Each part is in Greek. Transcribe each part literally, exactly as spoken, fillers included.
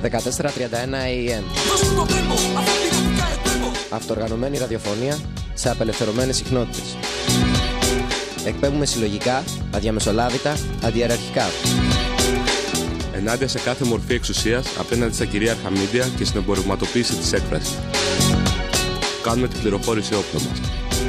δεκατέσσερα τριάντα ένα έι εμ. Αυτοοργανωμένη ραδιοφωνία σε απελευθερωμένες συχνότητες. Εκπέμπουμε συλλογικά, αδιαμεσολάβητα, αντιεραρχικά. Ενάντια σε κάθε μορφή εξουσίας απέναντι στα κυρίαρχα μίντια και στην εμπορευματοποίηση της έκφρασης. Κάνουμε την πληροφόρηση όπλο μας.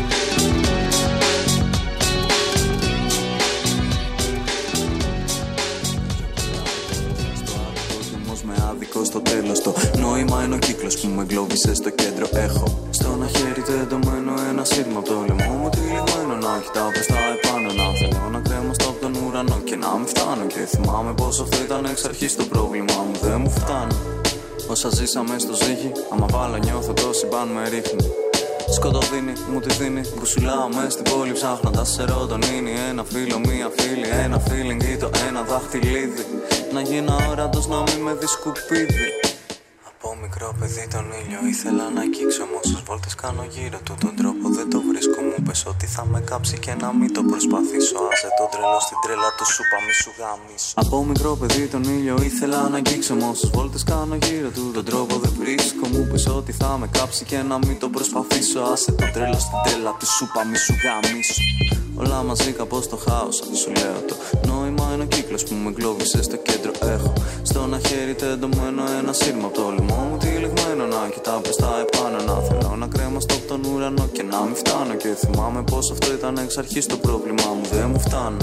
Στο τέλος το νόημα είναι ο κύκλος που με εγκλώβησε στο κέντρο. Έχω στο ένα χέρι τεντωμένο ένα σύρμα από το λαιμό μου τυλιγμένο. Να κοιτάω προς τα επάνω, να θέλω να κρέμαστο από τον ουρανό και να μην φτάνω. Και θυμάμαι πως αυτό ήταν εξ αρχής το πρόβλημά μου. Δεν μου φτάνω όσα ζήσαμε στο ζύγι. Άμα βάλω νιώθω το σύμπαν με ρίχνει. Σκοτωδίνει, μου τη δίνει. Μπουσουλάω μες στην πόλη ψάχνοντας σερωτονίνη. Ένα φίλο, μία φίλη, ένα feeling ή το ένα δάχτυλίδι. Να γίνω αόρατος, να μην με δει σκουπίδι. Από μικρό παιδί τον ήλιο ήθελα να αγγίξω. Όμως όσες βόλτες κάνω γύρω του τον τρόπο δεν το βρίσκω. Μου πες ότι θα με κάψει και να μην το προσπαθήσω. Άσε τον τρελό στην τρέλα του σούπα μη σου γάμισω. Από μικρό παιδί τον ήλιο ήθελα να αγγίξω. Όμως όσες βόλτες κάνω γύρω του τον τρόπο δεν βρίσκω. Μου πες ότι θα με κάψει και να μην το προσπαθήσω. Άσε τον τρελό στην τρέλα του σούπα μη σου γάμισω. Όλα μαζί κάπως το χάος, σου λέω το νόημα είναι ο κύκλος που με εγκλώβησε στο κέντρο. Έχω στο ένα χέρι τεντωμένο ένα σύρμα από το λαιμό μου τυλιγμένο. Να κοιτάω προς τα επάνω, να θέλω να κρέμαστο από τον ουρανό και να μην φτάνω. Και θυμάμαι πως αυτό ήταν εξ αρχής το πρόβλημά μου. Δεν μου φτάνω.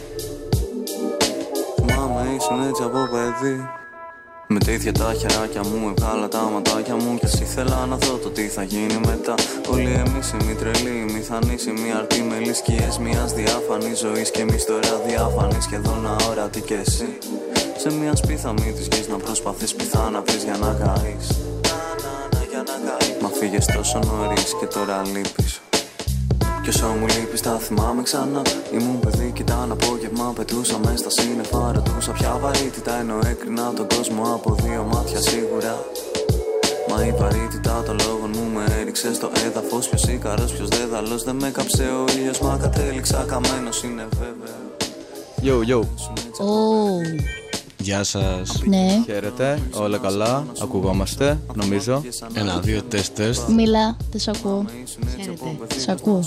Μάμα ήσουν έτσι από παιδί. Με τα ίδια τα χεράκια μου, έβγαλα τα ματάκια μου κι ας ήθελα να δω το τι θα γίνει μετά. Όλοι εμείς εμείς τρελοί, μηθανείς, εμείς αρτοί με λησκίες μιας διάφανης ζωής. Και εμείς τώρα διάφανοι σχεδόν αόρατοι κι εσύ. Σε μια σπίθα μη της γης να προσπαθείς πιθά να βρεις για να καείς. Μα φύγες τόσο νωρίς και τώρα λείπεις. Κι όσο μου λείπεις θα θυμάμαι ξανά. Ήμουν παιδί κι ήταν απόγευμα. Πετούσα μες στα σύννεφα. Ρωτούσα ποια βαρύτητα ενώ έκρινα τον κόσμο από δύο μάτια σίγουρα. Μα η βαρύτητα των λόγων μου με έριξε στο έδαφος. Ποιος ίκαρος, ποιος δέδαλος. Δεν με κάψε ο ήλιος μα κατέληξα καμένος είναι βέβαιο. Yo, yo. Oh. Γεια σας. Ναι. Χαίρετε, όλα καλά, ακουγόμαστε, νομίζω. Ένα, δύο, τεστ, τεστ. Μιλά, δεν σ' ακούω. Χαίρετε. Σ' ακούω.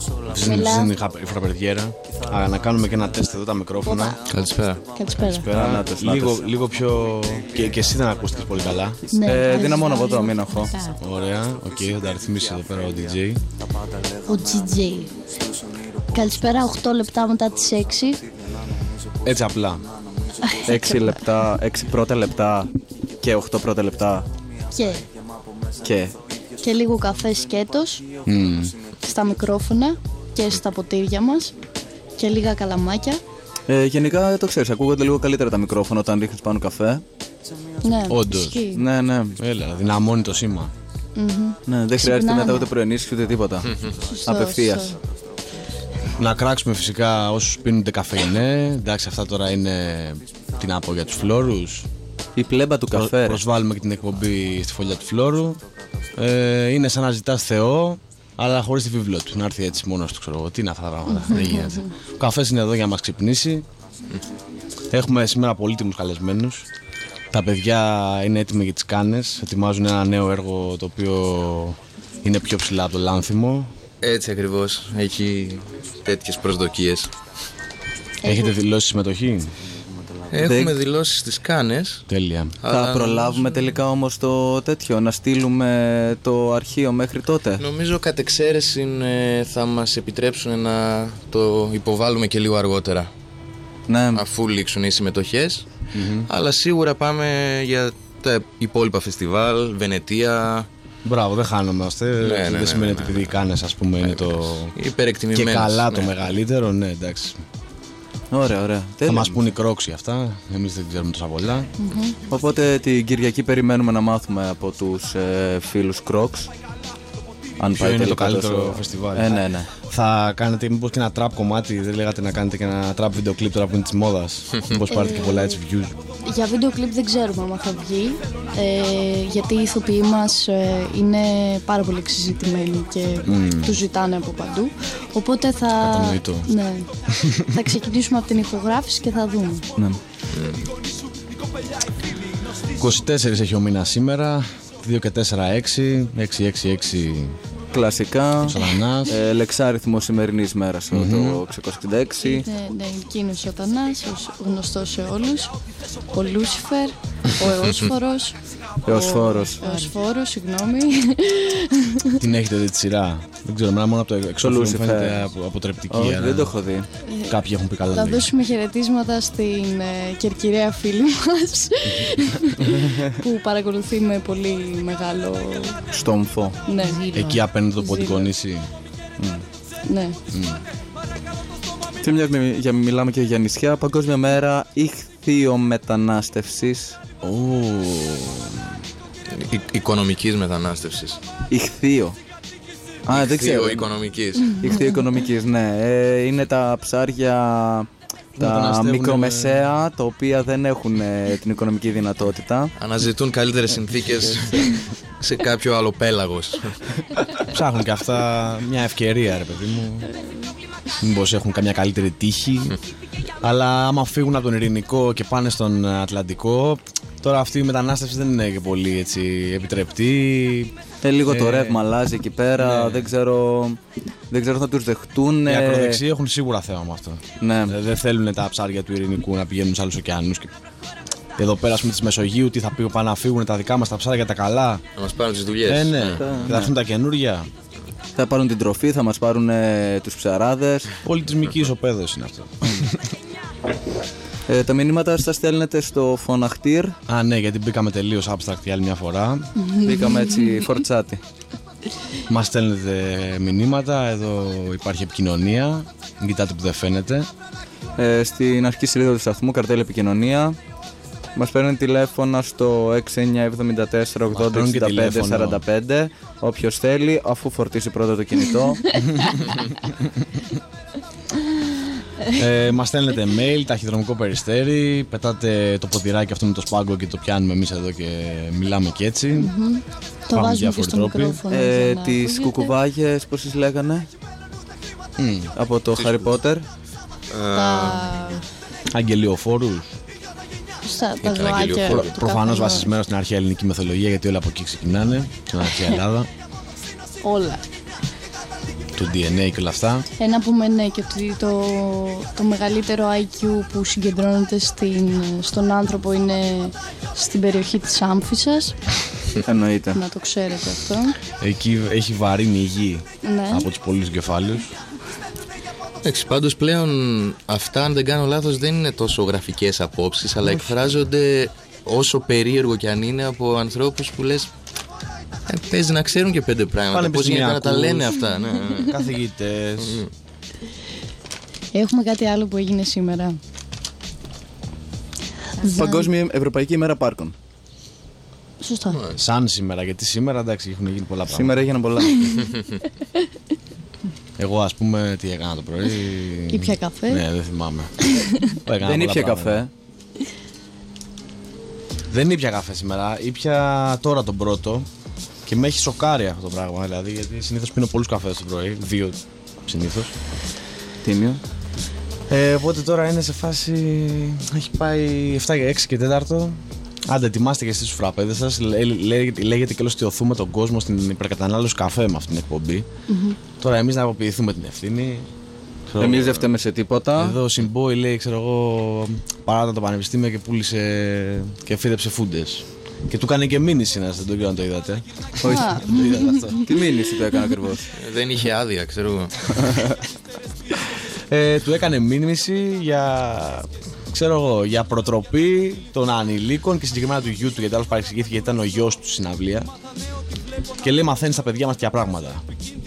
Δεν είχα φραπερδιέρα. Α, να κάνουμε και ένα τεστ εδώ τα μικρόφωνα. Καλησπέρα. Καλησπέρα. Να τεστ, να Λίγο, τεστ. λίγο πιο... Και, και εσύ δεν ακούστηκες πολύ καλά. Ναι. Ε, δυναμώνω από εδώ, μην έχω. Ωραία, οκ, okay, θα τα ρυθμίσει εδώ πέρα ο ντι τζέι. Ο τζι τζέι. Καλησπέρα, οκτώ λεπτά μετά τις έξι. Έτσι απλά. έξι λεπτά, έξι πρώτα λεπτά και οκτώ πρώτα λεπτά. Και, Και και λίγο καφέ σκέτος Mm. στα μικρόφωνα και στα ποτήρια μας. Και λίγα καλαμάκια. ε, γενικά το ξέρεις, ακούγονται λίγο καλύτερα τα μικρόφωνα όταν ρίχνεις πάνω καφέ. Ναι, Όντως. ισχύει. Ναι, ναι, Έλα, δυναμώνει το σήμα. Μμμ. ναι, δεν χρειάζεται Ξυπνάνε. μετά ούτε προενίσχυση ούτε τίποτα. Σωστό, Απευθείας. σωστό. Να κράξουμε φυσικά όσους πίνονται καφεϊνέ. Εντάξει, αυτά τώρα είναι. Τι να πω για τους φλόρους. Η πλέμπα του Προ, καφέ. ρε. προσβάλλουμε και την εκπομπή στη φωλιά του φλόρου. Ε, είναι σαν να ζητάς Θεό, αλλά χωρίς τη βίβλο του. Να έρθει έτσι μόνος του, ξέρω εγώ. Τι είναι αυτά τα πράγματα. Δεν γίνεται. Ο καφές είναι εδώ για να μας ξυπνήσει. Έχουμε σήμερα πολύτιμους καλεσμένους. Τα παιδιά είναι έτοιμοι για τις κάνες. Ετοιμάζουν ένα νέο έργο το οποίο είναι πιο ψηλά από το Λάνθιμο. Έτσι ακριβώς, έχει τέτοιες προσδοκίες. Έχετε δηλώσει συμμετοχή? Έχουμε Δεν- δηλώσει στις κάνες. Τέλεια. Θα αλλά προλάβουμε τελικά όμως το τέτοιο, να στείλουμε το αρχείο μέχρι τότε. Νομίζω κατ' εξαίρεση ε, θα μας επιτρέψουν να το υποβάλουμε και λίγο αργότερα, Ναι, αφού λήξουν οι συμμετοχές. Αλλά σίγουρα πάμε για τα υπόλοιπα φεστιβάλ, Βενετία, Μπράβο, δεν χάνομαστε. ναι, δεν ναι, σημαίνει ναι, ότι ναι. επειδή οι κάνες, ας πούμε, είναι το. Και υπερεκτιμημένες. καλά το ναι. μεγαλύτερο, ναι, εντάξει. ωραία, ωραία. Θα Τέλεια. μας πούν οι κρόξοι αυτά. Εμείς δεν ξέρουμε τόσα πολλά. Οπότε την Κυριακή περιμένουμε να μάθουμε από τους ε, φίλους Crocs. Αν Ποιο είναι το τελικά καλύτερο τόσο- φεστιβάλ. Ε, ναι, ναι. Θα κάνετε μήπως και ένα τραπ κομμάτι, δεν λέγατε να κάνετε και ένα τραπ βίντεο κλιπ τώρα που είναι της μόδας. Μήπως πάρετε και πολλά έτσι views. Για βίντεο κλιπ δεν ξέρουμε αν θα βγει, ε, γιατί οι ηθοποιοί μας ε, είναι πάρα πολύ εξεζητημένοι και τους ζητάνε από παντού. Οπότε θα, Κατανοητό. ναι, θα ξεκινήσουμε από την ηχογράφηση και θα δούμε. ναι. είκοσι τέσσερα έχει ο μήνας σήμερα. δύο και τέσσερα έξι, έξι έξι έξι. Κλασικά. Σατανάς. Ε, λεξάριθμο σημερινής μέρας mm-hmm. το εξακόσια εξήντα έξι. Ναι, ναι, εκείνος ο Σατανάς, ο γνωστός σε όλους. Ο Λούσιφερ, ο Εώσφορος. Εωσφόρος. Εωσφόρος, συγγνώμη. Την έχετε δει τη σειρά? Δεν ξέρω, εμένα μόνο από το εξώφυλλο μου φαίνεται απο, αποτρεπτική. Όχι, δεν το έχω δει. Κάποιοι έχουν πει καλά. Θα δώσουμε χαιρετίσματα στην ε, κερκυραία φίλη μας που παρακολουθεί με πολύ μεγάλο στόμφο. Ναι. Εκεί απέναντι το Ποντικό νησί. Mm. Ναι. Mm. Τι μια για μιλάμε και για νησιά. Παγκόσμια μέρα ηχθειομετανάστευσης. Oh. Ι- οικονομικής μετανάστευσης. Ηχθείο. Α, δεν ξέρω. Οικονομικής. Ηχθειοοικονομικής, ναι. Ε, είναι τα ψάρια, τα μικρομεσαία, τα οποία δεν έχουν ε, την οικονομική δυνατότητα. Αναζητούν καλύτερες συνθήκες σε κάποιο άλλο πέλαγος. Ψάχνουν και αυτά μια ευκαιρία, ρε παιδί μου. Μήπως έχουν καμιά καλύτερη τύχη. Αλλά άμα φύγουν από τον Ειρηνικό και πάνε στον Ατλαντικό, τώρα αυτή η μετανάστευση δεν είναι και πολύ έτσι επιτρεπτή. Ε, λίγο ε, το ρεύμα αλλάζει εκεί πέρα, ναι. δεν ξέρω, δεν ξέρω θα τους δεχτούν. Οι ακροδεξιοί έχουν σίγουρα θέμα με αυτό. Ναι. Δεν θέλουν τα ψάρια του Ειρηνικού να πηγαίνουν σε άλλους ωκεανούς. Και εδώ πέρα, ας πούμε, της Μεσογείου, τι θα πει, πάνε να φύγουν τα δικά μας τα ψάρια τα καλά. Να μας πάρουν τις δουλειές. Ε, ναι, ναι. και θα έρθουν τα καινούρια. Θα πάρουν την τροφή, θα μας πάρουν ε, τους ψαράδες. Πολιτισμική ισοπαίδωση είναι αυτό. Ε, τα μηνύματα σας στέλνετε στο φωναχτήρ. Α, ναι, γιατί μπήκαμε τελείως abstract για άλλη μια φορά. Μπήκαμε έτσι φορτσάτι. Μας στέλνετε μηνύματα, εδώ υπάρχει επικοινωνία. Κοιτάτε που δεν φαίνεται. Ε, στην αρχική σελίδα του σταθμού, καρτέλ επικοινωνία. Μας παίρνουν τηλέφωνα στο έξι εννιά εβδομήντα τέσσερα ογδόντα εξήντα πέντε σαράντα πέντε. Όποιος θέλει, αφού φορτίσει πρώτα το κινητό. ε, μας στέλνετε mail, ταχυδρομικό περιστέρι. Πετάτε το ποτηράκι αυτό με το σπάγκο και το πιάνουμε εμείς εδώ και μιλάμε και έτσι. Mm-hmm. Το βάζουμε και στο μικρόφωνο. Ε, τις κουκουβάγες, πώς τις λέγανε? Mm. Από το Harry Potter. Τα... Αγγελιοφόρους. Στα τα ζωάκια. Προ, προφανώς βασισμένο στην αρχαία ελληνική μυθολογία, γιατί όλα από εκεί ξεκινάνε. Στην αρχαία Ελλάδα. Όλα. Το ντι εν έι και όλα αυτά. Ε, να πούμε ναι, και ότι το, το μεγαλύτερο άι κιου που συγκεντρώνεται στην, στον άνθρωπο είναι στην περιοχή της Άμφισσας. Εννοείται. Να το ξέρετε αυτό. Εκεί έχει βαρύνει η γη, ναι. από τους πολλούς κεφάλιους. Εντάξει, πάντως πλέον αυτά, αν δεν κάνω λάθος, δεν είναι τόσο γραφικές απόψεις, αλλά εκφράζονται, όσο περίεργο κι αν είναι, από ανθρώπους που λες ε, παίζει να ξέρουν και πέντε πράγματα. Πώς γίνεται να τα λένε αυτά. Ναι, ναι. Καθηγητές. Έχουμε κάτι άλλο που έγινε σήμερα. Παγκόσμια Ευρωπαϊκή ημέρα πάρκων. Σωστά. Σαν σήμερα, γιατί σήμερα εντάξει έχουν γίνει πολλά πράγματα. Σήμερα έγιναν πολλά. Εγώ, ας πούμε, τι έκανα το πρωί. Ήπια καφέ. Ναι, δεν θυμάμαι. Δεν ήπια καφέ. Δεν ήπια καφέ σήμερα. Ήπια τώρα τον πρώτο και με έχει σοκάρει αυτό το πράγμα. Δηλαδή, γιατί συνήθως πίνω πολλούς καφές το πρωί. Δύο συνήθως. Τίμιο. Ε, οπότε τώρα είναι σε φάση. Έχει πάει εφτά και έξι και τέταρτο. Άντε, ετοιμάστε και εσείς τους φραπέδες σας. Λέ, λέ, λέγεται και όλος ότι οθούμε τον κόσμο στην υπερκατανάλωση καφέ με αυτήν την εκπομπή. Mm-hmm. Τώρα εμείς να αποποιηθούμε την ευθύνη. Εμείς δεν φταίμε σε τίποτα. Εδώ ο Συμπόη λέει, ξέρω εγώ, παράτα το πανεπιστήμιο και πούλησε και φύδεψε φούντες. Και του κάνει και μήνυση, να δεν το ξέρω αν το είδατε. Όχι, δεν το είδατε αυτό. Τι μήνυση το έκανε ακριβώς? Δεν είχε άδεια, ξέρω εγώ. ε, του έκανε μήνυση για, ξέρω εγώ, για προτροπή των ανηλίκων και συγκεκριμένα του γιού του, γιατί άλλος παρεξηγήθηκε γιατί ήταν ο γιος του στην αυλία. Και λέει, μαθαίνει στα παιδιά μας τέτοια πράγματα.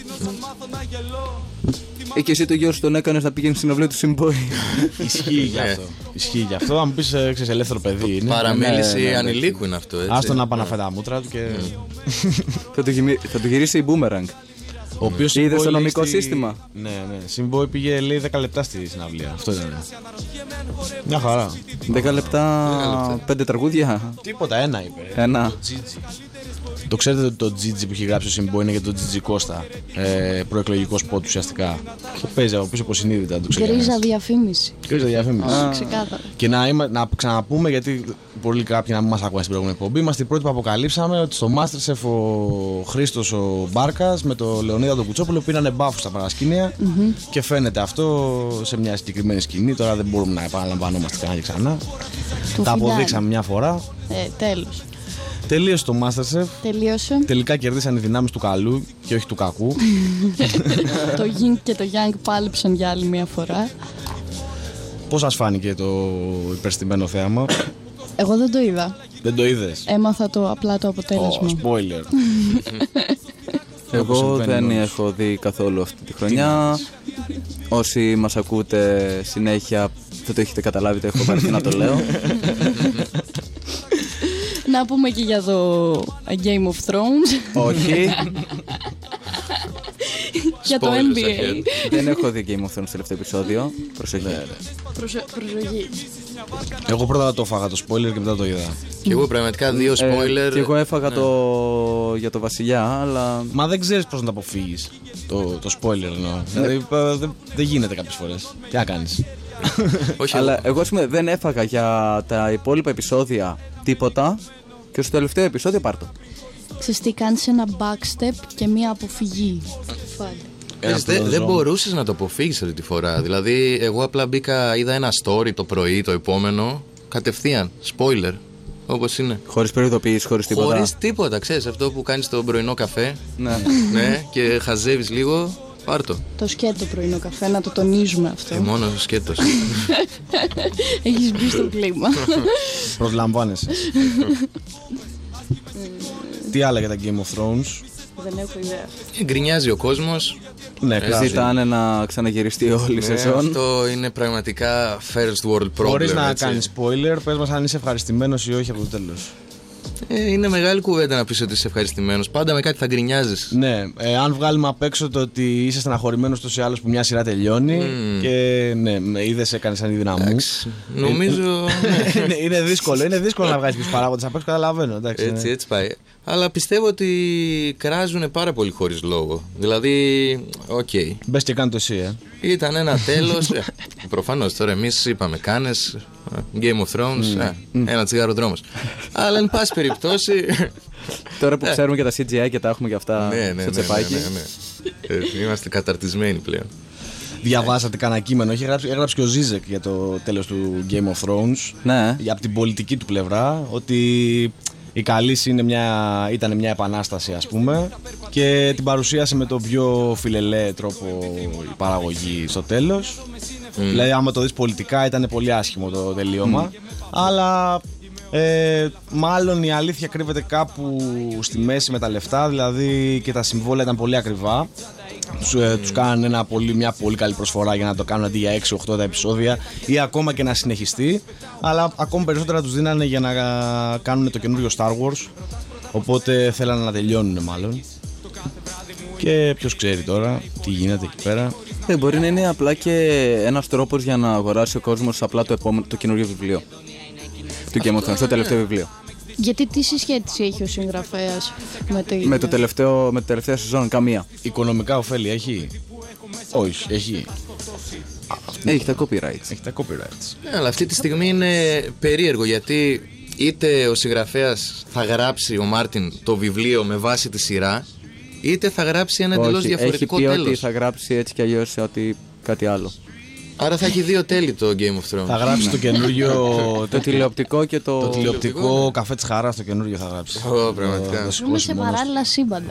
Ε, και εσύ το γιο σου τον έκανες να πήγαινε στην αυλία του Συμπόη. Ισχύει γι' αυτό. Ισχύει γι' αυτό. Αν μου πεις, ξέρεις, ελεύθερο παιδί είναι. Παραμέληση ναι, ναι, ναι, ανηλίκου είναι αυτό, έτσι. Άστο να πάνε να φάει τα μούτρα του και. θα, το γυμι... θα το γυρίσει η Boomerang. Ο οποίος είδε στο νομικό στη... σύστημα. Ναι, ναι. Συμπόη πήγε, λέει, δέκα λεπτά στη συναυλία. Αυτό ήταν. Μια χαρά. δέκα λεπτά, πέντε τραγούδια. Τίποτα, ένα είπε. Ένα. Το ξέρετε ότι το Gigi που έχει γράψει ο Σιμπό είναι και το Gigi Κώστα. Ε, προεκλογικό σποτ ουσιαστικά. Και παίζει από πίσω υποσυνείδητα. Γκρίζα διαφήμιση. Γκρίζα διαφήμιση. Ah. Ξεκάθαρα. Και να, είμα, να ξαναπούμε, γιατί πολύ κάποιοι να μην μας ακούνε στην προηγούμενη εκπομπή, είμαστε οι πρώτοι που αποκαλύψαμε ότι στο Masterchef ο Χρήστος ο Μπάρκας με το Λεωνίδα τον Κουτσόπουλο πήρανε μπάφους στα παρασκήνια mm-hmm. και φαίνεται αυτό σε μια συγκεκριμένη σκηνή. Τώρα δεν μπορούμε να επαναλαμβανόμαστε ξανά και ξανά. Το τα αποδείξαμε μια φορά. Ε, τέλος. Τελείωσε το Masterchef. Τελείωσε. Τελικά κερδίσαν οι δυνάμεις του καλού και όχι του κακού. Το Yin και το Yang πάλεψαν για άλλη μια φορά. Πώς σας φάνηκε το υπερστημένο θέαμα? Εγώ δεν το είδα. Δεν το είδες? Έμαθα το απλά το αποτέλεσμα. Oh, spoiler. Εγώ δεν έχω δει καθόλου αυτή τη χρονιά. Όσοι μας ακούτε συνέχεια δεν το έχετε καταλάβει, το έχω πάρει να το λέω. Να πούμε και για το Game of Thrones. Όχι. Για το N B A. Δεν έχω δει Game of Thrones στο τελευταίο επεισόδιο. Προσοχή. Προσω... Προσοχή. Εγώ πρώτα το έφαγα το spoiler και μετά το είδα. Και εγώ πραγματικά δύο spoiler. Ε, και εγώ έφαγα ναι. το για το Βασιλιά, αλλά. Μα δεν ξέρεις πώς να το αποφύγεις. Το, το spoiler εννοώ. Δηλαδή δεν δε γίνεται κάποιες φορές. Τι να κάνεις. Όχι, αλλά εγώ πούμε, δεν έφαγα για τα υπόλοιπα επεισόδια τίποτα. Και στο τελευταίο επεισόδιο πάρ' το. Ξέρεις τι, κάνεις ένα backstep και μία αποφυγή. Δεν δε μπορούσες να το αποφύγεις αυτή τη φορά. Δηλαδή, εγώ απλά μπήκα, είδα ένα story το πρωί, το επόμενο, κατευθείαν, spoiler, όπως είναι. Χωρίς προειδοποίηση, χωρίς τίποτα. Χωρίς τίποτα, ξέρεις, αυτό που κάνεις το πρωινό καφέ. Ναι. Ναι, και χαζεύεις λίγο, πάρ' το. Το σκέτο πρωινό καφέ, να το τονίζουμε αυτό. Ε, μόνο το σκέτος. Έχεις μπει στο κλίμα. Προσλαμβάνεσαι. Τι άλλα για τα Game of Thrones? Δεν έχω ιδέα. Γκρινιάζει ο κόσμος. Ναι, ζητάνε να ξαναγυριστεί όλη η ναι, σεζόν. Αυτό είναι πραγματικά first world problem. Χωρίς να κάνεις spoiler, πες μας αν είσαι ευχαριστημένος ή όχι από το τέλος. Ε, είναι μεγάλη κουβέντα να πεις ότι είσαι ευχαριστημένος. Πάντα με κάτι θα γκρινιάζεις. Ναι, ε, αν βγάλουμε απ' έξω το ότι είσαι στεναχωρημένος τόσο ή άλλως που μια σειρά τελειώνει. Mm. Και ναι, είδες, έκανες ανίδυνα μου. Νομίζω. Ναι. είναι, είναι δύσκολο, είναι δύσκολο να βγάλεις τους παράγοντες απ' έξω, καταλαβαίνω. Εντάξει, έτσι, ναι. έτσι πάει. Αλλά πιστεύω ότι κράζουν πάρα πολύ χωρίς λόγο. Δηλαδή, οκ. Okay. Μπες και κάνω το εσύ, ε. Ήταν ένα τέλος. ε, προφανώς τώρα εμείς είπαμε κάνες Game of Thrones, mm. ε, ένα τσιγάρο δρόμος. Αλλά εν πάση περιπτώσει. Τώρα που ξέρουμε και τα σι τζι άι και τα έχουμε και αυτά ναι, ναι, στο ναι, τσεπάκι. Ναι, ναι, ναι. ε, είμαστε καταρτισμένοι πλέον. Διαβάσατε κανένα κείμενο? Έχει γράψει, έγραψε και ο Ζίζεκ για το τέλος του Game of Thrones. Ναι. Από την πολιτική του πλευρά. Ότι η Καλύση είναι μια, ήταν μια επανάσταση, ας πούμε, και την παρουσίασε με τον πιο φιλελέ τρόπο η παραγωγή στο τέλος. Mm. Δηλαδή, άμα το δεις πολιτικά, ήταν πολύ άσχημο το τελείωμα. Mm. Αλλά ε, μάλλον η αλήθεια κρύβεται κάπου στη μέση με τα λεφτά. Δηλαδή και τα συμβόλαια ήταν πολύ ακριβά. Τους, ε, τους κάνανε ένα πολύ, μια πολύ καλή προσφορά για να το κάνουν αντί για έξι οχτώ τα επεισόδια ή ακόμα και να συνεχιστεί. Αλλά ακόμα περισσότερα τους δίνανε για να κάνουν το καινούριο Star Wars. Οπότε θέλανε να τελειώνουν μάλλον. Και ποιος ξέρει τώρα τι γίνεται εκεί πέρα. Ε, μπορεί να είναι απλά και ένας τρόπος για να αγοράσει ο κόσμος απλά το, επόμενο, το καινούριο βιβλίο του Game of Thrones, το τελευταίο βιβλίο. Γιατί τι συσχέτιση έχει ο συγγραφέας με, τη... με, το τελευταίο, με την τελευταία σεζόν? Καμία. Οικονομικά ωφέλη έχει? Όχι, έχει. Έχει τα copyrights. Έχει τα copyrights. Ε, αλλά αυτή τη στιγμή είναι περίεργο, γιατί είτε ο συγγραφέας θα γράψει, ο Μάρτιν, το βιβλίο με βάση τη σειρά, είτε θα γράψει ένα εντελώς διαφορετικό τέλος. Έχει πει ότι θα γράψει έτσι κι αλλιώς ότι κάτι άλλο. Άρα θα έχει δύο τέλη το Game of Thrones. Θα γράψει ναι. το καινούριο. το τηλεοπτικό και το. Το τηλεοπτικό ναι. Καφέ της Χαράς, το καινούριο θα γράψει. Ω, oh, πραγματικά. Ζούμε σε παράλληλα σύμπαντα.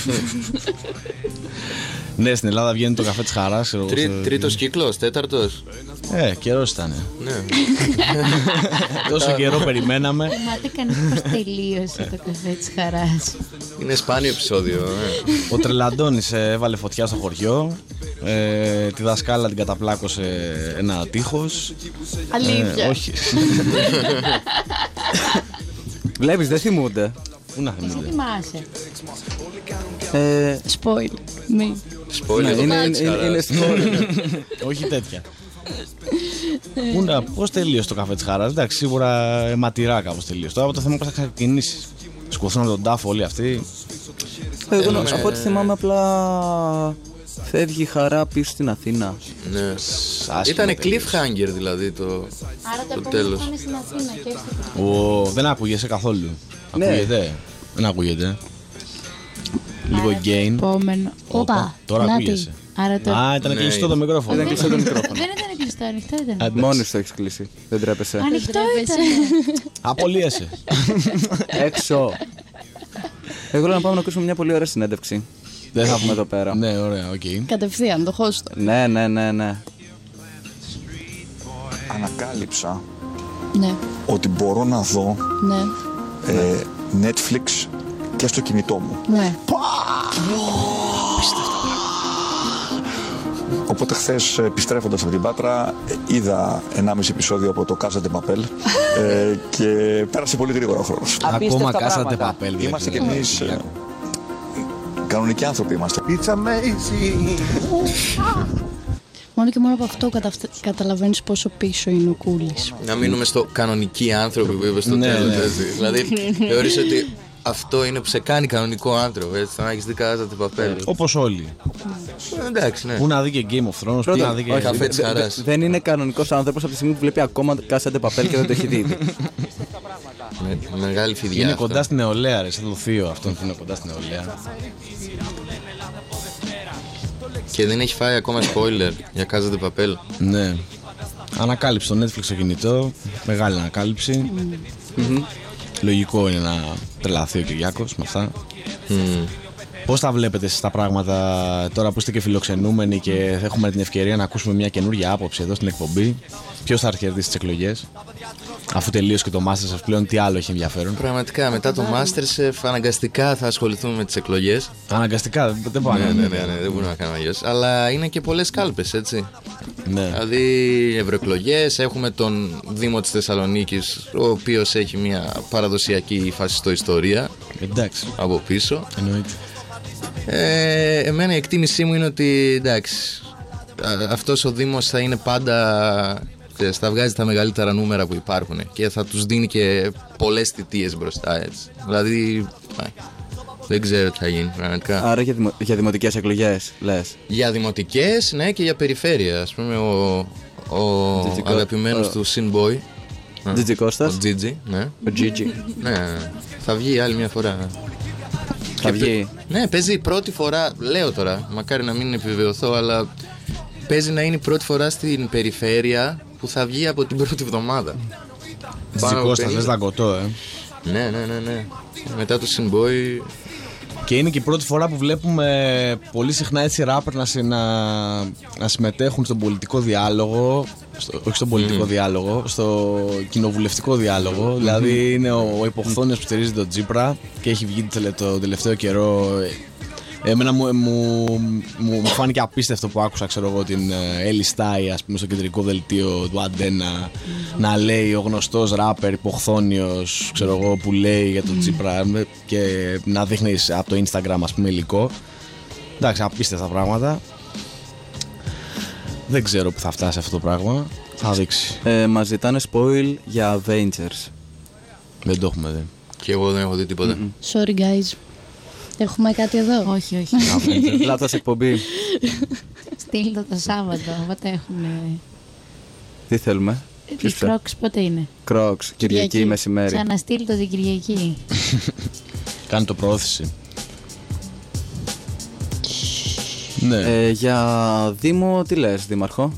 Ναι, στην Ελλάδα βγαίνει το Καφέ της Χαράς. Τρί, τρίτος κύκλος, τέταρτος. Ε, καιρός ήταν. Ναι. Τόσο καιρό περιμέναμε. Μάτε κανείς πως τελείωσε το Καφέ της Χαράς. Είναι σπάνιο επεισόδιο. Ε. Ο Τρελαντώνης έβαλε φωτιά στο χωριό. Ε, τη δασκάλα την καταπλάκωσε ένα τείχος. Αλήθεια. Ε, όχι. Βλέπεις, δεν θυμούνται. Πού να θυμούνται? Θυμάσαι. Ε, Spoil. Μη. Spoil. Ναι, είναι, είναι, είναι spoil. Όχι τέτοια. Πού να, πώς τελείωσε το Καφέ της Χαράς? Εντάξει, σίγουρα αιματηρά κάπως τελείωσε. Τώρα το θέμα πώς θα ξεκινήσεις. Σκοθούν από τον τάφο όλοι αυτοί. Εγώ ε, από ό,τι θυμάμαι απλά φεύγει η Χαρά πίσω στην Αθήνα. Ναι. Ήτανε cliffhanger δηλαδή το, Άρα το τέλος. Άρα στην Αθήνα και έφυγε. Ο... Δεν ακούγεσαι καθόλου. Ναι. Ακούγεται. Δεν ακούγεται. Λίγο gain. Επόμενο. Όπα, τώρα να ακούγεσαι. τι. Άρα το... Α, ήταν Ναι. κλειστό το μικρόφωνο. Ήταν κλειστό το μικρόφωνο. Δεν ήταν κλειστό, ανοιχτό ήταν. Εντάξει. Μόνος το έχεις κλείσει. Δεν τρέπεσαι. Ανοιχτό ήταν. Απολύεσαι. Έξω. Εγώ λέω να πάμε να ακούσουμε μια πολύ ωραία συνέντευξη. Δεν θα πούμε εδώ πέρα. Ναι, ωραία, οκ. Κατευθείαν, το χώστο. Ναι, ναι, ναι, ναι. Ανακάλυψα Ναι, ότι μπορώ να δω ναι, ε, Netflix και στο κινητό μου. ναι. Οπότε χθες επιστρέφοντας από την Πάτρα ε, είδα ενάμιση επεισόδιο από το Casa de Papel ε, και πέρασε πολύ γρήγορα ο χρόνος. Ακόμα κάσατε παπέλ. Είμαστε κι εμείς ε, κανονικοί άνθρωποι είμαστε. It's amazing. Μόνο και μόνο από αυτό καταφτε- καταλαβαίνεις πόσο πίσω είναι ο Κούλης. Να μείνουμε στο κανονικοί άνθρωποι που είπε στο Ναι, τέλος. ναι. έτσι. Δηλαδή θεωρείς ότι αυτό είναι που σε κάνει κανονικό άνθρωπο. Έτσι, να έχεις δει Casa de Papel. Όπως όλοι. Ε, Εντάξει, ναι. Πού να δει και Game of Thrones, πού να δει και. όχι, καφέ Δε- της δε- χαράς. Δεν είναι κανονικός άνθρωπος από τη στιγμή που βλέπει ακόμα Casa de Papel και δεν το έχει δει. Με, μεγάλη φιδιά. Είναι αυτό. κοντά στην νεολαία, ρε. Σαν το θείο αυτόν που είναι κοντά στην νεολαία. Και δεν έχει φάει ακόμα spoiler για Casa de Papel. Ναι. Ανακάλυψη στο Netflix στο κινητό. Μεγάλη ανακάλυψη. Λογικό είναι να τρελαθεί ο Κυριάκος με αυτά. Mm. Πώς τα βλέπετε εσείς τα πράγματα τώρα που είστε και φιλοξενούμενοι και έχουμε την ευκαιρία να ακούσουμε μια καινούργια άποψη εδώ στην εκπομπή? Ποιος θα κερδίσει τις εκλογές, αφού τελείωσε και το MasterChef πλέον, τι άλλο έχει ενδιαφέρον? Πραγματικά μετά το MasterChef αναγκαστικά θα ασχοληθούμε με τις εκλογές. Αναγκαστικά, δεν πάνε. Ναι, ναι, ναι, ναι, δεν μπορούμε να κάνουμε αλλιώς. Αλλά είναι και πολλές κάλπες, έτσι. Ναι. Δηλαδή ευρωεκλογές, έχουμε τον Δήμο της Θεσσαλονίκης, ο οποίος έχει μια παραδοσιακή φασιστοϊστορία Εντάξει, από πίσω. εννοείται. Ε, εμένα η εκτίμησή μου είναι ότι εντάξει, α- αυτός ο Δήμος θα είναι πάντα, ξέρεις, θα βγάζει τα μεγαλύτερα νούμερα που υπάρχουν και θα τους δίνει και πολλές θητείες μπροστά, έτσι. Δηλαδή α, δεν ξέρω τι θα γίνει πραγματικά. Άρα για, δημο, για δημοτικές εκλογές, λες. Για δημοτικές, ναι, και για περιφέρεια. Ας πούμε ο, ο Τζιτζικο- αγαπημένος ο- του Sinboy, Τζιτζι Κώστας. ο Τζίτζι, ναι. Ο Τζίτζι. Ναι, θα βγει άλλη μια φορά. Θα βγει. Ναι, παίζει η πρώτη φορά, λέω τώρα, μακάρι να μην επιβεβαιωθώ, αλλά παίζει να είναι η πρώτη φορά στην περιφέρεια που θα βγει από την πρώτη εβδομάδα. Πάνω από Τζικώστα, πενήντα. λες λαγκωτό, ε. Ναι, ναι, ναι, ναι. Μετά το Sinboy. Και είναι και η πρώτη φορά που βλέπουμε πολύ συχνά έτσι ράπερ να, συ- να, να συμμετέχουν στον πολιτικό διάλογο, στο, όχι στον πολιτικό διάλογο, στο κοινοβουλευτικό διάλογο. Δηλαδή είναι ο, ο υποχθόνιος που στηρίζει τον Τζίπρα και έχει βγει το, το τελευταίο καιρό. Εμένα μου, μου, μου, μου φάνηκε απίστευτο που άκουσα, ξέρω εγώ, την Έλλη Στάι, ας πούμε, στο κεντρικό δελτίο του Αντένα να λέει ο γνωστός ράπερ υποχθόνιος, ξέρω εγώ, που λέει για τον Τσίπρα και να δείχνει από το Instagram, ας πούμε, υλικό. Εντάξει, απίστευτα πράγματα. Δεν ξέρω που θα φτάσει αυτό το πράγμα. Θα δείξει. Ε, μας ζητάνε spoil για Avengers. Δεν το έχουμε δει. Και εγώ δεν έχω δει τίποτα. Sorry guys. Έχουμε κάτι εδώ. Όχι, όχι. Λάθος εκπομπή. Στείλτε το Σάββατο. Πότε έχουν. Τι θέλουμε. Οι Ποιος ψε- Crocs πότε είναι? Crocs, Κυριακή Κυριακή. μεσημέρι. Ξαναστείλτε το την Κυριακή. Κάνει το προώθηση. Ναι. Ε, για Δήμο, τι λες, Δήμαρχο?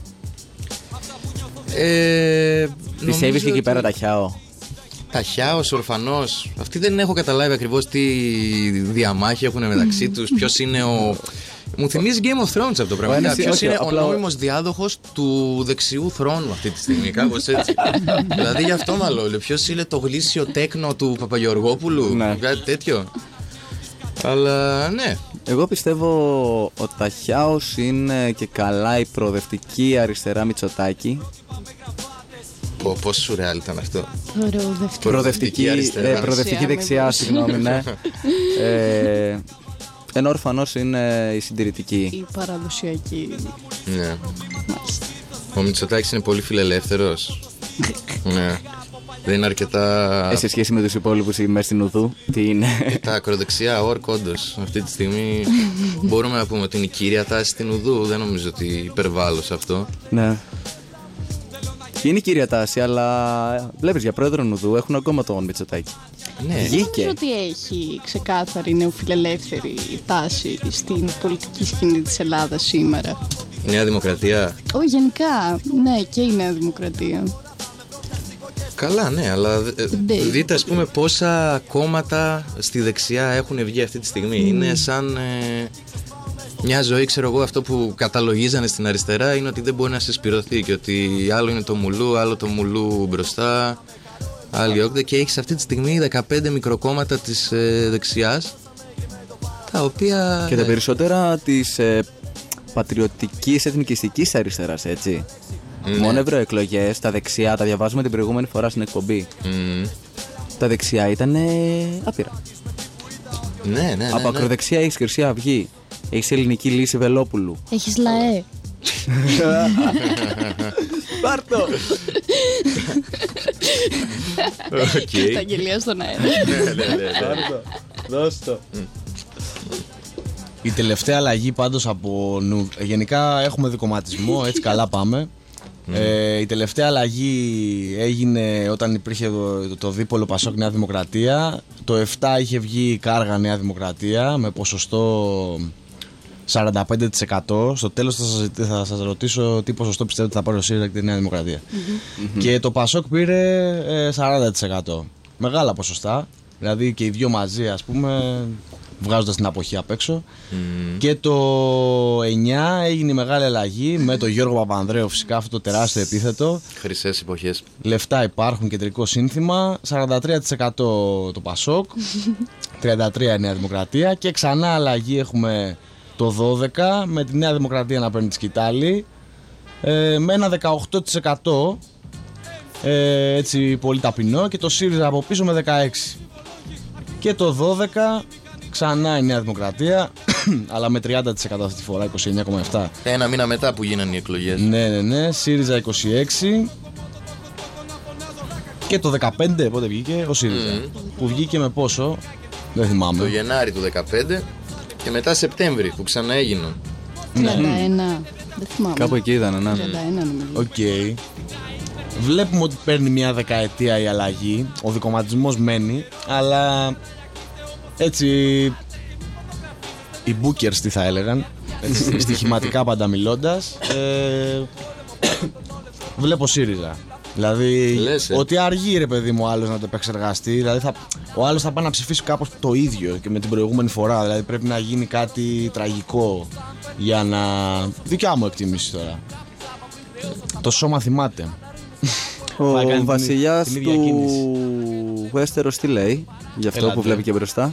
Ε, Πιστεύεις νομίζω και εκεί ότι- πέρα τα χιάω? Ταχιάος, ορφανός. Αυτοί δεν έχω καταλάβει ακριβώς τι διαμάχη έχουν μεταξύ τους. Ποιος είναι ο. Μου θυμίζει Game of Thrones αυτό το πράγμα. ένας- Ποιος όχι, είναι απλά- ο νόμιμος διάδοχος του δεξιού θρόνου αυτή τη στιγμή, κάπως έτσι. Δηλαδή γι' αυτό μάλλον λέω. Ποιος είναι το γλήσιο τέκνο του Παπαγεωργόπουλου, Ναι. κάτι τέτοιο. Αλλά ναι. Εγώ πιστεύω ότι τα χιάος είναι και καλά η προοδευτική αριστερά Μητσοτάκη. Πω, πόσο σουρεάλ ήταν αυτό. Προοδευτική. Προοδευτική, αριστερά. ε, προοδευτική Δεξιά, δεξιά, με συγγνώμη, ναι. ε, ενώ ορφανός είναι η συντηρητική. Η παραδοσιακή. Ναι. Ο Μητσοτάκης είναι πολύ φιλελεύθερος. Ναι. Δεν είναι αρκετά. Ε, σε σχέση με τους υπόλοιπους μέσα στην Ουδού, τι είναι? Τα ακροδεξιά όρκ, όντως. Αυτή τη στιγμή μπορούμε να πούμε ότι είναι η κύρια τάση στην Ουδού. Δεν νομίζω ότι υπερβάλλω σε αυτό. Ναι. Είναι η κύρια τάση, αλλά βλέπεις για πρόεδρο Ουδού έχουν ακόμα τον Μητσοτάκη. Ναι. Δεν νομίζω ότι έχει ξεκάθαρη νεοφιλελεύθερη τάση στην πολιτική σκηνή της Ελλάδας σήμερα. Η Νέα Δημοκρατία. Όχι, γενικά, ναι, και η Νέα Δημοκρατία. Καλά, ναι, αλλά δείτε ας πούμε πόσα κόμματα στη δεξιά έχουν βγει αυτή τη στιγμή. Mm. Είναι σαν ε, μια ζωή, ξέρω εγώ, αυτό που καταλογίζανε στην αριστερά είναι ότι δεν μπορεί να συσπηρωθεί και ότι άλλο είναι το μουλού, άλλο το μουλού μπροστά, άλλη όκδε, και έχεις αυτή τη στιγμή δεκαπέντε μικροκόμματα της ε, δεξιάς, τα οποία... Και τα περισσότερα της ε, πατριωτικής εθνικιστικής αριστεράς, έτσι. Ναι. Μόνο ευρωεκλογές, τα δεξιά, τα διαβάζουμε την προηγούμενη φορά στην εκπομπή. Mm. Τα δεξιά ήταν άπειρα. Ναι, ναι, ναι. Από ναι, ακροδεξιά έχεις Χρυσή Αυγή, έχεις Ελληνική Λύση Βελόπουλου. Έχεις ΛΑΕ. Πάρτο! Καταγγελία στον αέρα. Πάρτο, δώσ' το. Η τελευταία αλλαγή πάντως από νου... Γενικά έχουμε δικομματισμό, έτσι καλά πάμε. Mm. Ε, η τελευταία αλλαγή έγινε όταν υπήρχε το, το, το δίπολο Πασόκ Νέα Δημοκρατία. Το επτά είχε βγει Κάργα Νέα Δημοκρατία με ποσοστό σαράντα πέντε τοις εκατό. Στο τέλος θα σας, θα σας ρωτήσω τι ποσοστό πιστεύετε θα πάρει ο ΣΥΡΙΖΑ και τη Νέα Δημοκρατία. Mm-hmm. Και το Πασόκ πήρε ε, σαράντα τοις εκατό. Μεγάλα ποσοστά. Δηλαδή και οι δύο μαζί, ας πούμε, βγάζοντας την αποχή απ' έξω. Mm. Και το εννιά έγινε η μεγάλη αλλαγή με τον Γιώργο Παπανδρέου, φυσικά αυτό το τεράστιο επίθετο. Χρυσές εποχές. Λεφτά υπάρχουν, κεντρικό σύνθημα. σαράντα τρία τοις εκατό το Πασόκ, τριάντα τρία τοις εκατό η Νέα Δημοκρατία. Και ξανά αλλαγή έχουμε το δώδεκα με τη Νέα Δημοκρατία να παίρνει τη σκητάλη, ε, με ένα δεκαοκτώ τοις εκατό, ε, έτσι πολύ ταπεινό, και το ΣΥΡΙΖΑ από πίσω με δεκαέξι τοις εκατό. Και το δώδεκα ξανά η Νέα Δημοκρατία, αλλά με τριάντα τοις εκατό αυτή τη φορά, είκοσι εννιά κόμμα επτά. Ένα μήνα μετά που γίνανε οι εκλογές. Ναι, ναι, ναι. ΣΥΡΙΖΑ είκοσι έξι. Και το δεκαπέντε πότε βγήκε ο ΣΥΡΙΖΑ. Mm. Που βγήκε με πόσο, δεν θυμάμαι. Το Γενάρη του δεκαπέντε και μετά Σεπτέμβρη που ξανά έγιναν. τριάντα ένα. Δεν θυμάμαι. Κάπου εκεί ήταν, ναι. τριάντα ένα νομίζω. Οκ. Okay. Βλέπουμε ότι παίρνει μια δεκαετία η αλλαγή. Ο δικομματισμός μένει, αλλά έτσι οι bookers τι θα έλεγαν, έτσι, στοιχηματικά πάντα μιλώντας, ε, βλέπω ΣΥΡΙΖΑ. Δηλαδή, Λες, ε. ότι αργεί ρε παιδί μου ο άλλος να το επεξεργαστεί. Δηλαδή θα, ο άλλος θα πάει να ψηφίσει κάπως το ίδιο και με την προηγούμενη φορά. Δηλαδή πρέπει να γίνει κάτι τραγικό για να... Δικιά μου εκτίμηση τώρα. Το σώμα θυμάται. Ο βασιλιάς του Westeros τι λέει γι' αυτό? Ελάτε. Που βλέπει και μπροστά.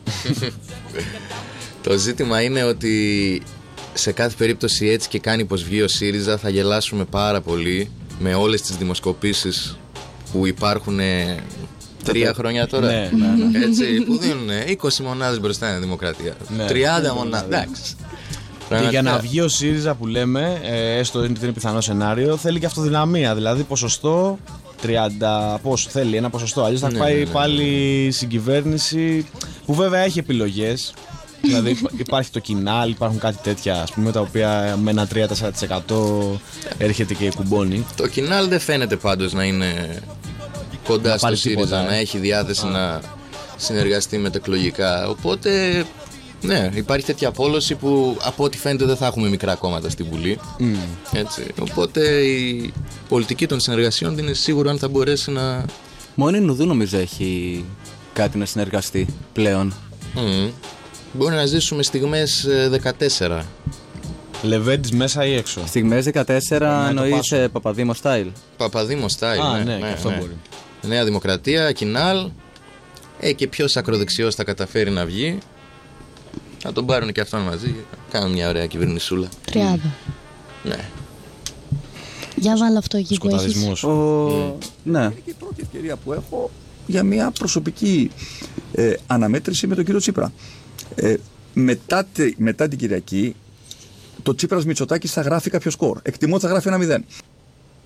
Το ζήτημα είναι ότι σε κάθε περίπτωση, έτσι και κάνει πως βγει ο ΣΥΡΙΖΑ, θα γελάσουμε πάρα πολύ με όλες τις δημοσκοπήσεις που υπάρχουν τρία χρόνια τώρα. Ναι, ναι, ναι. Έτσι, που δίνουν είκοσι μονάδες μπροστά είναι Δημοκρατία. Ναι. τριάντα μονάδες. Εντάξει. Και για να βγει ο ΣΥΡΙΖΑ που λέμε, ε, έστω είναι πιθανό σενάριο, θέλει και αυτοδυναμία. Δηλαδή ποσοστό τριάντα, πόσο θέλει, ένα ποσοστό. Αλλιώς θα ναι, πάει ναι, ναι, πάλι ναι. συγκυβέρνηση που βέβαια έχει επιλογές. Δηλαδή υπάρχει το Κινάλ, υπάρχουν κάτι τέτοια, ας πούμε, τα οποία με ένα τρία με τέσσερα τοις εκατό έρχεται και κουμπώνει. Το Κινάλ δεν φαίνεται πάντως να είναι κοντά να στο ΣΥΡΙΖΑ, τίποτα, να έχει διάθεση Α. να συνεργαστεί μετεκλογικά. Οπότε, ναι, υπάρχει τέτοια απόλωση που από ό,τι φαίνεται δεν θα έχουμε μικρά κόμματα στη Βουλή. Mm. Έτσι. Οπότε η πολιτική των συνεργασιών δεν είναι σίγουρο αν θα μπορέσει να... Μόνο η Νουδού νομίζω έχει κάτι να συνεργαστεί πλέον. Mm. Μπορεί να ζήσουμε στιγμές δεκατέσσερα. Λεβέντης μέσα ή έξω? Στιγμές δεκατέσσερα εννοείς Παπαδήμο style. Παπαδήμο style, Α, ναι, ναι, ναι, και αυτό ναι. μπορεί. Νέα Δημοκρατία, Κινάλ. Ε, και ποιος ακροδεξιός θα καταφέρει να βγει. Να τον πάρουν και αυτόν μαζί. Κάνουν μια ωραία κυβερνησούλα. τριάντα. Ναι. Για βάλω αυτό εκεί που έχεις. Ο... Mm. Ναι. Είναι και η πρώτη ευκαιρία που έχω για μια προσωπική ε, αναμέτρηση με τον κύριο Τσίπρα. Ε, μετά, τε, μετά την Κυριακή, το Τσίπρας Μητσοτάκης θα γράφει κάποιο σκορ. Εκτιμώ ότι θα γράφει ένα μηδέν.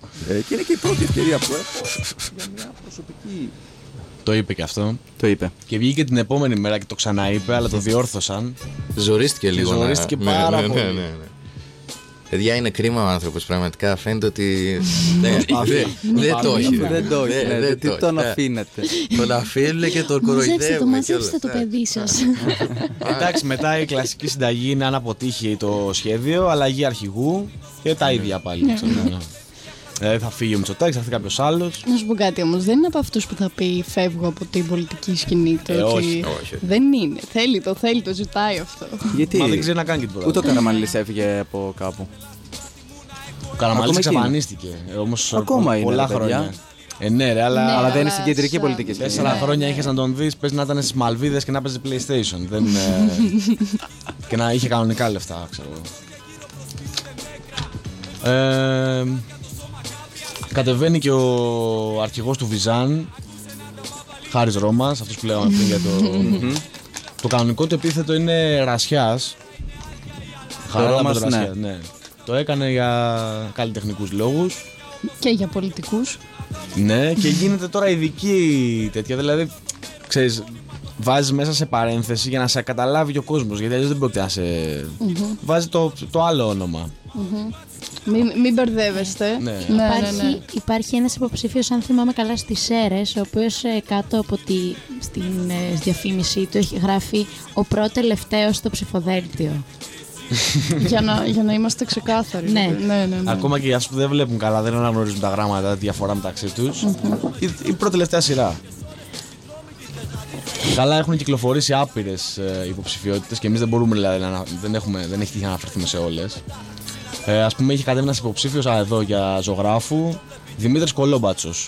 Ε, και είναι και η πρώτη ευκαιρία που έχω για μια προσωπική. Το είπε και αυτό. Το είπε. Και βγήκε την επόμενη μέρα και το ξαναείπε, αλλά το διόρθωσαν. Ζορίστηκε λίγο. Και ζορίστηκε να... πάρα ναι, ναι, πολύ. ναι, ναι, ναι. Παιδιά, είναι κρίμα ο άνθρωπος, πραγματικά φαίνεται ότι δεν το έχει. Δεν το έχει. Τι τον αφήνετε. Τον αφήνουν και τον κοροϊδεύουν. Το μαζέψτε το παιδί σας. Εντάξει, μετά η κλασική συνταγή είναι αν αποτύχει το σχέδιο, αλλαγή αρχηγού και τα ίδια πάλι. Δηλαδή θα φύγει ο Μητσοτάκης, θα έρθει κάποιος άλλος. Να σου πω κάτι όμως, δεν είναι από αυτούς που θα πει φεύγω από την πολιτική σκηνή. Ε, όχι, όχι. Δεν είναι. Θέλει το, θέλει το, ζητάει αυτό. Γιατί? Μα δεν ξέρει να κάνει και την πρόταση. Ούτε ο Καραμανλής έφυγε από κάπου. Ο Καραμανλής εξαφανίστηκε. Όμως ακόμα είναι, πολλά ρε, χρόνια. Ε, ναι, ρε, αλλά, Ναι, αλλά δεν είναι στην κεντρική πολιτική σκηνή. Τέσσερα χρόνια είχες να τον δεις, παίζει να ήταν στις Μαλβίδες και να παίζει PlayStation. Δεν, ε, και να είχε κανονικά λεφτά, ξέρω εγώ. Ε, κατεβαίνει και ο αρχηγός του Βιζάν, Χάρης Ρώμας, αυτός που λέγαμε πριν για το... Το κανονικό του επίθετο είναι Ρασιάς. Ρώμας, Ρασιά, ναι. ναι. Το έκανε για καλλιτεχνικούς λόγους. Και για πολιτικούς. Ναι, και γίνεται τώρα ειδική τέτοια. Δηλαδή, ξέρεις, βάζεις μέσα σε παρένθεση για να σε καταλάβει ο κόσμος. Γιατί αλλιώς δεν πρόκειται να σε. Mm-hmm. Βάζει το, το άλλο όνομα. Mm-hmm. Μην, μην μπερδεύεστε. Ναι. Ναι, Υπάρχει, ναι, ναι. υπάρχει ένας υποψήφιος, αν θυμάμαι καλά, στις Σέρρες, ο οποίος ε, κάτω από τη στην ε, διαφήμιση του έχει γράφει «Ο πρώτο-τελευταίος στο ψηφοδέλτιο». για, να, για να είμαστε ξεκάθαροι. Ναι. Ναι, ναι, ναι. Ακόμα και για αυτούς που δεν βλέπουν καλά, δεν αναγνωρίζουν τα γράμματα, τη διαφορά μεταξύ τους. Mm-hmm. Η, η πρώτη τελευταία σειρά. Καλά, έχουν κυκλοφορήσει άπειρες ε, υποψηφιότητες και εμείς δεν μπορούμε, δηλαδή, να, δεν, έχουμε, δεν έχει τύχει να αναφερθούμε σε όλες. Ε, ας πούμε, είχε κατέβει ένας υποψήφιος εδώ για ζωγράφου, Δημήτρης Κολόμπατσος.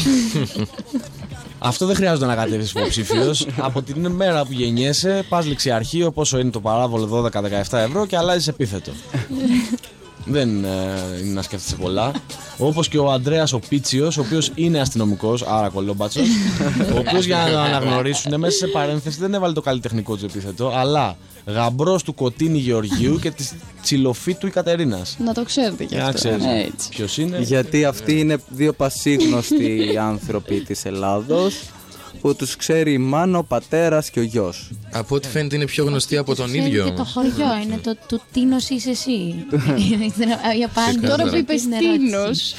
Αυτό δεν χρειάζεται να κατέβεις υποψήφιος. Από την μέρα που γεννιέσαι, πας ληξιαρχείο, πόσο είναι το παράβολο, δώδεκα με δεκαεπτά ευρώ και αλλάζεις επίθετο. Δεν ε, είναι να σκέφτεσαι πολλά. Όπως και ο Ανδρέας ο Πίτσιος, ο οποίος είναι αστυνομικός, άρα Κολόμπατσος. Ο οποίος, για να το αναγνωρίσουν, μέσα σε παρένθεση δεν έβαλε το καλλιτεχνικό του επίθετο, αλλά γαμπρός του Κωτίνη Γεωργίου και της Τσιλοφίτου η Κατερίνας. Να το ξέρετε κι Για να αυτό. ξέρεις ποιος είναι. Γιατί αυτοί είναι δύο πασίγνωστοι άνθρωποι της Ελλάδος που τους ξέρει η μάνα, ο πατέρας και ο γιος. Από ό,τι φαίνεται είναι πιο γνωστή από τον Ξέρει ίδιο. και το χωριό, είναι το του Τίνος είσαι εσύ. Η απάντηση. Τώρα που είπες στην ερώτηση. Τίνος,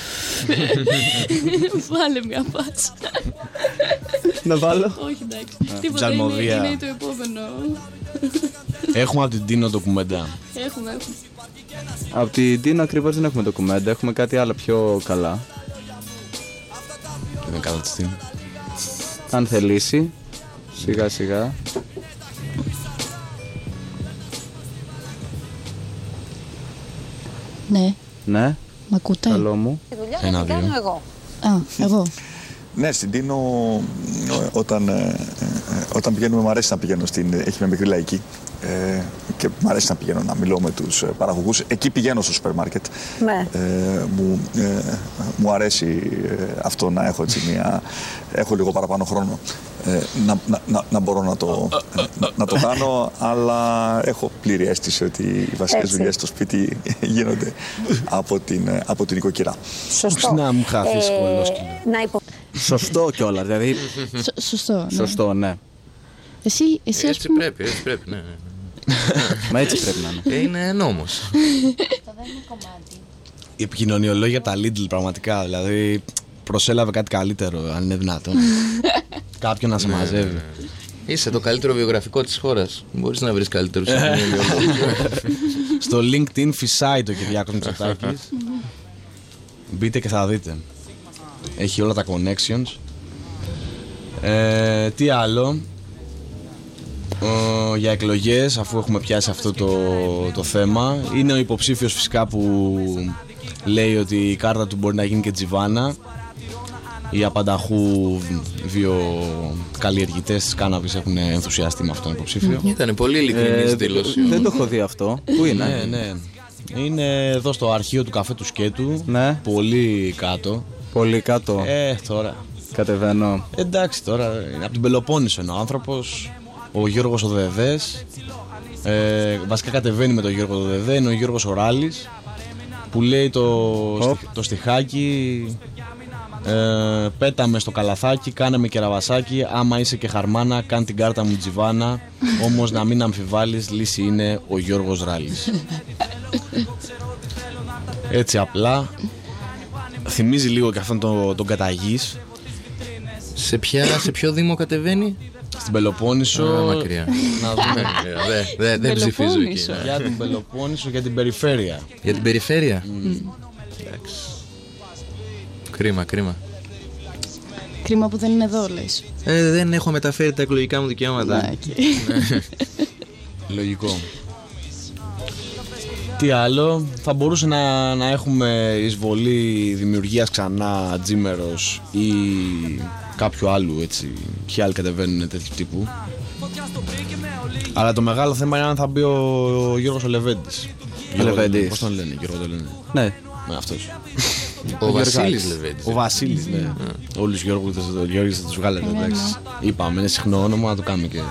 βάλε μια πάτσα. Να βάλω. Όχι, εντάξει. Τίποτα, είναι, Ψαλμοδία. είναι το επόμενο. Έχουμε από την Τίνο ντοκουμέντα. Έχουμε, έχουμε. Από την Τίνο ακριβώς δεν έχουμε ντοκουμέντα, έχουμε κάτι άλλο πιο καλά. Και δεν καλά της Τίνο. Αν θελήσει, σιγά σιγά. Ναι, Ναι, μ' ακούτε? καλό μου. Ένα, δύο. Α, εγώ. Ναι, στην Τίνο όταν, ε, ε, όταν πηγαίνουμε, μου αρέσει να πηγαίνω στην. Έχει μια μικρή λαϊκή. Ε, και μου αρέσει να πηγαίνω να μιλώ με τους παραγωγούς. Εκεί πηγαίνω στο σούπερ μάρκετ. Ναι. Ε, μου, ε, μου αρέσει ε, αυτό να έχω έτσι μια. Έχω λίγο παραπάνω χρόνο ε, να, να, να, να μπορώ να το, ε, να, να το κάνω, αλλά έχω πλήρη αίσθηση ότι οι βασικές δουλειές στο σπίτι γίνονται από την, από την οικοκυρά. Σωστό. Να μου χάθεις Ε, κολόσκυλο. να υπο... Σωστό κιόλας, δηλαδή. Σ- Σωστό. Ναι. Σωστό, ναι. Εσύ, εσύ ας Έτσι πούμε. πρέπει, έτσι πρέπει, ναι. ναι. Μα έτσι πρέπει να είναι. Ε, είναι νόμος. Η επικοινωνιολόγια από τα Lidl πραγματικά, δηλαδή προσέλαβε κάτι καλύτερο, αν είναι δυνατόν. Κάποιον να σε μαζεύει. Είσαι το καλύτερο βιογραφικό της χώρας. Μπορείς να βρεις καλύτερους επικοινωνιολόγους. Στο LinkedIn φυσάει το Κυριάκος Μητσοτάκης. Μπείτε και θα δείτε. Έχει όλα τα connections. Ε, τι άλλο. Ε, για εκλογές, αφού έχουμε πιάσει αυτό το, το θέμα, είναι ο υποψήφιος φυσικά που λέει ότι η κάρτα του μπορεί να γίνει και τζιβάνα. Οι απανταχού βιοκαλλιεργητές της κάναβης έχουν ενθουσιαστεί με αυτόν τον υποψήφιο. Ήταν πολύ ειλικρινής Ε, δήλωση. δεν το έχω δει αυτό. Πού είναι? Ναι, ναι. Είναι εδώ στο αρχείο του καφέ του Σκέτου. Ναι. Πολύ κάτω. Πολύ κάτω. Ε, τώρα. Κατεβαίνω. Εντάξει, τώρα. Είναι από την Πελοπόννησο είναι ο άνθρωπος. Ο Γιώργος ο Δεδές. Ε, βασικά κατεβαίνει με τον Γιώργο ο Δεδέ. Είναι ο Γιώργος ο Ράλης. που λέει το, στιχ, το στιχάκι ε, πέταμε στο καλαθάκι, κάναμε κεραβασάκι, άμα είσαι και χαρμάνα κάν την κάρτα μου τζιβάνα, όμως να μην αμφιβάλλεις, λύση είναι ο Γιώργος Ράλης. Έτσι απλά. Θυμίζει λίγο και αυτόν τον, τον Καταγής. Σε, ποια, σε ποιο δήμο κατεβαίνει? Στην Πελοπόννησο. Α, μακριά. Να δούμε. Δεν δε ψηφίζω εκεί. Για την Πελοπόννησο, για την περιφέρεια. Για την περιφέρεια. Mm. Κρίμα, κρίμα. Κρίμα που δεν είναι εδώ, λες. Ε, δεν έχω μεταφέρει τα εκλογικά μου δικαιώματα. Να, λογικό. Τι άλλο, θα μπορούσε να, να έχουμε εισβολή δημιουργίας ξανά Τζίμερος ή κάποιου άλλου, έτσι, ποιοι άλλοι κατεβαίνουν τέτοιου τύπου. Αλλά το μεγάλο θέμα είναι αν θα μπει ο, ο Γιώργος ο Λεβέντης. Ο Λεβέντης. Πώς τον λένε, Γιώργο τον λένε? Ναι. Με αυτός. Ο Βασίλης Λεβέντης. Ο Βασίλης, ναι. Όλους τους Γιώργους θα τους βγάλετε, εντάξει. Είπαμε, είναι συχνό όνομα, να το κάνουμε και...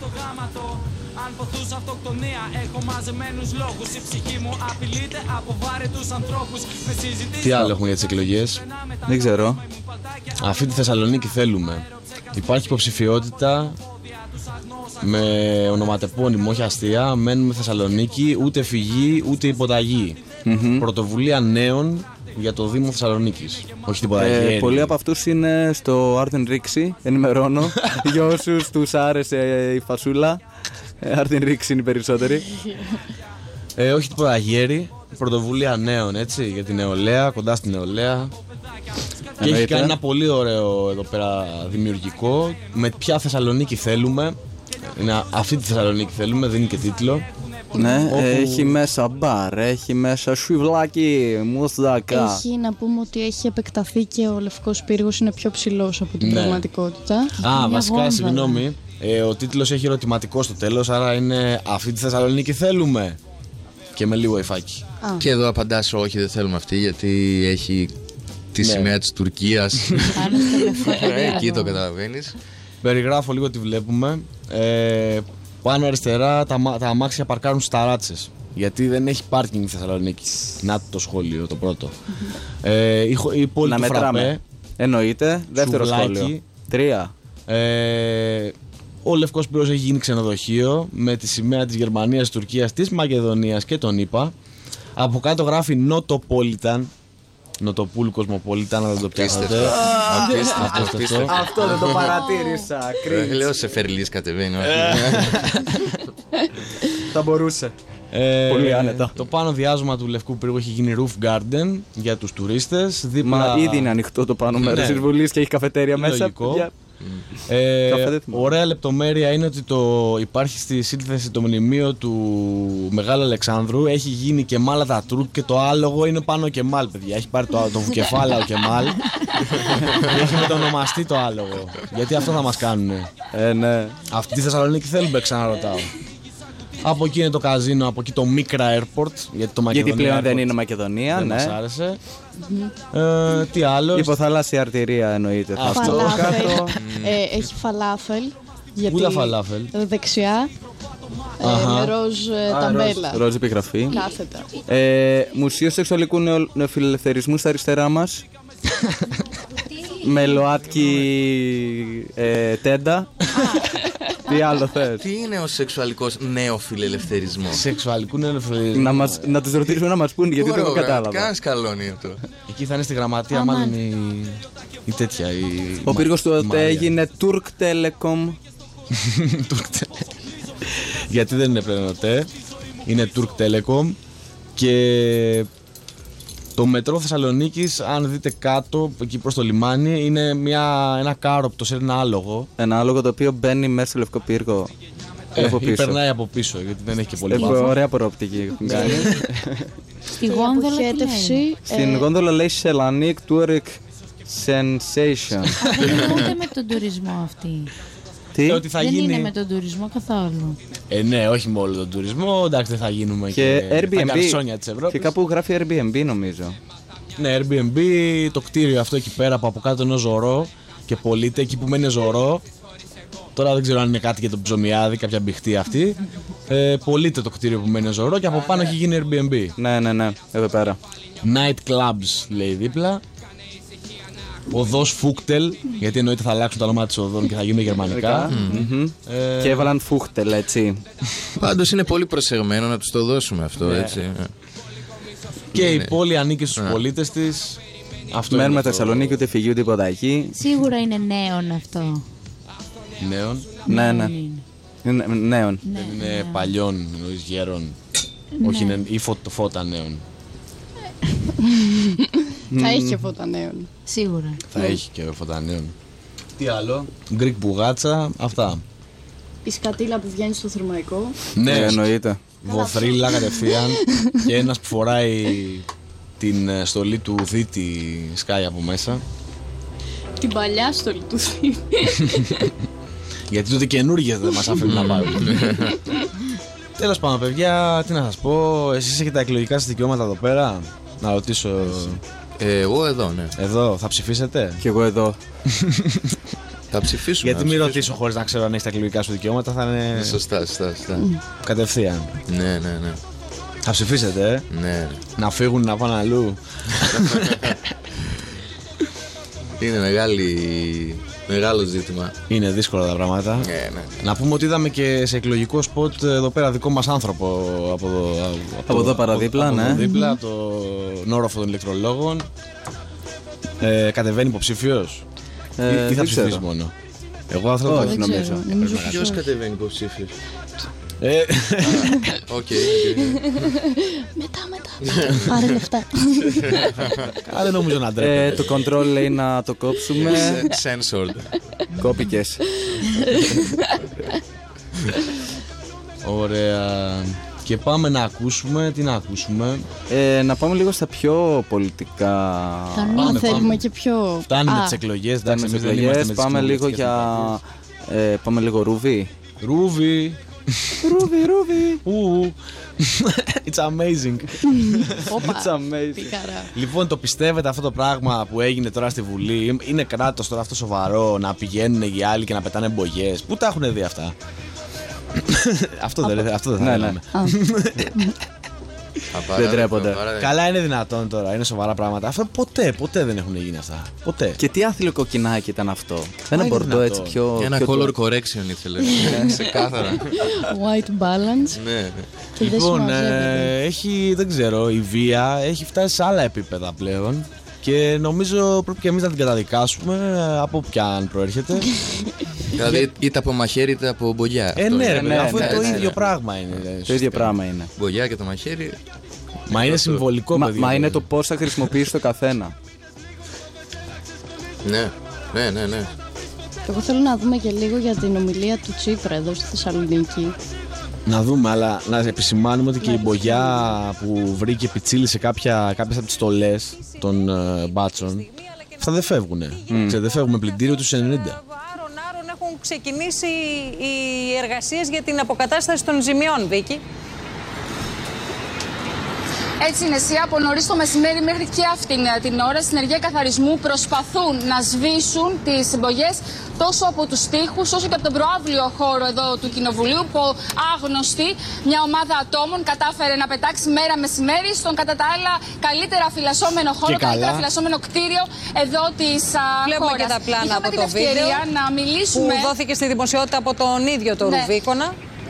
Τι άλλο έχουμε για τις εκλογές? Δεν ξέρω. Αυτή τη Θεσσαλονίκη θέλουμε. Υπάρχει υποψηφιότητα με ονοματεπώνυμο, όχι αστεία. Μένουμε Θεσσαλονίκη, ούτε φυγή ούτε υποταγή. Mm-hmm. Πρωτοβουλία νέων για το Δήμο Θεσσαλονίκης. Όχι την υποταγή. Ε, πολλοί από αυτούς είναι στο Άρτεν Ρίξη, ενημερώνω. Για όσους τους άρεσε η φασούλα. Άρτεν Ρίξη είναι οι περισσότεροι. Ε, όχι τίποτα γέρι. Πρωτοβουλία νέων, έτσι, για την νεολαία, κοντά στην νεολαία. Και έχει κάνει ένα πολύ ωραίο εδώ πέρα δημιουργικό. Με ποια Θεσσαλονίκη θέλουμε. Είναι αυτή τη Θεσσαλονίκη θέλουμε, δίνει και τίτλο. Ναι, όπου... έχει μέσα μπαρ, έχει μέσα σουιβλάκι, μουσδακά. Έχει να πούμε ότι έχει επεκταθεί και ο Λευκός Πύργος είναι πιο ψηλός από την ναι. πραγματικότητα. Α, βασικά, συγγνώμη. Ε, ο τίτλος έχει ερωτηματικό στο τέλος, άρα είναι αυτή τη Θεσσαλονίκη θέλουμε. Και με λίγο υφάκι. Και εδώ απαντάς όχι, δεν θέλουμε αυτή, γιατί έχει τη ναι. σημαία της Τουρκίας. Εκεί το καταλαβαίνεις. Περιγράφω λίγο τι βλέπουμε. Ε, πάνω αριστερά τα, τα αμάξια παρκάρουν στις ταράτσες. Γιατί δεν έχει πάρκινγκ στη Θεσσαλονίκη. Να το σχόλιο το πρώτο. ε, η, η πόλη του Φραπέ. Εννοείται. Δεύτερο σχόλιο. Τρία. Ε, ο Λευκός Πύρος έχει γίνει ξενοδοχείο με τη σημαία της Γερμανίας, της Τουρκίας, της Μακεδονίας και τον ΗΠΑ. Από κάτω γράφει Νοτοπόλιταν. Νοτοπούλ Κοσμοπόλιταν, να δεν το πιάσατε. Αυτό δεν το παρατήρησα. Λέω σε Φερλής κατεβαίνει. Θα μπορούσε. Ε, Πολύ άνετα. Το πάνω διάζωμα του Λευκού Πύργου έχει γίνει roof garden για τους τουρίστες. Δίπλα... Μα ήδη είναι ανοιχτό το πάνω μέρος της Βουλής και έχει καφετέρια μέσα. Για... Ε, ωραία λεπτομέρεια είναι ότι το, υπάρχει στη σύνθεση το μνημείο του Μεγάλου Αλεξάνδρου. Έχει γίνει Κεμάλ Ατατούρκ και το άλογο είναι πάνω Κεμάλ, παιδιά. Έχει πάρει το, το βουκεφάλα ο Κεμάλ. Έχει μετονομαστεί το άλογο. Γιατί αυτό θα μας κάνουνε. Ε, ναι. Αυτή τη Θεσσαλονίκη θέλουμε, ξαναρωτάω. Από εκεί είναι το καζίνο, από εκεί το Micra Airport. Γιατί, το γιατί πλέον Airport δεν είναι Μακεδονία, δεν ναι. μας άρεσε. Mm-hmm. Ε, τι άλλο. Υποθαλάσσια αρτηρία εννοείται. Αυτό. Φαλάφελ. ε, έχει φαλάφελ. Πού τα φαλάφελ? Δεξιά. Ε, με ροζ ε, ταμπέλα. Ροζ επιγραφή. Κάθετα. Ε, Μουσείο Σεξουαλικού Νεοφιλελευθερισμού στα αριστερά μας. Με ΛΟΑΤΚΙ ε, τέντα. Τι άλλο θες? Τι είναι ο σεξουαλικός νεοφιλελευθερισμός? Σεξουαλικού νεοφιλελευθερισμού. Να, μας, να τους ρωτήσουμε να μας πούν, γιατί δεν το κατάλαβα. Κάνε σκαλώνει αυτό. Εκεί θα είναι στη γραμματεία, μάλλον η, η τέτοια. Η... Ο πύργος του ΟΤΕ έγινε Turk Telecom. Γιατί δεν είναι πλέον ΟΤΕ, είναι Turk Telecom. Και το μετρό Θεσσαλονίκης, αν δείτε κάτω, εκεί προς το λιμάνι, είναι μια, ένα κάροπτο σε ένα άλογο. Ένα άλογο το οποίο μπαίνει μέσα στο Λευκό Πύργο. Ε, από πίσω. Περνάει από πίσω, γιατί δεν έχει και πολύ βάθος. Ωραία προοπτική έχουν κάνει. Στη γόνδολα τι Στην γόνδολα λέει Selanik Touring Sensation. Δεν είναι με τον τουρισμό αυτή. Τι? Ότι θα δεν γίνει... είναι με τον τουρισμό καθόλου. Ε, ναι, όχι με όλο τον τουρισμό. Εντάξει, δεν θα γίνουμε και, και Airbnb. τα γκαρσόνια της Ευρώπης. Και κάπου γράφει Airbnb, νομίζω. Ναι, Airbnb, το κτίριο αυτό εκεί πέρα που από κάτω είναι Ζωρό και πωλείται εκεί που μένει Ζωρό. Τώρα δεν ξέρω αν είναι κάτι για τον ψωμιάδι, κάποια μπιχτή αυτή. Ε, πωλείται το κτίριο που μένει ο Ζωρό και από πάνω έχει γίνει Airbnb. Ναι, ναι, ναι, εδώ πέρα. Night Clubs λέει δίπλα. Οδός Φούκτελ, γιατί εννοείται θα αλλάξουν τα ονόματα της οδών και θα γίνουν γερμανικά. Mm-hmm. Ε... Και έβαλαν Φούκτελ, έτσι. Πάντως είναι πολύ προσεγμένο να τους το δώσουμε αυτό, yeah. έτσι. Και είναι. Η πόλη ανήκει στους yeah. πολίτες της. Μένουμε το... Θεσσαλονίκη, ούτε φυγεί ούτε τίποτα εκεί. Σίγουρα είναι νέον αυτό. Νέον. Ναι, ναι. Είναι νέον. Δεν είναι παλιών, εννοείς γέρων. Όχι, είναι ή φώτα νέων. Θα έχει και φώτα νέων. Σίγουρα. Θα έχει και φώτα νέων. Τι άλλο? Γκρικ μπουγάτσα, αυτά. Η σκατήλα που βγαίνει στο θερμαϊκό. Ναι, εννοείται. Βοθρίλα κατευθείαν. Και ένας που φοράει την στολή του Δίτη σκάει από μέσα. Την παλιά στολή του Δίτη. Γιατί τότε καινούργιες δεν μας αφήνουν να πάρουν. Τέλος πάντων, παιδιά, τι να σας πω. Εσείς έχετε τα εκλογικά σας δικαιώματα εδώ πέρα? Να ρωτήσω. Ε, εγώ εδώ, ναι. Εδώ, θα ψηφίσετε? Κι εγώ εδώ. Θα ψηφίσουμε. Γιατί μην ρωτήσω χωρίς να ξέρω αν έχεις τα εκλογικά σου δικαιώματα, θα είναι. Σωστά, σωστά, σωστά. Κατευθείαν. Ναι, ναι, ναι. Θα ψηφίσετε, ε? Ναι. Να φύγουν να πάνε αλλού. Είναι μεγάλη. Μεγάλο ζήτημα. Είναι δύσκολα τα πράγματα. Ναι, ναι. Να πούμε ότι είδαμε και σε εκλογικό σποτ εδώ πέρα δικό μας άνθρωπο από εδώ, από εδώ παραδίπλα, από, ναι. Από δίπλα, τον όροφο των ηλεκτρολόγων. Ε, κατεβαίνει υποψήφιος. Ε, ή, ή θα ψηφίσει μόνο? Εγώ θα Όχι, νομίζω. Ποιος κατεβαίνει υποψήφιος? Οκ. Μετά, μετά. Πάρε λεφτά. Καλά, δεν νομίζω να ντρέπεται. Το control λέει να το κόψουμε. Censored. Κόπηκες. Ωραία. Και πάμε να ακούσουμε. Τι να ακούσουμε? Ε, να πάμε λίγο στα πιο πολιτικά. Αν θέλουμε και πιο. Φτάνει με τις εκλογές. Φτάνει με τις εκλογές. Πάμε λίγο για. Ε, πάμε λίγο Ρούβι. Ρούβι. Ρούβι, Ρούβι. It's amazing. It's amazing. Τι χαρά. Λοιπόν, το πιστεύετε αυτό το πράγμα που έγινε τώρα στη Βουλή? Είναι κράτος τώρα αυτό σοβαρό να πηγαίνουν οι άλλοι και να πετάνε εμπογιές? Πού τα έχουν δει αυτά? Αυτό δεν θα θέλαμε. Δεν τρέπονται. Καλά, είναι δυνατόν τώρα, είναι σοβαρά πράγματα. Αυτά ποτέ, ποτέ δεν έχουν γίνει αυτά. Ποτέ. Και τι άθλιο κοκκινάκι ήταν αυτό? Ένα μπορντό έτσι πιο. Ένα color correction ήθελε. Σε κάθαρα. White balance. Ναι. Λοιπόν, έχει, δεν ξέρω, η βία έχει φτάσει σε άλλα επίπεδα πλέον. Και νομίζω πρέπει και εμείς να την καταδικάσουμε από όποια αν προέρχεται. Δηλαδή είτε από μαχαίρι είτε από μπογιά. Ε, ναι, ρε, αφού το ίδιο πράγμα είναι. Το ίδιο πράγμα είναι. Μπογιά και το μαχαίρι. Μα είναι συμβολικό, παιδί. Μα είναι το πώς θα χρησιμοποιήσει το καθένα. Ναι, ναι, ναι, ναι. Εγώ θέλω να δούμε και λίγο για την ομιλία του Τσίπρα εδώ στη Θεσσαλονίκη. Να δούμε, αλλά να επισημάνουμε ότι και η μπογιά που βρήκε πιτσίλη σε κάποια, κάποιες από τις στολές των uh, μπάτσων, αυτά δεν φεύγουνε. Mm. Ξέρετε, δεν φεύγουν με πλυντήριο τους ενενήντα. Έχουν ξεκινήσει οι εργασίες για την αποκατάσταση των ζημιών, Βίκη. Έτσι είναι, εσύ από νωρίς το μεσημέρι μέχρι και αυτήν την ώρα στην ενεργεία καθαρισμού προσπαθούν να σβήσουν τις μπογιές τόσο από τους τοίχους όσο και από τον προαύλιο χώρο εδώ του Κοινοβουλίου που άγνωστη μια ομάδα ατόμων κατάφερε να πετάξει μέρα μεσημέρι στον κατά τα άλλα καλύτερα φυλασσόμενο χώρο, καλύτερα φυλασσόμενο κτίριο εδώ της χώρας. Βλέπουμε και τα πλάνα από το βίντεο να μιλήσουμε... που δόθηκε στη δημοσιότητα από τον ίδιο το ναι. Ρουβίκονα.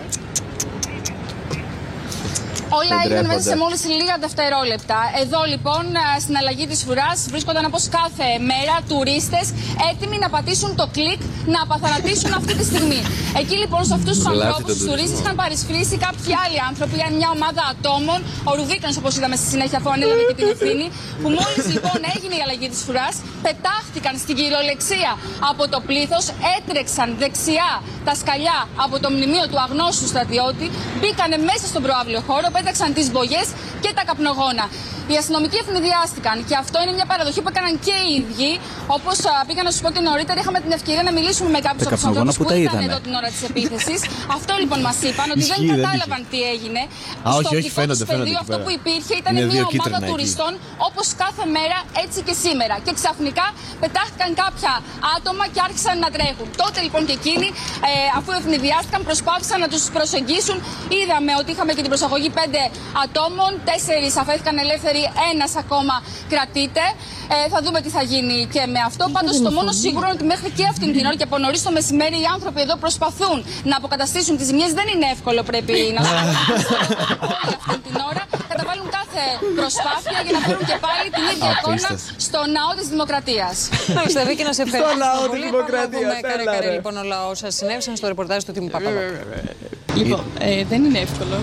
Όλα έγιναν μέσα σε μόλις λίγα δευτερόλεπτα. Εδώ λοιπόν στην αλλαγή της φρουράς βρίσκονταν όπως κάθε μέρα τουρίστες έτοιμοι να πατήσουν το κλικ να απαθανατήσουν αυτή τη στιγμή. Εκεί λοιπόν σε αυτούς τους ανθρώπους, τους τουρίστες, είχαν παρισφρήσει κάποιοι άλλοι άνθρωποι, μια ομάδα ατόμων, ο Ρουβίκονας όπως είδαμε στη συνέχεια αφού ανέλαβε και την ευθύνη, που μόλις λοιπόν έγινε η αλλαγή της φρουράς, πετάχτηκαν στην κυριολεξία από το πλήθος, έτρεξαν δεξιά τα σκαλιά από το μνημείο του αγνώστου στρατιώτη, μπήκανε μέσα στον προαύλιο χώρο, πέταξαν τις μπογιές και τα καπνογόνα. Οι αστυνομικοί ευνηδιάστηκαν και αυτό είναι μια παραδοχή που έκαναν και οι ίδιοι. Όπως πήγα να σου πω και νωρίτερα, είχαμε την ευκαιρία να μιλήσουμε με κάποιους από τους ανθρώπους που, που ήταν εδώ την ώρα της επίθεσης. Αυτό λοιπόν μας είπαν, ότι δεν κατάλαβαν τι έγινε. Α, όχι, όχι, φαίνονται, φαίνονται. Αυτό που υπήρχε ήταν μια ομάδα τουριστών, όπως κάθε μέρα, έτσι και σήμερα. Και ξαφνικά πετάχτηκαν κάποια άτομα και άρχισαν να τρέχουν. Τότε λοιπόν και εκείνοι, ε, αφού ευνηδιάστηκαν, προσπάθησαν να τους προσεγγίσουν. Είδαμε ότι είχαμε και την προσαγωγή πέντε ατόμων, τέσσερις αφέθηκαν ελεύθεροι, ένας ακόμα κρατείται. Ε, θα δούμε τι θα γίνει και με αυτό. Πάντως το μόνο σίγουρο είναι ότι μέχρι και αυτήν την ώρα και από νωρίς το μεσημέρι οι άνθρωποι εδώ προσπαθούν να αποκαταστήσουν τις ζημιές. Δεν είναι εύκολο, πρέπει να σου πω. Αυτή την ώρα καταβάλουν κάθε προσπάθεια για να βρουν και πάλι την ίδια εικόνα στο ναό της Δημοκρατίας. Μάλιστα, Βίκη, να σε ευχαριστήσω. Στο ναό της Δημοκρατίας. Καρέ, καρέ, λοιπόν, όλα όσα συνέβησαν στο ρεπορτάζ του Τίμου Παπαδόπουλου. Λοιπόν, ε, δεν είναι εύκολο.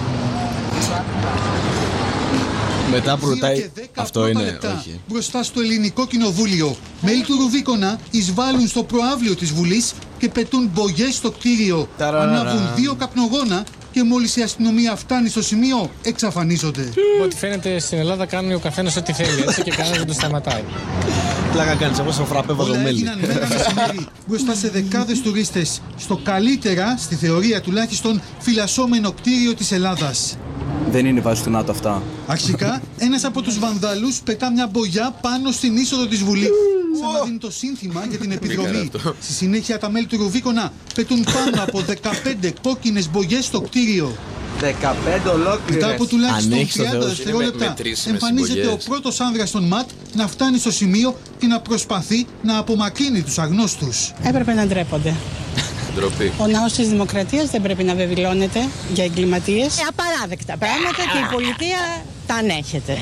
Μετά που ρωτάει, αυτό είναι, όχι. Μπροστά στο Ελληνικό Κοινοβούλιο, μέλη του Ρουβίκονα εισβάλλουν στο προαύλιο της Βουλής και πετούν μπογιές στο κτίριο. Ανάβουν δύο καπνογόνα και μόλις η αστυνομία φτάνει στο σημείο, εξαφανίζονται. Ό,τι φαίνεται στην Ελλάδα κάνει ο καθένας ό,τι θέλει, έτσι, και κανένας δεν το σταματάει. Πλάκα κάνεις, εγώ στο φραπέ βάζω μέλι. Έγιναν μέρα μεσημέρι μπροστά σε δεκάδες τουρίστες στο καλύτερα, στη θεωρία τουλάχιστον, φυλασσόμενο κτίριο της Ελλάδας. Δεν είναι η βάση του ΝΑΤΟ αυτά. Αρχικά, ένας από τους βανδάλους πετά μια μπογιά πάνω στην είσοδο της Βουλής, σαν να δίνει το σύνθημα για την επιδρομή. Στη συνέχεια, τα μέλη του Ρουβίκονα πετούν πάνω από δεκαπέντε κόκκινες μπογιές στο κτίριο. δεκαπέντε ολόκληρες. Μετά από τουλάχιστον τριάντα δευτερόλεπτα εμφανίζεται ο πρώτος άνδρας των ΜΑΤ να φτάνει στο σημείο και να προσπαθεί να απομακρύνει τους αγνώστους. Έπρεπε να ντρέπονται. Ντροπή. Ο ναός της Δημοκρατίας δεν πρέπει να βεβηλώνεται για εγκληματίες. Ε, απαράδεκτα πράγματα και η πολιτεία τα ανέχεται.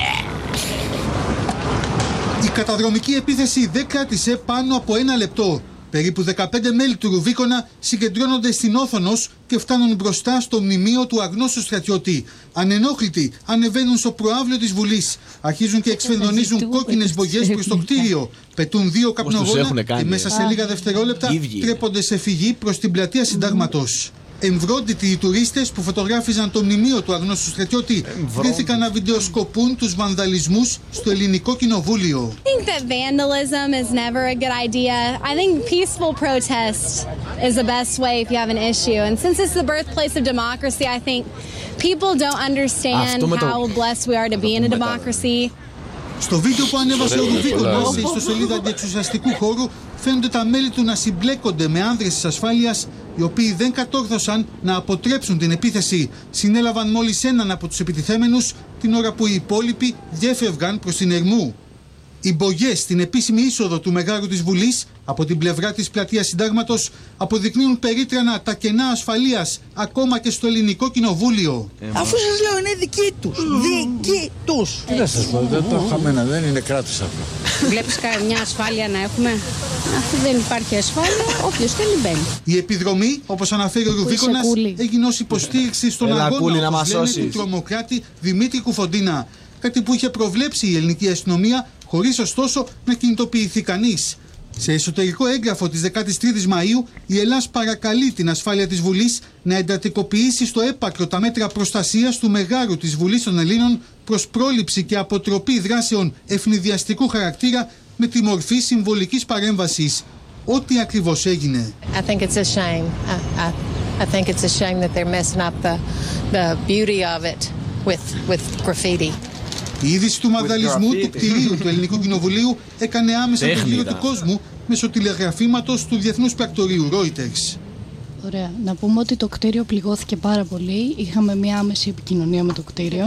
Η καταδρομική επίθεση δεν κράτησε πάνω από ένα λεπτό. Περίπου δεκαπέντε μέλη του Ρουβίκονα συγκεντρώνονται στην Όθωνος και φτάνουν μπροστά στο μνημείο του αγνώστου στρατιώτη. Ανενόχλητοι ανεβαίνουν στο προαύλιο της Βουλής. Αρχίζουν και εξφενδονίζουν κόκκινες μπογιές προς το κτίριο. Πετούν δύο καπνογόνα και μέσα σε λίγα δευτερόλεπτα τρέπονται σε φυγή προς την πλατεία Συντάγματος. Εμβρόντιτοι οι τουρίστες που φωτογράφιζαν το μνημείο του αγνώστου στρατιώτη βρέθηκαν να βιντεοσκοπούν τους βανδαλισμούς στο Ελληνικό Κοινοβούλιο. I think that vandalism is never a good idea. I think peaceful protest is the best way if you have an issue. And since it's the birthplace of democracy, I think people don't understand how blessed we are to be in a democracy. Στο βίντεο που ανέβασε ο Ρουβίκονας σε ιστοσελίδα αντιεξουσιαστικού χώρου φαίνονται τα μέλη του να συμπλέκονται με άνδρες της ασφάλειας, οι οποίοι δεν κατόρθωσαν να αποτρέψουν την επίθεση. Συνέλαβαν μόλις έναν από τους επιτιθέμενους την ώρα που οι υπόλοιποι διέφευγαν προς την Ερμού. Οι μπογιές στην επίσημη είσοδο του Μεγάρου της Βουλής από την πλευρά της πλατείας Συντάγματος αποδεικνύουν περίτρανα τα κενά ασφαλείας ακόμα και στο Ελληνικό Κοινοβούλιο. Ε, Αφού σας λέω είναι δική τους, δική τους. Τι να σας πω, δεν το χαμένα, δεν είναι κράτος αυτό. Βλέπεις καμιά ασφάλεια να έχουμε? Αφού δεν υπάρχει ασφάλεια, όποιος θέλει μπαίνει. Η επιδρομή, όπως αναφέρει ο Ρουβίκονας, έγινε ως υποστήριξη στον Έλα, αγώνα όπως λένε, του τρομοκράτη Δημήτρη Κουφοντίνα. Κάτι που είχε προβλέψει η ελληνική αστυνομία, χωρίς ωστόσο να κινητοποιηθεί κανείς. Σε εσωτερικό έγγραφο της δεκάτης τρίτης Μαΐου, η Ελλάς παρακαλεί την ασφάλεια της Βουλής να εντατικοποιήσει στο έπακρο τα μέτρα προστασίας του Μεγάρου της Βουλής των Ελλήνων προς πρόληψη και αποτροπή δράσεων ευνηδιαστικού χαρακτήρα με τη μορφή συμβολικής παρέμβασης. Ό,τι ακριβώς έγινε. I think it's a shame. I, I, I think it's a shame that they're messing up the, the beauty of it with, with graffiti. Η είδηση του μανδαλισμού του κτηρίου του Ελληνικού Κοινοβουλίου έκανε άμεσα το γύρο του κόσμου μέσω τηλεγραφήματος του Διεθνούς Πρακτορείου Reuters. Ωραία. Να πούμε ότι το κτίριο πληγώθηκε πάρα πολύ. Είχαμε μια άμεση επικοινωνία με το κτίριο.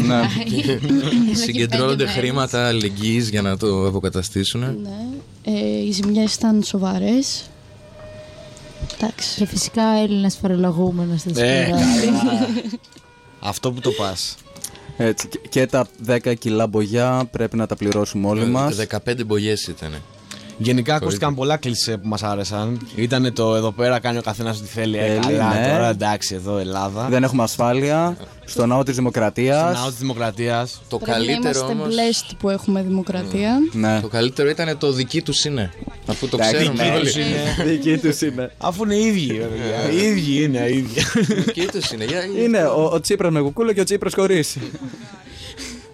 Συγκεντρώνονται χρήματα αλληλεγγύης για να το αποκαταστήσουν. Ναι. Ε, οι ζημιές ήταν σοβαρές. Εντάξει. Και φυσικά Έλληνας φορολογούμενος στην Αυτό που το πας. Έτσι, και τα δέκα κιλά μπογιά πρέπει να τα πληρώσουμε όλοι μας. δεκαπέντε μπογιές ήτανε. Γενικά ακούστηκαν πολλά κλισέ που μας άρεσαν. Ήτανε το εδώ πέρα κάνει ο καθένας ό,τι θέλει. Ε, καλά, ναι. Τώρα εντάξει, εδώ Ελλάδα. Δεν έχουμε ασφάλεια. Στο ναό της Δημοκρατίας. Στο ναό της Δημοκρατίας. Το πρέπει καλύτερο να είμαστε blessed που έχουμε δημοκρατία. Ναι. Το καλύτερο ήταν το δική τους είναι. Αφού το ξέρουμε όλοι. Δική τους είναι. Αφού είναι οι ίδιοι. Οι ίδιοι είναι. Δική τους είναι. Είναι ο, ο Τσίπρας με κουκούλο και ο Τσίπρας χωρίς.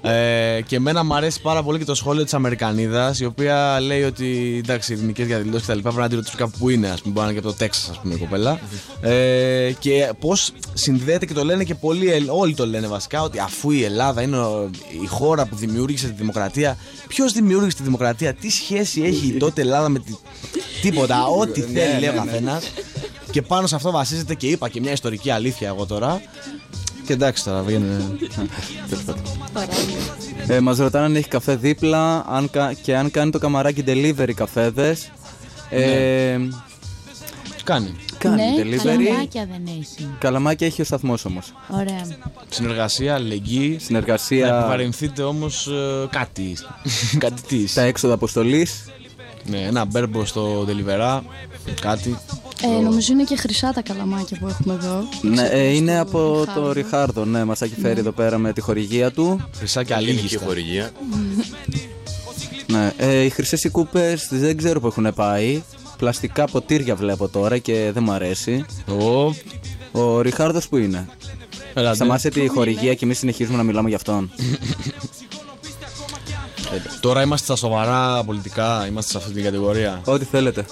Ε, και εμένα μου αρέσει πάρα πολύ και το σχόλιο της Αμερικανίδας, η οποία λέει ότι εντάξει, ειρηνικές διαδηλώσεις και τα λοιπά πρέπει να τη ρωτήσουμε κάπου που είναι, ας πούμε, μπορεί να είναι και από το Τέξας, ας πούμε, η κοπέλα. Ε, και πώς συνδέεται και το λένε και πολλοί, όλοι το λένε βασικά, ότι αφού η Ελλάδα είναι η χώρα που δημιούργησε τη δημοκρατία, ποιος δημιούργησε τη δημοκρατία, τι σχέση έχει τότε η Ελλάδα με τη... τίποτα, ό,τι θέλει λέει ο καθένας. Και πάνω σε αυτό βασίζεται και είπα και μια ιστορική αλήθεια εγώ τώρα. Και εντάξει τώρα βγαίνει. ε, Μας ρωτάνε αν έχει καφέ δίπλα αν, και αν κάνει το καμαράκι delivery καφέδες. Ε, ναι. Κάνει. Κάνει ναι, delivery. Καλαμάκια δεν έχει. Καλαμάκια έχει ο σταθμός όμως. Ωραία. Συνεργασία, αλληλεγγύη. Συνεργασία. Να επιβαρυνθείτε όμως ε, κάτι. κάτι της. Τα έξοδα αποστολής. Ναι, ένα μπέρμπο στο delivery. Κάτι. Ε, νομίζω είναι και χρυσά τα καλαμάκια που έχουμε εδώ. Ναι, ε, είναι από Ριχάρδο. το Ριχάρδο, ναι, μας έχει φέρει ναι. εδώ πέρα με τη χορηγία του. Χρυσά και αλήγιστα. χορηγία. ναι, ε, οι χρυσές οι κούπες δεν ξέρω που έχουν πάει. Πλαστικά ποτήρια βλέπω τώρα και δεν μ' αρέσει. Oh. Ο Ριχάρδος που είναι. Σταμάσε τη χορηγία και εμείς συνεχίζουμε να μιλάμε για αυτόν. Τώρα είμαστε στα σοβαρά πολιτικά, είμαστε σε αυτή την κατηγορία. Ό,τι θέλετε.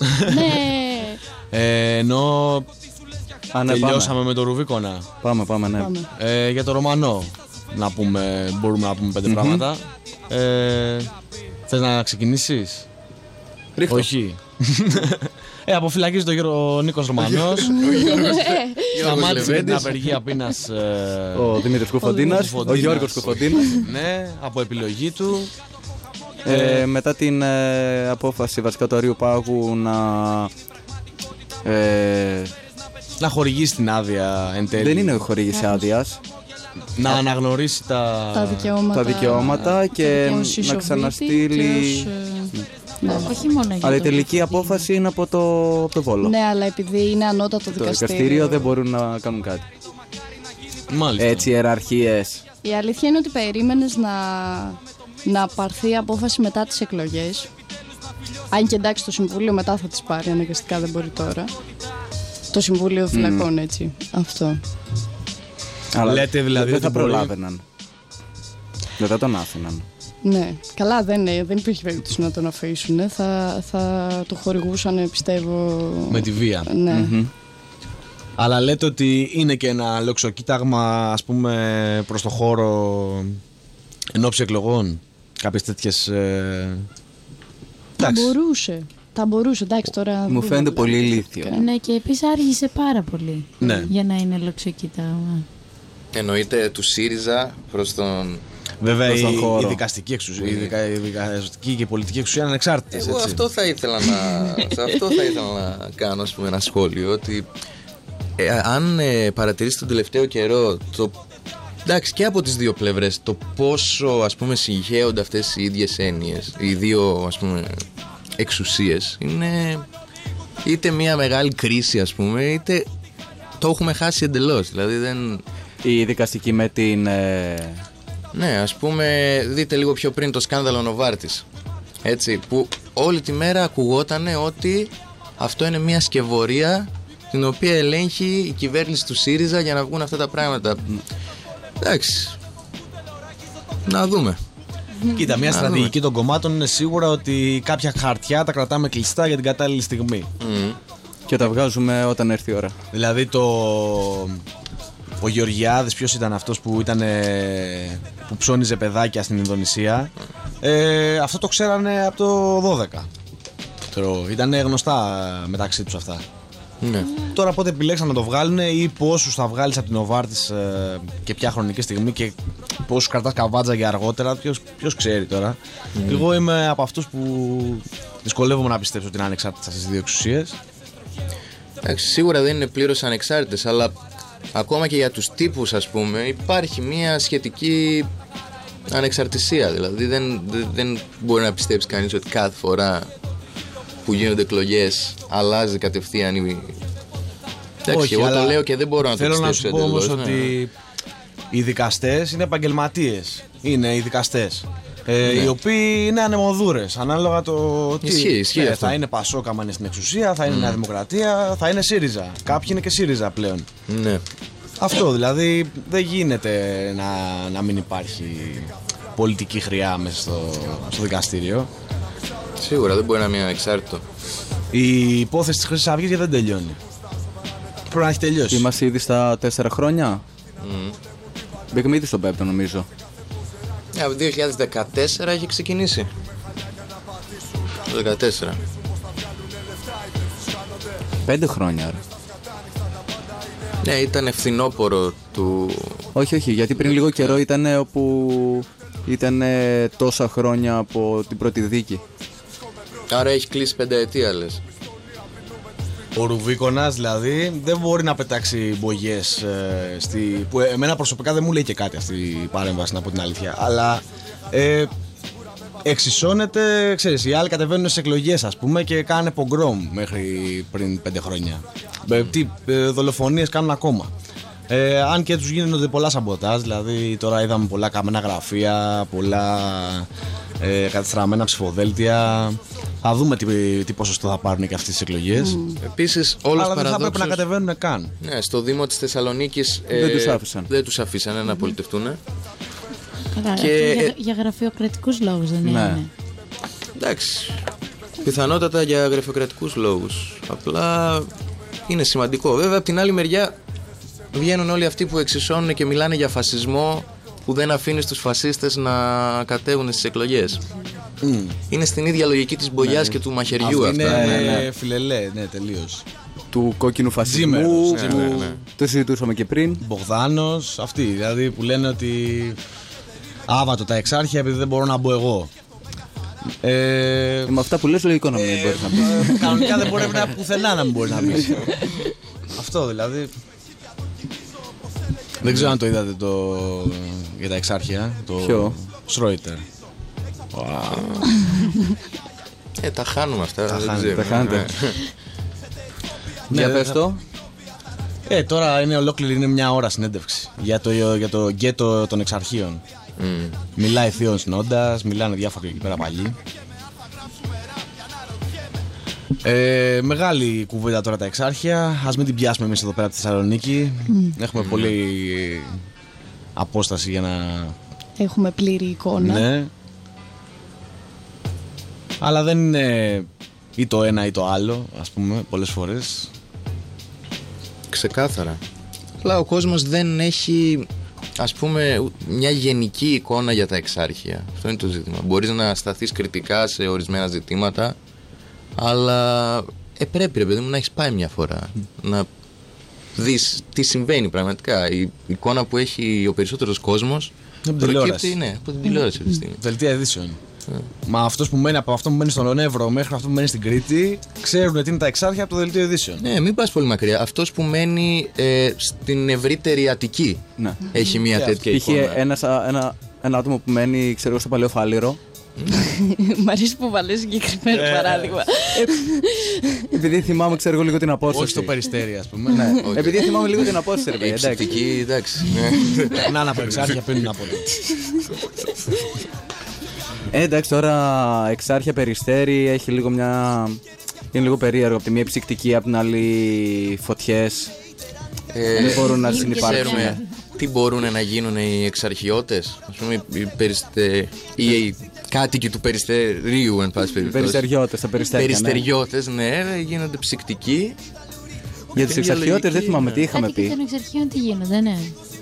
ε, ενώ Α, ναι, τελειώσαμε πάμε. με το Ρουβίκονα. Πάμε, πάμε, ναι. Πάμε. Ε, για το Ρωμανό να πούμε, μπορούμε να πούμε πέντε mm-hmm. πράγματα. Ε, θες να ξεκινήσεις? Ρίχτω. Όχι. Ε, αποφυλακίζει τον Γιώργο Νίκος Ρωμανός. Σταμάτησε την απεργία πείνας ο Δημήτρης Κουφοντίνας, ο Γιώργος Κουφοντίνας. Ναι, από επιλογή του. Ε, μετά την ε, απόφαση βασικά του Αρείου Πάγου να ε, να χορηγήσει την άδεια εν τέλει. Δεν είναι χορήγηση άδειας. Να αναγνωρίσει τα, τα δικαιώματα, τα δικαιώματα και να ξαναστείλει. Ως, ναι. Όχι μόνο για αλλά η τελική απόφαση είναι από το, από το Βόλο. Ναι, αλλά επειδή είναι ανώτατο δικαστήριο. Το δικαστήριο δεν μπορούν να κάνουν κάτι. Μάλιστα. Έτσι, ιεραρχίες. Η αλήθεια είναι ότι περίμενες να, να πάρθει απόφαση μετά τις εκλογές. Αν και εντάξει, το Συμβούλιο μετά θα τις πάρει, αναγκαστικά δεν μπορεί τώρα. Το Συμβούλιο Φυλακών, mm. έτσι. Αυτό. Αλλά λέτε δηλαδή δεν θα μπορεί... προλάβαιναν. Δεν θα τον άφηναν. Ναι, καλά, δεν, δεν υπήρχε περίπτωση να τον αφήσουν. Θα, θα το χορηγούσαν, πιστεύω. Με τη βία. Ναι. Mm-hmm. Αλλά λέτε ότι είναι και ένα λοξοκοίταγμα, ας πούμε, προς το χώρο εν ώψη εκλογών. Κάποιες τέτοιες. Ε... Θα μπορούσε. Θα μπορούσε, εντάξει τώρα. Μου φαίνεται πολύ ηλίθιο. Ναι, και επίσης άργησε πάρα πολύ. Ναι. Για να είναι λοξοκοίταγμα. Εννοείται του ΣΥΡΙΖΑ προς τον. Βέβαια η, η δικαστική εξουσία, η, δικα, η δικαστική και η πολιτική εξουσία είναι ανεξάρτητες. Εγώ έτσι. αυτό θα ήθελα να, αυτό θα ήθελα να κάνω, ας πούμε, ένα σχόλιο. Ότι ε, αν ε, παρατηρήσει τον τελευταίο καιρό, το, εντάξει, και από τις δύο πλευρές, το πόσο, ας πούμε, συγχέονται αυτές οι ίδιες έννοιες, οι δύο, ας πούμε, εξουσίες, είναι είτε μια μεγάλη κρίση, ας πούμε, είτε το έχουμε χάσει εντελώς. Δηλαδή δεν... Η δικαστική με την... Ε... Ναι, ας πούμε, δείτε λίγο πιο πριν το σκάνδαλο Νοβάρτης. Έτσι, που όλη τη μέρα ακουγότανε ότι αυτό είναι μια σκευωρία την οποία ελέγχει η κυβέρνηση του ΣΥΡΙΖΑ για να βγουν αυτά τα πράγματα. Εντάξει, να δούμε. Κοίτα, μια να στρατηγική δούμε. Των κομμάτων είναι σίγουρα ότι κάποια χαρτιά τα κρατάμε κλειστά για την κατάλληλη στιγμή. Mm. Και τα βγάζουμε όταν έρθει η ώρα. Δηλαδή το... Ο Γεωργιάδης, ποιος ήταν αυτός που, ήταν, που ψώνιζε παιδάκια στην Ινδονησία, ε, αυτό το ξέρανε από το δώδεκα. Ήταν γνωστά μεταξύ τους αυτά. Ναι. Τώρα πότε επιλέξαν να το βγάλουν ή πόσους θα βγάλεις από την Νοβάρτης ε, και ποια χρονική στιγμή και πόσους κρατάς καβάτζα για αργότερα, ποιος, ποιος ξέρει τώρα. Mm. Εγώ είμαι από αυτούς που δυσκολεύομαι να πιστέψω ότι είναι ανεξάρτητες αυτές τις δύο εξουσίες. Εντάξει, σίγουρα δεν είναι πλήρως ανεξάρτητες, αλλά ακόμα και για τους τύπους, ας πούμε, υπάρχει μια σχετική ανεξαρτησία. Δηλαδή δεν, δεν μπορεί να πιστέψει κανείς ότι κάθε φορά που γίνονται εκλογές αλλάζει κατευθείαν η... Εντάξει, όχι, εγώ το λέω και δεν μπορώ να το πιστέψω. Θέλω να σου πω όμως ότι ναι. Οι δικαστές είναι επαγγελματίες. Είναι οι δικαστές. Ε, ναι. Οι οποίοι είναι ανεμοδούρες. Ανάλογα το τι. Ισχύει, ισχύει ε, αυτό. Θα είναι Πασόκ άμα είναι στην εξουσία, θα είναι mm. Νέα Δημοκρατία, θα είναι ΣΥΡΙΖΑ. Κάποιοι είναι και ΣΥΡΙΖΑ πλέον. Ναι. Αυτό δηλαδή δεν γίνεται να, να μην υπάρχει πολιτική χρειά μέσα στο, στο δικαστήριο. Σίγουρα δεν μπορεί να είναι ανεξάρτητο. Η υπόθεση της Χρυσής Αυγής δεν τελειώνει. Πρέπει να έχει τελειώσει. Είμαστε ήδη στα τέσσερα χρόνια. Mm. Μπήκαμε ήδη στον πέμπτο νομίζω. Yeah, από το δύο χιλιάδες δεκατέσσερα έχει ξεκινήσει. Το δεκατέσσερα. Πέντε χρόνια άρα. Ναι, ήταν φθινόπωρο του... Όχι, όχι, γιατί πριν λίγο καιρό ήταν όπου ήταν τόσα χρόνια από την πρώτη δίκη. Άρα έχει κλείσει πενταετία λες. Ο Ρουβίκονας δηλαδή δεν μπορεί να πετάξει μπογιές ε, στη... που εμένα προσωπικά δεν μου λέει και κάτι αυτή η παρέμβαση, να πω την αλήθεια. Αλλά ε, εξισώνεται, ξέρεις, οι άλλοι κατεβαίνουν σε εκλογές ας πούμε και κάνουν πογκρόμ μέχρι πριν πέντε χρόνια. Mm. Ε, τι ε, δολοφονίες κάνουν ακόμα. Ε, αν και τους γίνονται πολλά σαμποτάζ, δηλαδή τώρα είδαμε πολλά καμένα γραφεία, πολλά ε, κατεστραμμένα ψηφοδέλτια. Θα δούμε τι, τι ποσοστό θα πάρουν και αυτές τις εκλογές. Mm. Επίσης, όλος αλλά δεν θα πρέπει να κατεβαίνουν καν. Ναι, στο Δήμο της Θεσσαλονίκης ε, δεν τους άφησαν. Δεν τους αφήσανε να πολιτευτούν. Καλά, και... για, για γραφειοκρατικούς λόγους δεν είναι. Ναι. Εντάξει, πιθανότατα για γραφειοκρατικούς λόγους. Απλά είναι σημαντικό. Βέβαια, από την άλλη μεριά βγαίνουν όλοι αυτοί που εξισώνουν και μιλάνε για φασισμό, που δεν αφήνει στους φασίστες να κατέβουν στις εκλογές. Mm. Είναι στην ίδια λογική της μπογιάς, ναι, και του μαχαιριού αυτό. αυτά. Είναι ναι, ναι. φιλελέ, ναι, τελείως. Του κόκκινου φασισμού, ναι, ναι, ναι. Το συζητούσαμε και πριν. Μπογδάνος, αυτοί δηλαδή που λένε ότι άβατο τα εξάρχεια επειδή δεν μπορώ να μπω εγώ. Ε, με αυτά που λες λογικό να μην ε, μπορείς να μπεις. Κανονικά δεν μπορεί να πουθενά να μην μπορεί να μπεις. Αυτό δηλαδή. Δεν ξέρω αν το είδατε το... για τα εξάρχεια. Το... Ποιο? Σρόιτερ. Wow. Ε, τα χάνουμε αυτά. Τα, δεν χάνετε, ξέρω. τα χάνετε. Ναι, για πες το. Ε, τώρα είναι ολόκληρη, είναι μια ώρα συνέντευξη για το, για το γκέτο των εξαρχείων. Mm. Μιλάει Θείος Νόντας, μιλάνε διάφοροι εκεί πέρα παλιοί. Ε, μεγάλη κουβέντα τώρα τα εξάρχεια. Ας μην την πιάσουμε εμείς εδώ πέρα από τη Θεσσαλονίκη. Mm. Έχουμε mm. πολύ απόσταση για να... Έχουμε πλήρη εικόνα. Ναι. Αλλά δεν είναι ή το ένα ή το άλλο, ας πούμε, πολλές φορές. Ξεκάθαρα. Αλλά ο κόσμος δεν έχει, ας πούμε, μια γενική εικόνα για τα εξάρχεια. Αυτό είναι το ζήτημα. Μπορείς να σταθείς κριτικά σε ορισμένα ζητήματα, αλλά ε, πρέπει, ρε παιδί μου, να έχεις πάει μια φορά mm. να δεις τι συμβαίνει πραγματικά. Η εικόνα που έχει ο περισσότερος κόσμος προκύπτει, ναι, από την τηλεόραση αυτή τη στιγμή. Δελτία ειδήσεων. Yeah. Μα αυτός που μένει, από αυτό που μένει στον Εύρο μέχρι αυτό που μένει στην Κρήτη, ξέρουν τι είναι τα εξάρχεια από το δελτίο ειδήσεων. Ναι, μην πας πολύ μακριά. Αυτός που μένει ε, στην ευρύτερη Αττική, ναι, έχει μια yeah. τέτοια εικόνα. Είχε ένα, ένα, ένα άτομο που μένει, ξέρω, στο Παλαιό Φάληρο. Μ' αρέσει που βάλει συγκεκριμένο παράδειγμα. Επειδή θυμάμαι, ξέρω εγώ λίγο την απόσταση. Όχι στο Περιστέρι, ας πούμε. Ναι. Okay. Επειδή θυμάμαι λίγο την απόσταση, ρε παιδιά. Εντάξει. εντάξει. Να από εξάρχεια πίνουν από εδώ. Ε, εντάξει, τώρα εξάρχεια Περιστέρι έχει λίγο μια... είναι λίγο περίεργο. Από τη μία ψυκτική, από την άλλη φωτιές. Ε, δεν μπορούν να συνυπάρξουν. Ξέρουμε τι μπορούν να γίνουν οι εξαρχιώτες, ας πούμε, οι, περιστε... οι κάτοικοι του Περιστερίου, εν πάση περιπτώσει. Περιστεριώτες, τα περιστέρια. Περιστεριώτες, ναι, ναι, γίνονται ψυκτικοί. Για τους εξαρχιώτες δεν θυμάμαι τι είχαμε πει. Κάτοικοι των εξαρχείων τι γίνονται, ναι.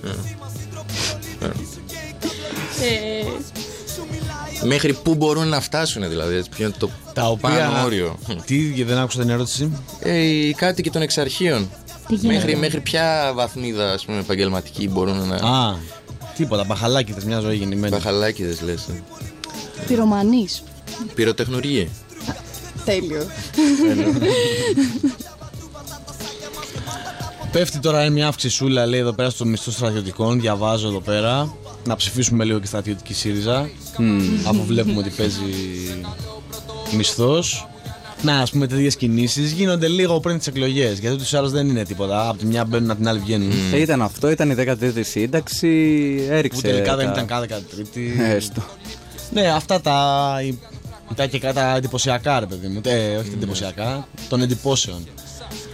Ε, Μέχρι πού μπορούν να φτάσουν, δηλαδή, ποιο είναι το τα πάνω όριο. Τι, δεν άκουσα την ερώτηση. Ε, οι κάτοικοι των εξαρχείων. Μέχρι, μέχρι ποια βαθμίδα, ας πούμε, επαγγελματικοί μπορούν να... Α, τίποτα, μπαχαλάκιδες, μια ζωή γεννημένη. Μπαχαλάκιδες λες. Πυρομανείς. Πυροτεχνουργοί. Τέλειο. Πέφτει τώρα μια αυξησούλα, λέει, εδώ πέρα στο μισθό στρατιωτικών. Διαβάζω εδώ πέρα. Να ψηφίσουμε λίγο και στρατιωτική ΣΥΡΙΖΑ. Mm. Αφού βλέπουμε ότι παίζει μισθός. Να, ας πούμε, τέτοιες κινήσεις γίνονται λίγο πριν τις εκλογές. Γιατί τους άλλους δεν είναι τίποτα. Από τη μια μπαίνουν, από την άλλη βγαίνουν. Mm. Ε, ήταν αυτό, ήταν η δέκατη τρίτη σύνταξη. Έριξε. Που τελικά τα... δεν ήταν καν δέκατη τρίτη. Έστω. Ναι, αυτά τα. τα και τα εντυπωσιακά, ρε παιδί μου. Ε, όχι τα εντυπωσιακά, των εντυπώσεων.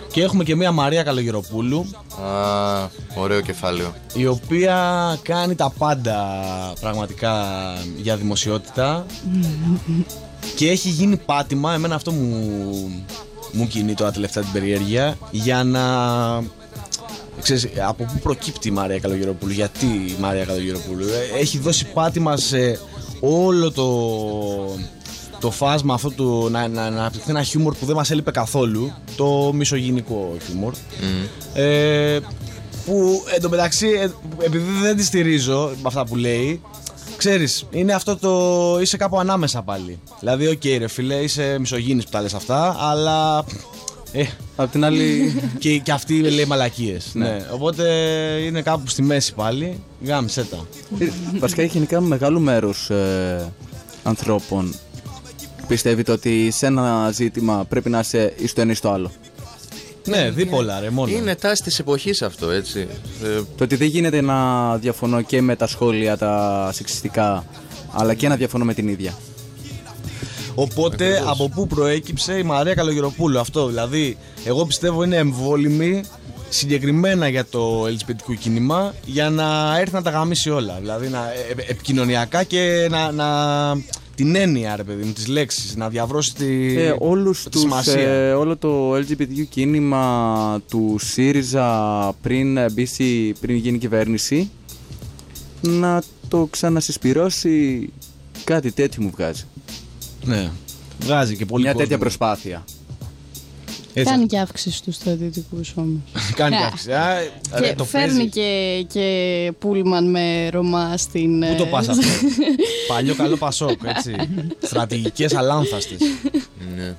Και έχουμε και μία Μαρία Καλογεροπούλου. Α, ωραίο κεφάλαιο. Η οποία κάνει τα πάντα πραγματικά για δημοσιότητα. Και έχει γίνει πάτημα, εμένα αυτό μου, μου κινεί τώρα τελευταία την περιέργεια, για να... Ξέρεις, από πού προκύπτει η Μαρία Καλογεροπούλου, γιατί η Μαρία Καλογεροπούλου. Έχει δώσει πάτημα σε όλο το, το φάσμα αυτό του να, να, να αναπτυχθεί ένα χιούμορ που δεν μας έλειπε καθόλου, το μισογυνικό χιούμορ. Mm. Ε, που εντωμεταξύ, επειδή δεν τη στηρίζω με αυτά που λέει, ξέρεις, είναι αυτό το. Είσαι κάπου ανάμεσα πάλι. Δηλαδή, οκ, okay, ρε φίλε, είσαι μισογynης που τα λες αυτά, αλλά. Ε, απ' την άλλη. και, και αυτή λέει μαλακίες. Ναι. Ναι. Οπότε είναι κάπου στη μέση πάλι. Γάμισε τα. Βασικά, γενικά μεγάλου μέρους ε, ανθρώπων πιστεύετε ότι σε ένα ζήτημα πρέπει να είσαι ή στο ένα ή στο άλλο. Ναι, δίπολα ρε μόνο. Είναι τάση της εποχής αυτό, έτσι. Το ότι δεν γίνεται να διαφωνώ και με τα σχόλια, τα σεξιστικά, αλλά και να διαφωνώ με την ίδια. Οπότε Ακριβώς. από πού προέκυψε η Μαρία Καλογεροπούλου αυτό? Δηλαδή, εγώ πιστεύω είναι εμβόλυμη συγκεκριμένα για το ελ τζι μπι τι κιου κίνημα, για να έρθει να τα γαμίσει όλα. Δηλαδή, να, ε, επικοινωνιακά και να... να την έννοια, ρε παιδί μου, τις λέξεις, να διαβρώσει τη, ε, όλους τη τους, σημασία. Ε, όλο το ελ τζι μπι τι κιου κίνημα του ΣΥΡΙΖΑ πριν, μπήσει, πριν γίνει κυβέρνηση, να το ξανασυσπυρώσει, κάτι τέτοιο μου βγάζει. Ναι, βγάζει και πολύ μια κόσμο. τέτοια προσπάθεια. Έτσι. Κάνει και αύξηση στους στρατιωτικούς όμως. Κάνει και αύξηση. Α, και το φέρνει και, και πούλμαν με Ρωμά στην... Πού το πας αυτό? Παλιό καλό Πασόκ, έτσι. Στρατηγικές αλάνθαστες. Ναι.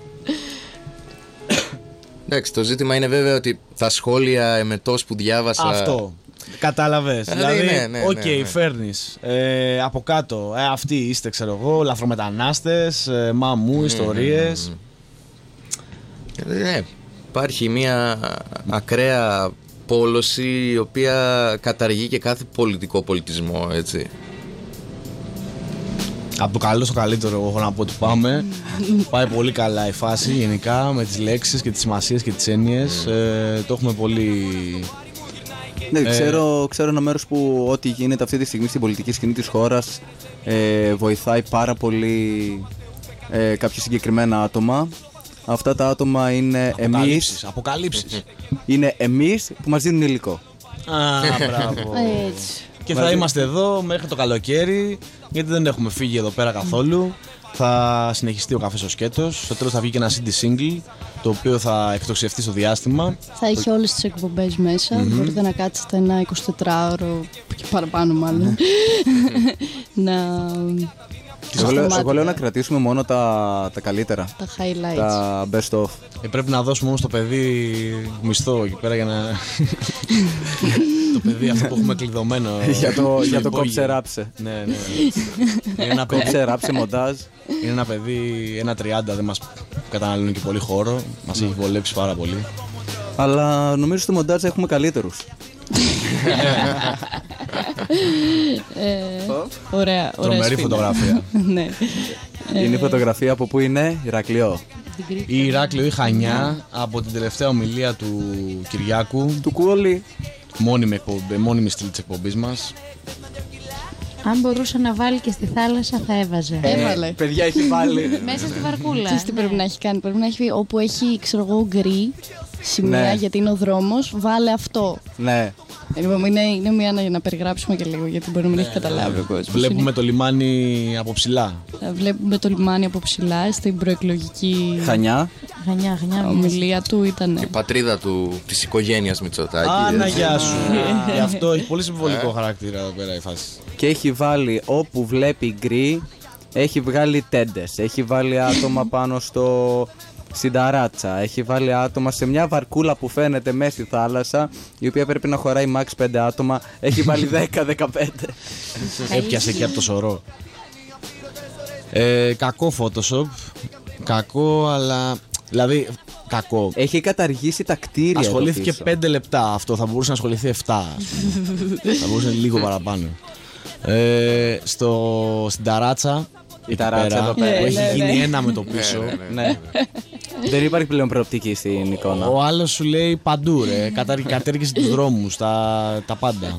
Εντάξει, το ζήτημα είναι βέβαια ότι τα σχόλια εμετός που διάβασα... Αυτό. Κατάλαβες. Δηλαδή, ναι, ναι, οκ, okay, ναι, ναι. φέρνεις ε, από κάτω. Ε, αυτοί είστε, ξέρω εγώ, λαθρομετανάστες, ε, μαμού, mm, ιστορίες. Ναι, υπάρχει μια ακραία πόλωση η οποία καταργεί και κάθε πολιτικό πολιτισμό, έτσι. Από το καλό στο καλύτερο, έχω να πω ότι πάμε. Πάει πολύ καλά η φάση γενικά με τις λέξεις και τις σημασίες και τις έννοιες. Ε, το έχουμε πολύ... Ναι, ξέρω, ξέρω ένα μέρος που ό,τι γίνεται αυτή τη στιγμή στην πολιτική σκηνή της χώρας ε, βοηθάει πάρα πολύ ε, κάποια συγκεκριμένα άτομα. Αυτά τα άτομα είναι εμείς. Αποκαλύψεις. Είναι εμείς που μας δίνουν υλικό. Α, μπράβο. Έτσι. Και θα είμαστε εδώ μέχρι το καλοκαίρι, γιατί δεν έχουμε φύγει εδώ πέρα καθόλου. Θα συνεχιστεί ο καφές ο σκέτος. Στο τέλος θα βγει και ένα σι ντι single, το οποίο θα εκτοξευτεί στο διάστημα. Θα έχει όλες τις εκπομπές μέσα. Mm-hmm. Μπορείτε να κάτσετε ένα εικοσιτετράωρο και παραπάνω μάλλον. να... Εγώ λέω, εγώ λέω να κρατήσουμε μόνο τα, τα καλύτερα. Τα highlights. Τα best of. Ε, πρέπει να δώσουμε όμως στο παιδί μισθό εκεί πέρα για να... το παιδί αυτό που έχουμε κλειδωμένο. για το, για το κόψε ράψε. Ναι, ναι. Είναι ένα παιδί, κόψε ράψε μοντάζ. Είναι ένα παιδί, ένα τριάντα, δεν μας καταναλώνει και πολύ χώρο. Μας έχει βολέψει πάρα πολύ. Αλλά νομίζω στο μοντάζ έχουμε καλύτερους. ε, ωραία, τρομερή φωτογραφία. Ναι. Είναι η φωτογραφία από πού είναι? Ηρακλειό. Η Ηράκλειο ή Χανιά, από την τελευταία ομιλία του Κυριάκου. Του Κούλη. Μόνιμη, μόνιμη στήλη της εκπομπής μας. Αν μπορούσε να βάλει και στη θάλασσα θα έβαζε. Έβαλε. Παιδιά, έχει βάλει. Μέσα στη βαρκούλα. Ξέρεις τι πρέπει να έχει κάνει? Πρέπει να έχει όπου έχει, ξέρω εγώ, γκρι σημεία, ναι, γιατί είναι ο δρόμος, βάλε αυτό. Ναι. Είναι, είναι μια να, να περιγράψουμε και λίγο, γιατί μπορεί να μην έχει καταλάβει ο κόσμος. Βλέπουμε είναι. Το λιμάνι από ψηλά. Βλέπουμε το λιμάνι από ψηλά στην προεκλογική Χανιά. Χανιά, Χανιά. Ομιλία του ήταν. Η πατρίδα του, της οικογένειας Μητσοτάκη. Άνα, γεια σου. Γι' αυτό έχει πολύ συμβολικό χαρακτήρα εδώ πέρα η φάση. Και έχει βάλει όπου βλέπει γκρι, έχει βγάλει τέντες, έχει βάλει άτομα πάνω στο... στην ταράτσα, έχει βάλει άτομα σε μια βαρκούλα που φαίνεται μέσα στη θάλασσα, η οποία πρέπει να χωράει max πέντε άτομα, έχει βάλει δέκα δεκαπέντε. Έπιασε και από το σωρό. ε, Κακό Photoshop. Κακό, αλλά... Δηλαδή, κακό. Έχει καταργήσει τα κτίρια. Ασχολήθηκε πέντε λεπτά αυτό, θα μπορούσε να ασχοληθεί επτά. Θα μπορούσε λίγο παραπάνω. ε, στο, Στην ταράτσα, η ταράτσα πέρα, εδώ πέρα, που ναι, έχει ναι, γίνει ναι. ένα με το πίσω. Ναι, ναι, ναι, ναι. Δεν υπάρχει πλέον προοπτική στην εικόνα. Ο άλλος σου λέει παντού, ρε. Κατέργησε τους δρόμους, τα, τα πάντα.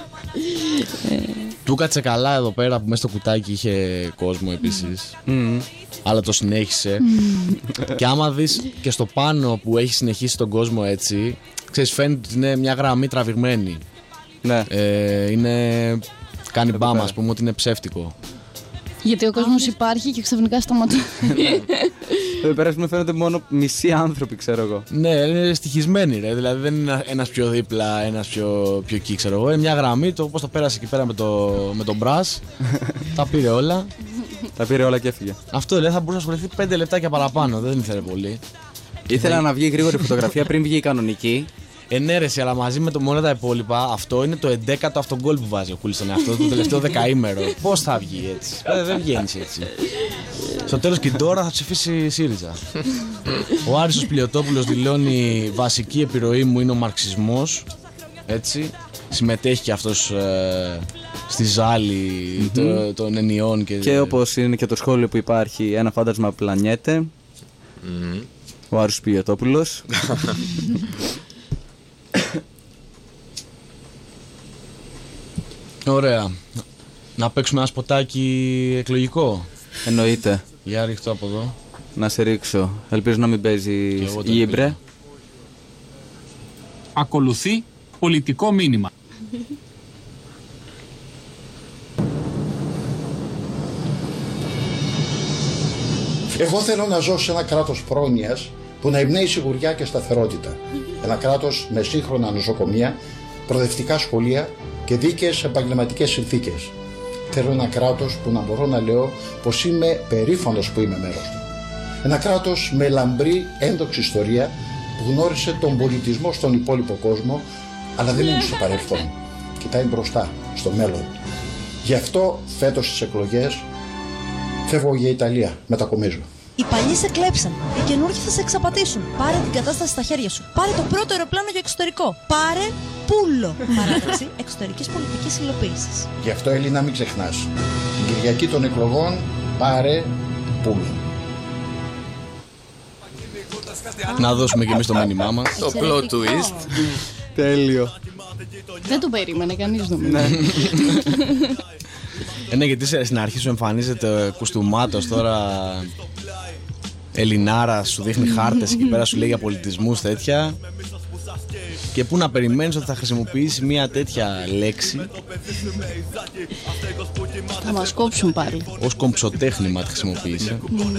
Του κάτσε καλά εδώ πέρα που μέσα στο κουτάκι είχε κόσμο επίσης. Mm. Αλλά το συνέχισε. Mm. Και άμα δεις και στο πάνω που έχει συνεχίσει τον κόσμο έτσι, ξέρεις, φαίνεται ότι είναι μια γραμμή τραβηγμένη. Ναι. Ε, είναι. Κάνει μπάμα, ας πούμε, ότι είναι ψεύτικο. Γιατί ο κόσμος υπάρχει και ξαφνικά σταματάει. Εδώ πέρα μου φαίνονται μόνο μισοί άνθρωποι, ξέρω εγώ. Ναι, είναι στοιχισμένοι, ρε. Δηλαδή δεν είναι ένας πιο δίπλα, ένας πιο, πιο εκεί, ξέρω εγώ. Είναι μια γραμμή, το πώς το πέρασε εκεί πέρα με, το, με τον μπρας. Τα πήρε όλα. Τα πήρε όλα και έφυγε. Αυτό δηλαδή θα μπορούσε να ασχοληθεί πέντε λεπτάκια παραπάνω, δεν ήθελε πολύ. Ήθελα θα... να βγει γρήγορη φωτογραφία πριν βγει η κανονική. Ενέρεση, αλλά μαζί με το μόνο τα υπόλοιπα, αυτό είναι το έντεκατο αυτογκόλ που βάζει ο Κούλης στον εαυτό του το τελευταίο δεκαήμερο. Πώς θα βγει έτσι? Ε, δεν βγαίνει έτσι. Στο τέλος και τώρα θα ψηφίσει ΣΥΡΙΖΑ. Ο Άρης Πιλιοτόπουλος δηλώνει βασική επιρροή μου είναι ο μαρξισμός. Έτσι. Συμμετέχει και αυτός ε, στη ζάλη mm-hmm. το, των ενιών. Και, και όπως είναι και το σχόλιο που υπάρχει, ένα φάντασμα πλανιέται. Mm. Ο Άρης Πιλιοτόπουλος. Ωραία. Να παίξουμε ένα σποτάκι εκλογικό. Εννοείται. Για ρίχτω από εδώ. Να σε ρίξω. Ελπίζω να μην παίζει η Ήμπρε. Ακολουθεί πολιτικό μήνυμα. Εγώ θέλω να ζω σε ένα κράτος πρόνοιας που να εμπνέει σιγουριά και σταθερότητα. Ένα κράτος με σύγχρονα νοσοκομεία, προοδευτικά σχολεία και δίκαιες επαγγελματικές συνθήκες. Θέλω ένα κράτος που να μπορώ να λέω πως είμαι περήφανος που είμαι μέρος του. Ένα κράτος με λαμπρή ένδοξη ιστορία που γνώρισε τον πολιτισμό στον υπόλοιπο κόσμο, αλλά δεν είναι στο παρελθόν. Κοιτάει μπροστά, στο μέλλον. Γι' αυτό φέτος στις εκλογές φεύγω για Ιταλία, μετακομίζω. Οι παλιοί σε κλέψαν. Οι καινούργοι θα σε εξαπατήσουν. Πάρε την κατάσταση στα χέρια σου. Πάρε το πρώτο αεροπλάνο για εξωτερικό. Πάρε πούλο. Παράταξη εξωτερικής πολιτικής υλοποίησης. Γι' αυτό, Έλληνα, μην ξεχνάς. Την Κυριακή των εκλογών πάρε πούλο. Να δώσουμε και εμείς το μήνυμά μας. Το plot twist. Τέλειο. Δεν το περίμενε κανείς, νομίζω. Ε, ναι, γιατί στην αρχή σου εμφανίζεται κουστούμάτος, τώρα Ελληνάρα, σου δείχνει χάρτες εκεί πέρα, σου λέει για πολιτισμούς τέτοια. Και πού να περιμένεις ότι θα χρησιμοποιήσει μια τέτοια λέξη. Θα μας κόψουν πάλι. Ως κομψοτέχνημα τη χρησιμοποίησε.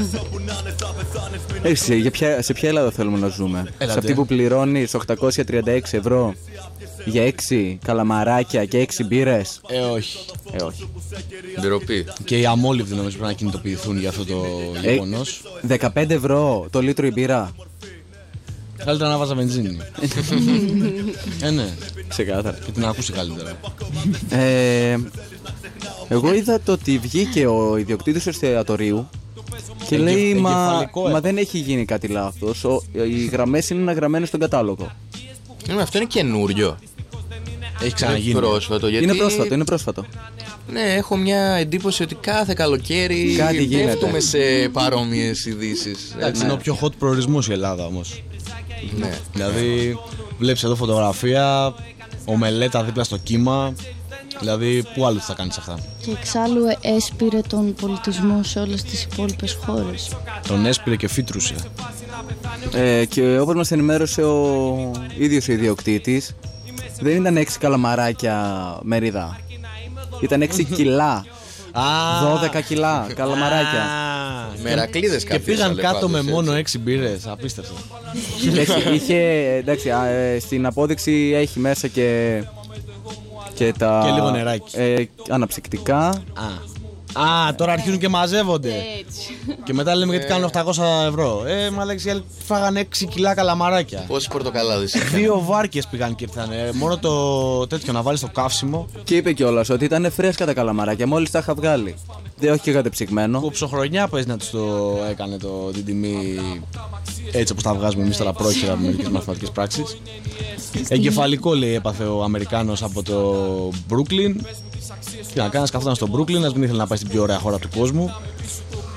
Έχεις, για ποια, σε ποια Ελλάδα θέλουμε να ζούμε? Έλατε. Σε αυτή που πληρώνεις οκτακόσια τριάντα έξι ευρώ για έξι καλαμαράκια και έξι μπύρες? Ε, όχι. Ε, όχι. Ντροπή. Και οι αμόλυβδοι νομίζω πρέπει να κινητοποιηθούν για αυτό το ε, γεγονός. δεκαπέντε ευρώ το λίτρο η μπύρα. Καλύτερα να βάζα βενζίνη. Ε, ναι. Ξεκάθαρα. Και την ακούσει καλύτερα. Ε, εγώ είδα το ότι βγήκε ο ιδιοκτήτης του εστιατορίου και Εγγε, λέει μα, μα δεν έχει γίνει κάτι λάθος. Ο, οι γραμμές είναι αναγραμμένες στον κατάλογο. Ε, αυτό είναι καινούριο. Έχει ξαναγίνει. Πρόσφατο, γιατί... Είναι πρόσφατο, είναι πρόσφατο. Ναι, έχω μια εντύπωση ότι κάθε καλοκαίρι κάτι πέφτουμε σε παρόμοιες ειδήσεις. Εντάξει, είναι ο πιο hot προορισμός η Ελλάδα όμως. Ναι. Δηλαδή, βλέπεις εδώ φωτογραφία, ομελέτα δίπλα στο κύμα. Δηλαδή, πού άλλο θα κάνεις αυτά? Και εξάλλου έσπηρε τον πολιτισμό σε όλες τις υπόλοιπες χώρες. Τον έσπηρε και φύτρουσε. Ε, και όπως μας ενημέρωσε ο ίδιος ο ιδιοκτήτης, δεν ήταν έξι καλαμαράκια μερίδα. Ήταν έξι κιλά. δώδεκα κιλά καλαμαράκια. Μερακλείδες και πήγαν κάτω με μόνο έξι μπύρες. Απίστευτο. Είχε, εντάξει, στην απόδειξη έχει μέσα και και, τα, και λίγο νεράκι. Ε, αναψυκτικά. Α. Α, τώρα αρχίζουν και μαζεύονται. Έτσι. Και μετά λέμε γιατί κάνουν οκτακόσια ευρώ. Ε, μα λέξει, φάγανε έξι κιλά καλαμαράκια. Πόσοι πορτοκαλάδες? Δύο βάρκες πήγαν και ήρθανε. Μόνο το τέτοιο να βάλεις το καύσιμο. Και είπε κιόλας ότι ήταν φρέσκα τα καλαμαράκια, μόλις τα είχα βγάλει. Δεν όχι και κατεψυγμένο. Κοψοχρονιά πες να τους το έκανε το, την τιμή έτσι όπως τα βγάζουμε εμείς τώρα πρόχειρα με μερικές μαθηματικές πράξεις. Εγκεφαλικό λέει έπαθε ο Αμερικάνος από το Brooklyn. Τι να κάνει, καθόταν στο Brooklyn, να μην ήθελε να πάει στην πιο ωραία χώρα του κόσμου.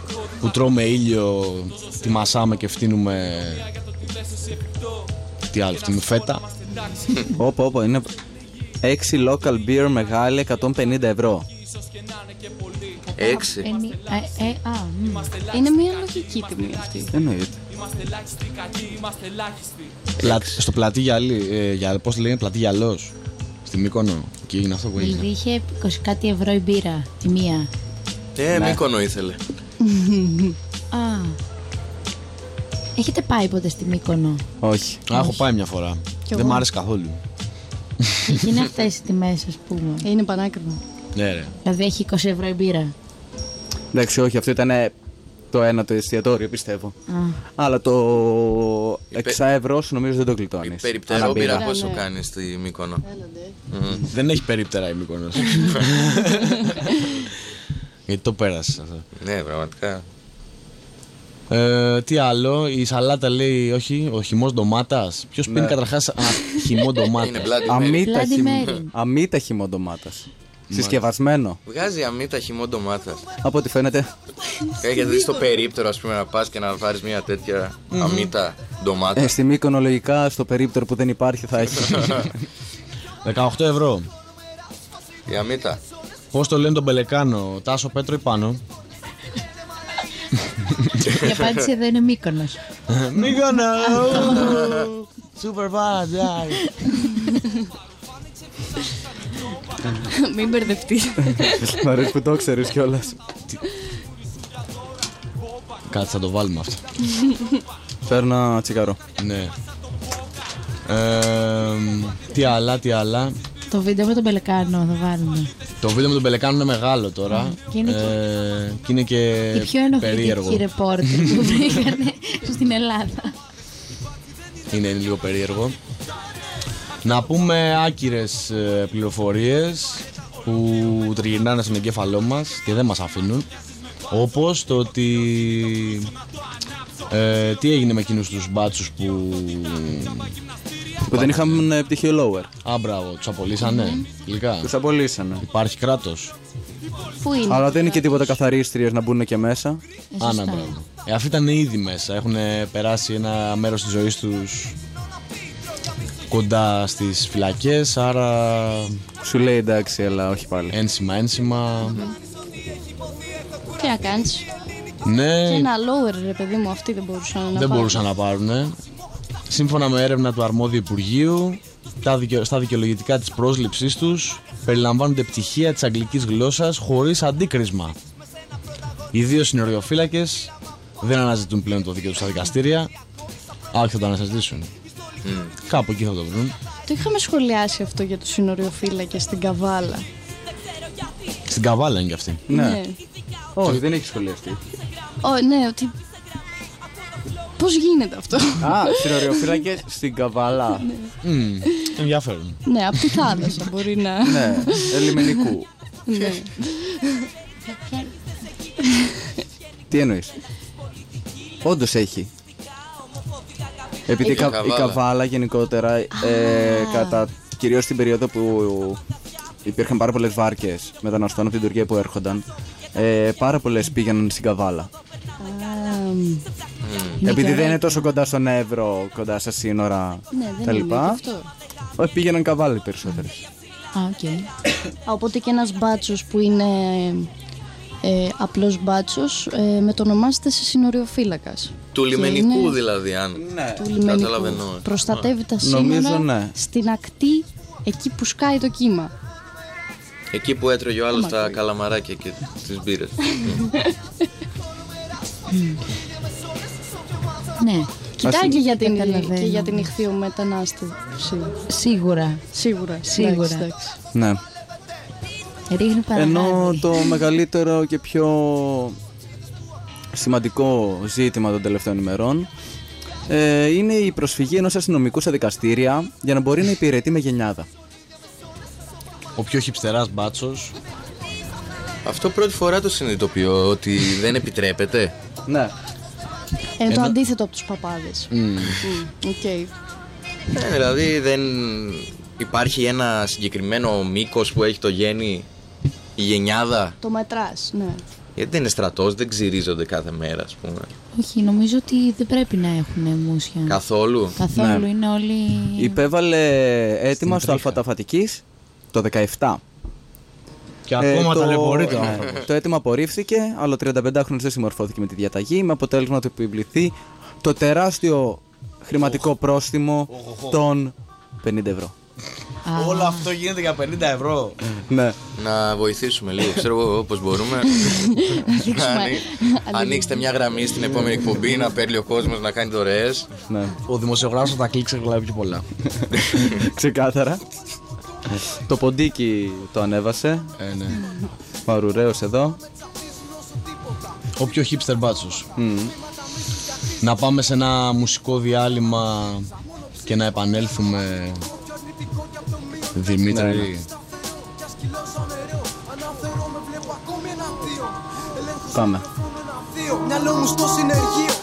που τρώμε ήλιο, τη μασάμε και φτύνουμε. Τι άλλο, φτύνουμε φέτα. Όπα, όπα, είναι έξι local beer μεγάλη, εκατόν πενήντα ευρώ. Έξι. Ε, ε, α, είναι μια λογική τιμή αυτή. Εννοείται. Πλα, στο πλατή γυαλί, ε, για, πώς λέγεται, πλατή γυαλός, στη Μύκονο, και έγινε αυτό που έγινε. Δηλαδή είχε είκοσι κάτι ευρώ η μπύρα, τη μία. Ε, Μύκονο ήθελε. Α, έχετε πάει ποτέ στη Μύκονο? Όχι. Α, έχω πάει μια φορά. Δεν μ' άρεσε καθόλου. Και είναι αυτές οι τιμές, ας πούμε. Είναι πανάκριβο. Ναι, ρε. Δηλαδή έχει είκοσι ευρώ η μπύρα. Εντάξει, όχι, αυτό ήταν το ένα το εστιατόριο, πιστεύω. Α. Αλλά το έξι ευρώ σου νομίζω δεν το κλειτώνεις. Περιπτερόμπυρα πόσο κάνει στη Μύκονο? Mm. Δεν έχει περίπτερα η Μύκονος. Γιατί το πέρασε αυτό. Ναι, πραγματικά. Ε, τι άλλο, η σαλάτα λέει όχι, ο χυμός ντομάτας. Ποιος πίνει καταρχάς χυμό ντομάτας? Αμύτα χυμό ντομάτας. Συσκευασμένο. Βγάζει αμύτα χυμό ντομάτας. Από ό,τι φαίνεται. Έχετε δει στο περίπτερο, ας πούμε, να πας και να πάρεις μια τέτοια αμύτα ντομάτα? Ε, στη Μύκονο λογικά στο περίπτερο που δεν υπάρχει θα έχει. δεκαοκτώ ευρώ. Η αμύτα. Πώς το λένε τον Πελεκάνο, Τάσο, Πέτρο ή Πάνο? Η απάντηση εδώ είναι Μύκονος. Μύκονο! Super bad, Μην μπερδευτεί. Μ' αρέσει που το ξέρεις κιόλας. Κάτι θα το βάλουμε αυτό. Φέρνω ένα τσιγάρο. Ναι. Ε, τι άλλα, τι άλλα. Το βίντεο με τον Πελεκάνο θα βάλουμε. Το βίντεο με τον Πελεκάνο είναι μεγάλο τώρα. Mm, και είναι και, ε, και, είναι και η πιο ενοχλητική ρεπόρτερ που βρήκανε στην Ελλάδα. Είναι λίγο περίεργο. Να πούμε άκυρες ε, πληροφορίες που τριγυρνάνε στον εγκέφαλό μας και δεν μας αφήνουν. Όπως το ότι ε, τι έγινε με εκείνους τους μπάτσους που που δεν είχαν πτυχίο lower. Α, μπράβο, τους απολύσανε. Mm-hmm. Τους απολύσανε. Υπάρχει κράτος. Πού είναι? Αλλά δεν είναι και τίποτα καθαρίστριες να μπουν και μέσα. Α, ναι, μπράβο. Ε, αυτοί ήταν ήδη μέσα. Έχουν περάσει ένα μέρος της ζωής τους κοντά στις φυλακές, άρα σου λέει εντάξει, αλλά όχι πάλι. Ένσημα, ένσημα. Mm-hmm. Τι να κάνεις? Ναι. Και ένα lower, ρε παιδί μου, αυτοί δεν μπορούσαν να δεν πάρουν. μπορούσαν να πάρουν. Σύμφωνα με έρευνα του αρμόδιου Υπουργείου, στα δικαιολογητικά της πρόσληψής τους περιλαμβάνονται πτυχία της αγγλικής γλώσσας χωρίς αντίκρισμα. Οι δύο συνοριοφύλακες δεν αναζητούν πλέον το δίκαιο τους στα δικαστήρια. Α, όχι, θα το αναζητήσουν. Mm. Κάπου εκεί θα το βρουν. Το είχαμε σχολιάσει αυτό για τους συνοριοφύλακες στην Καβάλα. Στην Καβάλα είναι και αυτή. Ναι. ναι. Όχι, δεν έχει σχολιαστεί. Ω, ναι, ότι. Πώς γίνεται αυτό? Α, συνοριοφύλακες στην Καβάλα. mm, ενδιαφέρον. Ναι, από τη θάλασσα μπορεί να. Ναι, ελιμενικού. Ναι. Τι εννοείς? Όντως έχει. Επειδή η Καβάλα, η Καβάλα γενικότερα, ε, κατά, κυρίως στην περίοδο που υπήρχαν πάρα πολλές βάρκες μεταναστών από την Τουρκία που έρχονταν, ε, πάρα πολλές πήγαιναν στην Καβάλα. Mm. Επειδή δεν είναι τόσο κοντά στον Εύρο, κοντά στα σύνορα ναι, τα λοιπά, όχι, πήγαιναν Καβάλα οι περισσότερες. Α, okay. Οπότε και ένας μπάτσος που είναι ε, απλός μπάτσος ε, μετονομάζεται σε συνοριοφύλακας. Του λιμενικού είναι... δηλαδή, αν ναι. Του λιμενικού. Προστατεύει τα σύνορα. Νομίζω, ναι. Στην ακτή, εκεί που σκάει το κύμα. Εκεί που έτρωγε ο άλλος τα καλαμαράκια και τις μπύρες. Ναι. Κοιτάει και για την, και για την ηχθείο μετανάστευση. Σίγουρα. Σίγουρα. Σίγουρα. Εντάξει. Ναι. Ρίχνει παραγάδι. Ενώ το μεγαλύτερο και πιο σημαντικό ζήτημα των τελευταίων ημερών ε, είναι η προσφυγή ενός αστυνομικού στα δικαστήρια για να μπορεί να υπηρετεί με γενιάδα. Ο πιο χιψτεράς μπάτσος. Αυτό πρώτη φορά το συνειδητοποιώ, ότι δεν επιτρέπεται. Ναι. Είναι Ένα... το αντίθετο από τους παπάδες. Mm. Mm. Okay. Ε, δηλαδή δεν υπάρχει ένα συγκεκριμένο μήκος που έχει το γέννη, η γενιάδα. Το μετράς, ναι. Γιατί δεν είναι στρατός, δεν ξυρίζονται κάθε μέρα, ας πούμε. Όχι, νομίζω ότι δεν πρέπει να έχουν μουσια. Καθόλου. Καθόλου, Ναι. είναι όλοι. Υπέβαλε έτοιμα στο Αλφαταφατικής το δεκαεπτά. Και ακόμα το... ταλαιπωρείται ο ναι, άνθρωπος. το αίτημα απορρίφθηκε, αλλά ο τριανταπεντάχρονος δεν συμμορφώθηκε με τη διαταγή, με αποτέλεσμα να του επιβληθεί το τεράστιο χρηματικό πρόστιμο των πενήντα ευρώ. Όλο αυτό γίνεται για πενήντα ευρώ. Ναι. Να βοηθήσουμε λίγο, ξέρω εγώ, όπως μπορούμε. Ανοίξτε μια γραμμή στην επόμενη εκπομπή να παίρνει ο κόσμος να κάνει δωρεές. Ναι. Ο δημοσιογράφος θα τα κλείξει και πιο πολλά. Ξεκάθαρα. Το ποντίκι το ανέβασε. Ε, ναι. Μαρουραίος εδώ. Ο πιο hipster μπάτσος. Mm. Να πάμε σε ένα μουσικό διάλειμμα και να επανέλθουμε. Δημήτρη. Ναι, ναι. Πάμε. Μυαλό μου στο συνεργείο.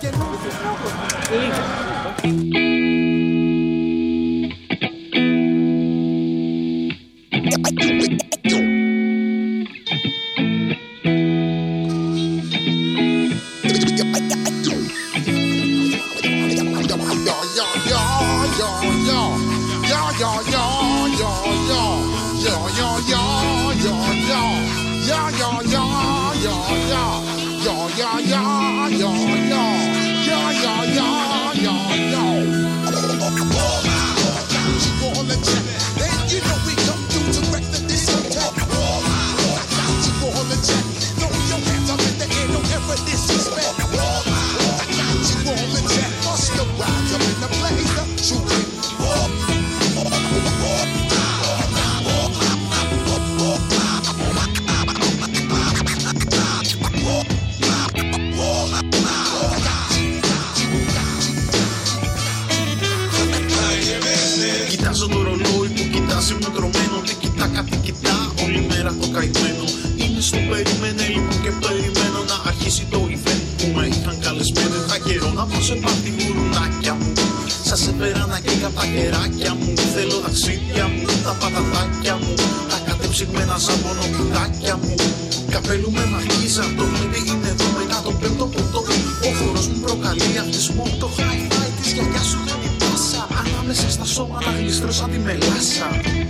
Κοιτάζω το ρολόι που κοιτάζει μου τρωμένο. Τι κοιτά, κάτι κοιτά, όλη μέρα το καημένο. Είναι στο περίμενε λοιπόν και περιμένω να αρχίσει το event που με είχαν καλεσμένο. Είχα καιρό να πω σε πάρτι γουρουνάκια μου. Σας έφερα να καίκα τα κεράκια μου. Θέλω ταξίδια μου, τα πατατάκια μου. Τα κατεψυγμένα σαν μονοπιτάκια μου. Καπέλου με μαρκίζα, το βλέπει είναι εδώ μετά το πέμπτο ποτό. Ο χορός μου προκαλεί αυτισμό. Το hi-fi της γιαγιάς σου δεν πάσα. Ανάμεσα στα σώματα γλιστρώ σαν τη μελάσα.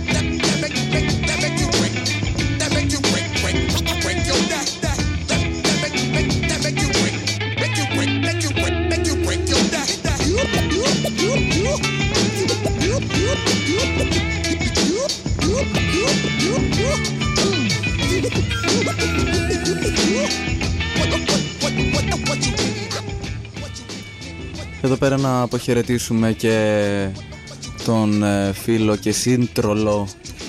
Εδώ πέρα να αποχαιρετήσουμε και τον ε, φίλο και σύντρολο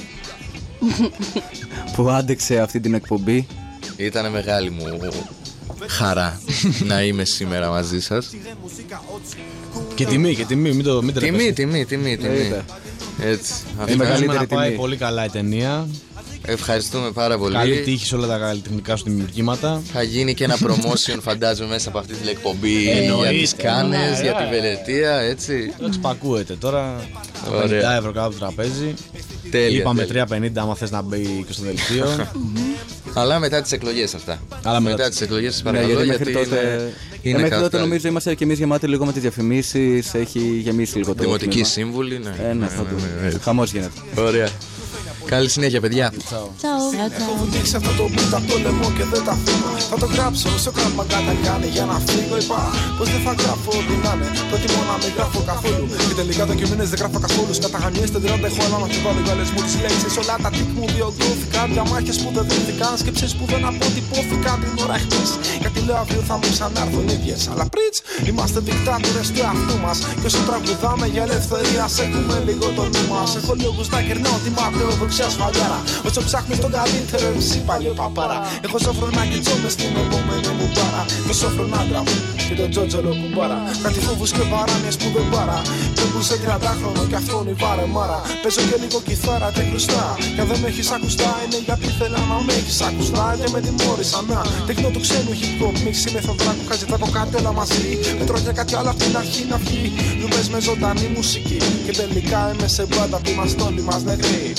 που άντεξε αυτή την εκπομπή. Ήτανε μεγάλη μου χαρά να είμαι σήμερα μαζί σας. Και τιμή, και τιμή, μην το μην Τιμή, τιμή, τιμή, τιμή. Έτσι. Η μεγαλύτερη να πάει πολύ καλά η ταινία. Ευχαριστούμε πάρα πολύ. Καλή τύχη σε όλα τα καλλιτεχνικά σου δημιουργήματα. Θα γίνει και ένα promotion, φαντάζομαι, μέσα από αυτή την εκπομπή για τις Κάνες, για τη Βελετία, έτσι. Το εξπακούεται τώρα. πενήντα ευρώ κάτω από το τραπέζι. Τέλεια. Είπαμε τρία πενήντα άμα θες να μπει και στο δελτίο. Αλλά μετά τις εκλογές αυτά. Αλλά μετά, μετά τις εκλογές σας Ναι, παρακαλώ, γιατί γιατί μέχρι τότε, είναι, είναι μέχρι καθ' τότε άλλη. νομίζω είμαστε και εμείς γεμάτοι λίγο με τις διαφημίσεις. Έχει γεμίσει λίγο το Δημοτική τμήμα. σύμβουλη, ναι. Ε, ναι, θα δούμε. Χαμός γίνεται. Ωραία. Καλή συνέχεια, παιδιά. Τσάου. Έχω βουτήξει αυτό το beat από το λαιμό και δεν τα αφήνω. Θα το γράψω όσο κράμα κατά κάνει για να φύγω. Είπα πως δεν θα γράφω ό,τι να είναι. Προτιμώ να μην γράφω καθόλου. Και τελικά το κείμενες δεν γράφω καθόλου. Καταγανιές δεν την αντέχω, αλλά να του βάλω γάλες μου τις λέξεις. Όλα τα τικ μου βιογκώθηκαν. Διαμάχες που δεν δίνθηκαν. Σκέψεις που δεν αποτυπώθηκαν την ώρα χτες. Γιατί λέω αύριο θα μου ξανάρθουν ίδιες. Αλλά πριτς, είμαστε δικτάτορες του εαυτού μας. Και όσο τραγουδάμε για ελευθερία, έχουμε λίγο το νου μας. Έχω λόγους να κερνάω τη μακροδοξιά σφαλιάρα. Όσο ψάχνεις τον καλύτερο εσύ παλιό παπάρα. Έχω σόφρο να κοιτώ μες στην επόμενη μου πάρα. Το σόφρο άντρα μου και τον τζότζολο κουμπάρα. Κάτι φόβους και παράνοιες που δεν πάρα. Πέμπου σε τριαντάχρονο κι αυτόν η βαρεμάρα. Παίζω και λίγο κιθάρα και χρωστά. Και αν δεν με έχεις ακουστά είναι γιατί θέλω να με έχεις ακουστά. Και με τιμώρησα να τεχνό του ξένου hip hop mix. Είμαι θοδράκο, χαζετά κοκατέλα μαζί. Με τρώω και κάτι άλλο απ' την αρχή να βγει. Λουμές με ζωντανή μουσική. Και τελικά είμαι σε μπάντα που είμαστε όλοι μας νεκροί.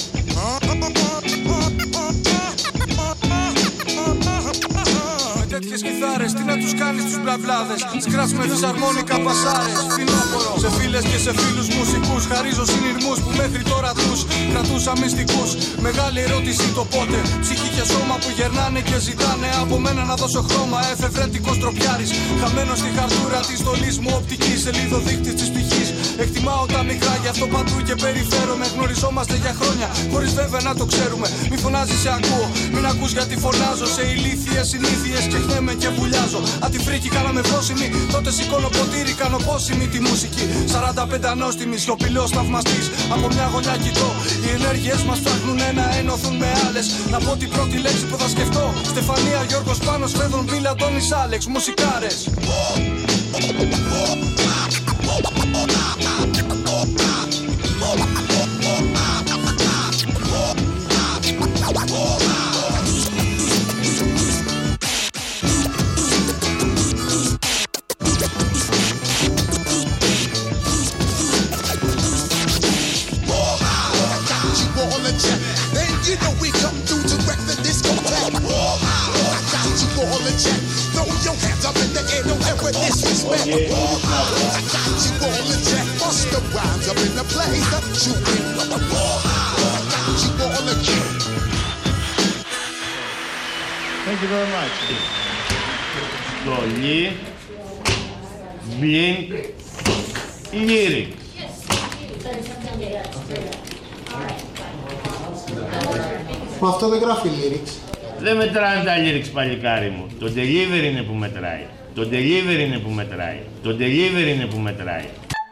και κιθάρες. Τι να τους κάνεις τους μπλαμπλάδες. Σκράτς με φυσαρμόνικα πασάρες. Φθινόπορο σε φίλες και σε φίλους μουσικούς. Χαρίζω συνειρμούς που μέχρι τώρα τους κρατούσα μυστικούς. Μεγάλη ερώτηση το πότε. Ψυχή και σώμα που γερνάνε και ζητάνε από μένα να δώσω χρώμα. Εφευρετικός τροπιάρης. Χαμένος στη χαρτούρα της στολής μου οπτική. Σελίδο δείκτης της πτυχής. Εκτιμάω τα μικρά γι' αυτό παντού και περιφέρομαι. Γνωριζόμαστε για χρόνια χωρίς βέβαια να το ξέρουμε. Μη φωνάζεις σε ακούω. Μην ακούς γιατί φωνάζω. Σε ηλίθιες συνήθειες ξεχνιέμαι και βουλιάζω. Αν τη φρίκη κάναμε βρόσιμη, τότε σηκώνω ποτήρι, κάνω πόσιμη τη μουσική. σαράντα πέντε ανώστιμη, σιωπηλός θαυμαστής. Από μια γωνιά κοιτώ. Οι ενέργειες μας ψάχνουν να ενωθούν με άλλες. Να πω την πρώτη λέξη που θα σκεφτώ. Στεφανία, Γιώργος Πάνος, Φέδων, Μπίλα, Αντώνης, Άλεξ. Μουσικάρες. Thank you very much. Στολή, blink, lyrics. Μα αυτό δεν γράφει lyrics. Δεν μετράνε τα lyrics, παλικάρι μου. Το delivery είναι που μετράει. Το delivery είναι που μετράει. Το delivery είναι που μετράει.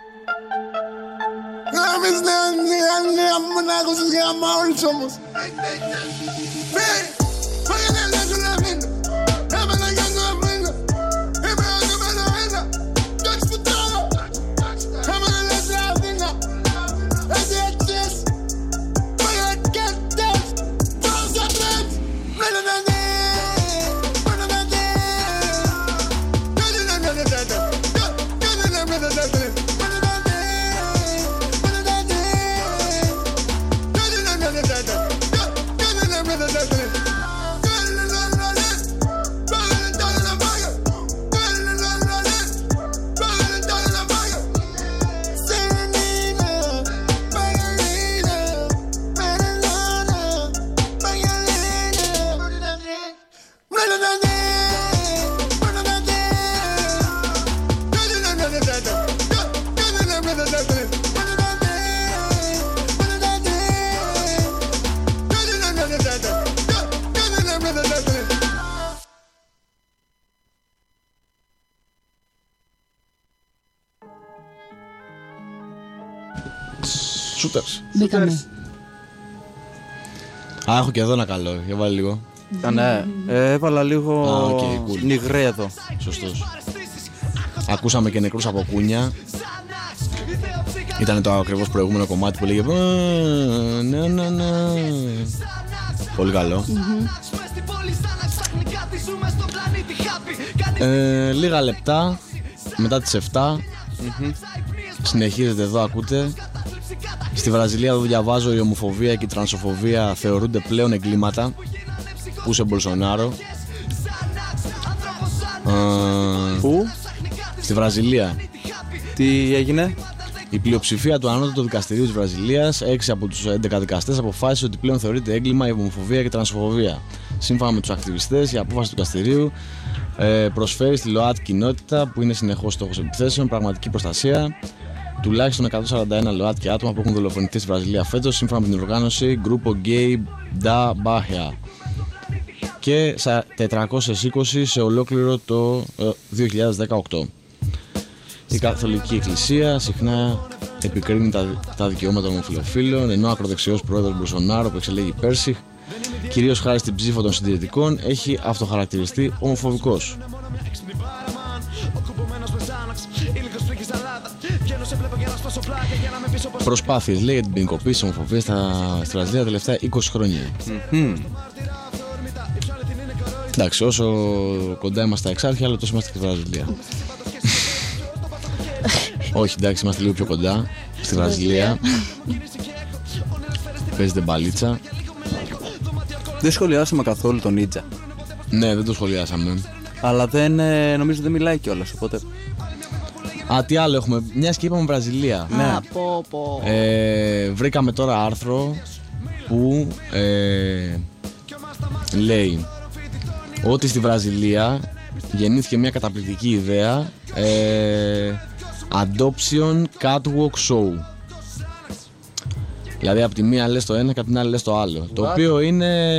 Shooters. Μπήκαμε. Α, έχω και εδώ ένα καλό. Για βάλει λίγο. Α, ναι. Ε, έβαλα λίγο ah, okay, cool. Νιγρέδο. Σωστός. Ακούσαμε και νεκρούς από κούνια. Ήταν το ακριβώς προηγούμενο κομμάτι που λέγε ναι, ναι, ναι. Πολύ καλό. Mm-hmm. ε, Λίγα λεπτά μετά τις επτά mm-hmm. Συνεχίζεται εδώ, ακούτε. Στη Βραζιλία, εδώ διαβάζω, η ομοφοβία και η τρανσοφοβία θεωρούνται πλέον εγκλήματα. Πού σε Μπολσονάρο. Πού? Στη Βραζιλία. Τι έγινε? Η πλειοψηφία του Ανώτατου Δικαστηρίου της Βραζιλίας, έξι από τους έντεκα δικαστές, αποφάσισε ότι πλέον θεωρείται έγκλημα η ομοφοβία και η τρανσφοβία. Σύμφωνα με τους ακτιβιστές, η απόφαση του δικαστηρίου ε, προσφέρει στη ΛΟΑΤΚΙ κοινότητα, που είναι συνεχώς στόχος επιθέσεων, πραγματική προστασία. Τουλάχιστον εκατόν σαράντα ένα ΛΟΑΤΚΙ άτομα που έχουν δολοφονηθεί στη Βραζιλία φέτος, σύμφωνα με την οργάνωση Grupo Gay da Bahia. Και τετρακόσιες είκοσι σε ολόκληρο το ε, δύο χιλιάδες δεκαοκτώ. Η Καθολική Εκκλησία συχνά επικρίνει τα, τα δικαιώματα των ομοφυλοφίλων, ενώ ο ακροδεξιός πρόεδρος Μπολσονάρο, που εξελέγει πέρσι, κυρίως χάρη στην ψήφο των συντηρητικών, έχει αυτοχαρακτηριστεί ομοφοβικός. Προσπάθειες, λέει, για την ποινικοποίηση της ομοφοβίας στη Βραζιλία τα τελευταία είκοσι χρόνια. Mm-hmm. Εντάξει, όσο κοντά είμαστε στα εξάρχεια, αλλά τόσο είμαστε και στη Βραζιλία. Όχι, εντάξει, είμαστε λίγο πιο κοντά στη Βραζιλία. Παίζεται μπαλίτσα. Δεν σχολιάσαμε καθόλου τον Νίτσα. Ναι, δεν το σχολιάσαμε. Αλλά δεν, ε, νομίζω δεν μιλάει κιόλας, οπότε. Α, τι άλλο έχουμε. Μια και είπαμε Βραζιλία. Ναι. Α, πω, πω. Ε, βρήκαμε τώρα άρθρο που ε, λέει ότι στη Βραζιλία γεννήθηκε μια καταπληκτική ιδέα, ε, Adoption Catwalk Show. Δηλαδή από τη μία λες το ένα και από την άλλη λες το άλλο. What? Το οποίο είναι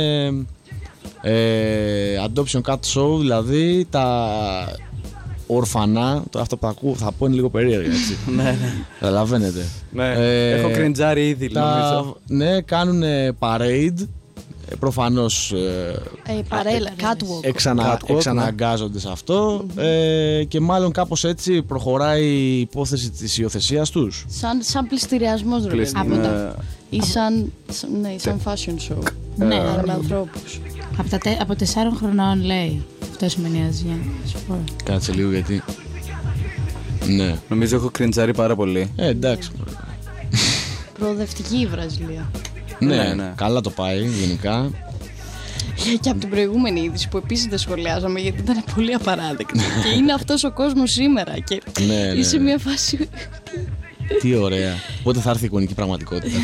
ε, Adoption Cat Show, δηλαδή τα ορφανά, το αυτό που ακούω θα πω είναι λίγο περίεργα, έτσι. Ναι, ναι. Καταλαβαίνετε. Ναι, ε, έχω κριντζάρει ήδη, νομίζω. Ναι, κάνουν parade, προφανώς ε, παρέλα, catwalk. Εξανα, catwalk, εξαναγκάζονται σε αυτό, mm-hmm. ε, και μάλλον κάπως έτσι προχωράει η υπόθεση της υιοθεσίας τους. Σαν, σαν πληστηριασμός, ρε ναι. Ή σαν, ναι, σαν fashion show. Ναι, αλλά με ανθρώπους. Από, τα, από τεσσάρων χρονών λέει. Αυτό σημαίνει Αζιά. Κάτσε λίγο γιατί. Ναι. Νομίζω έχω κριντζάρει πάρα πολύ. Ε, εντάξει. Προοδευτική η Βραζιλία. Ναι, ναι, ναι, καλά το πάει γενικά. Και από την προηγούμενη είδηση που επίσης δεν σχολιάζαμε γιατί ήταν πολύ απαράδεκτη. Και είναι αυτός ο κόσμος σήμερα. Και ναι, ναι. είσαι μια φάση. Τι ωραία. Πότε θα έρθει η εικονική πραγματικότητα.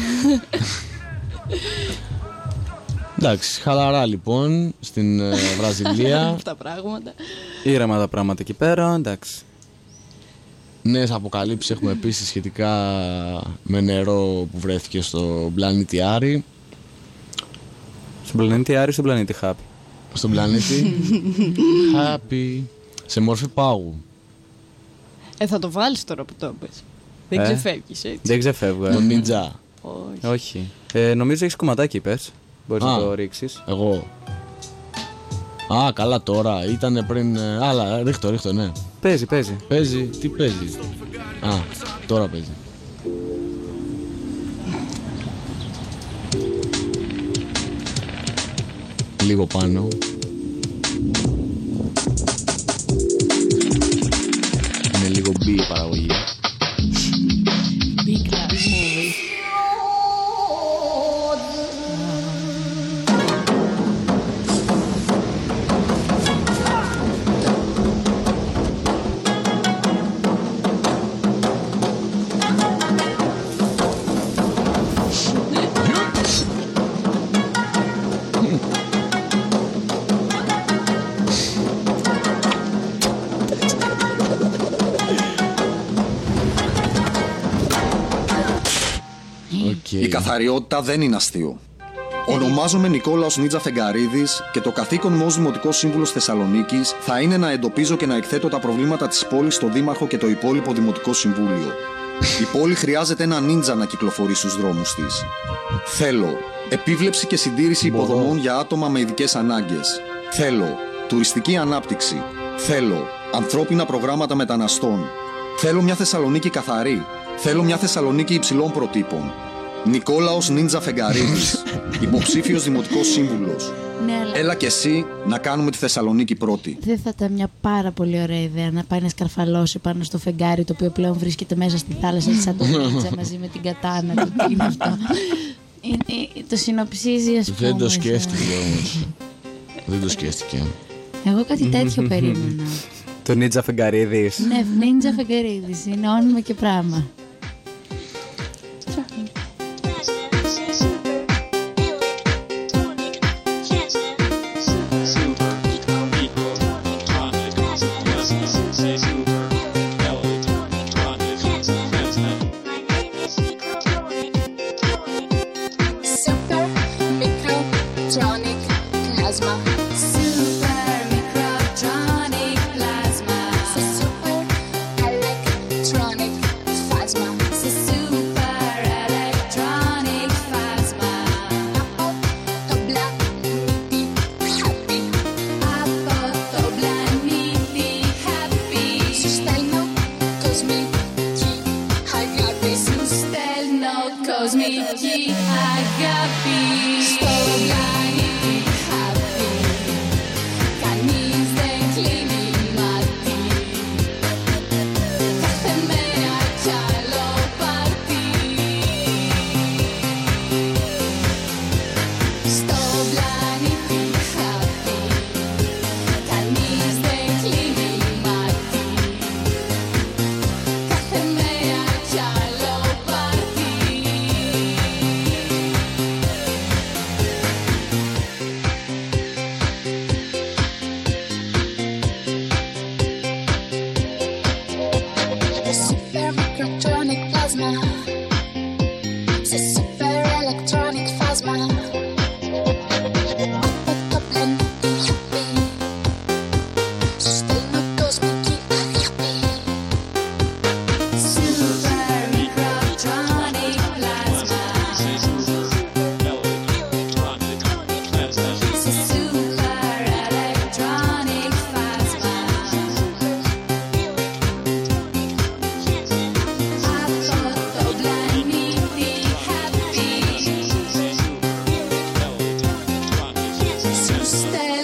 Εντάξει, χαλαρά λοιπόν στην ε, Βραζιλία. Αυτά πράγματα. Ήρεμα τα πράγματα εκεί πέρα, εντάξει. Νέες αποκαλύψεις έχουμε επίσης σχετικά με νερό που βρέθηκε στο πλανήτη Άρη. Στον πλανήτη Άρη ή στον πλανήτη Happy? Στον πλανήτη Happy. Σε μορφή πάγου. Ε, θα το βάλεις τώρα που το πες. Δεν ε, ξεφεύγεις έτσι. Δεν ξεφεύγω. Ε. Το νιτζά. Όχι. Όχι. Ε, νομίζω έχεις κομματάκι, πες. Μπορείς Α, να το ρίξεις. Εγώ. Α, καλά τώρα. Ήτανε πριν. Άλλα, ρίχτω, ρίχτω, ναι. Παίζει, παίζει. Παίζει, τι παίζει. Α, τώρα παίζει. Λίγο πάνω. Είναι λίγο μπι η παραγωγή. Η καθαριότητα δεν είναι αστείο. Ονομάζομαι Νικόλαος Νίτζα Φεγγαρίδης και το καθήκον μου ως Δημοτικός Σύμβουλος Θεσσαλονίκης θα είναι να εντοπίζω και να εκθέτω τα προβλήματα της πόλης στο Δήμαρχο και το υπόλοιπο Δημοτικό Συμβούλιο. Η πόλη χρειάζεται ένα νίντζα να κυκλοφορεί στους δρόμους της. Θέλω επίβλεψη και συντήρηση υποδομών για άτομα με ειδικές ανάγκες. Θέλω τουριστική ανάπτυξη. Θέλω ανθρώπινα προγράμματα μεταναστών. Θέλω μια Θεσσαλονίκη καθαρή. Θέλω μια Θεσσαλονίκη υψηλών προτύπων. Νικόλαος Νίντζα Φεγγαρίδης, υποψήφιος Δημοτικός Σύμβουλος. Ναι, αλλά... Έλα και εσύ να κάνουμε τη Θεσσαλονίκη πρώτη. Δεν θα ήταν μια πάρα πολύ ωραία ιδέα να πάει να σκαρφαλώσει πάνω στο φεγγάρι το οποίο πλέον βρίσκεται μέσα στη θάλασσα της Αντωνίτσα μαζί με την κατάνα του. Τι είναι αυτό. Είναι, το συνοψίζει, ας πούμε. Δεν το σκέφτηκε όμως. Δεν το σκέφτηκε. Εγώ κάτι τέτοιο περίμενα. Το Νίντζα Φεγγαρίδης. Ναι, Νίντζα Φεγγαρίδης. Είναι όνομα και πράγμα.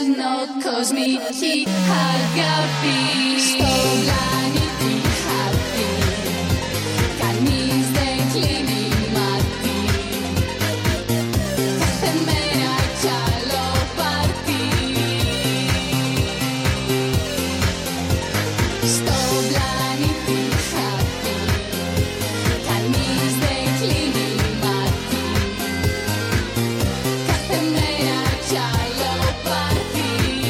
στέλνω κοσμική αγάπη. Στο πλανήτη χαρτί κανείς δεν κλείνει μάτι. Κάθε μέρα κι άλλο πάρτι. Στο πλανήτη χαρτί κανείς δεν κλείνει μάτι. Κάθε μέρα κι άλλο πάρτι.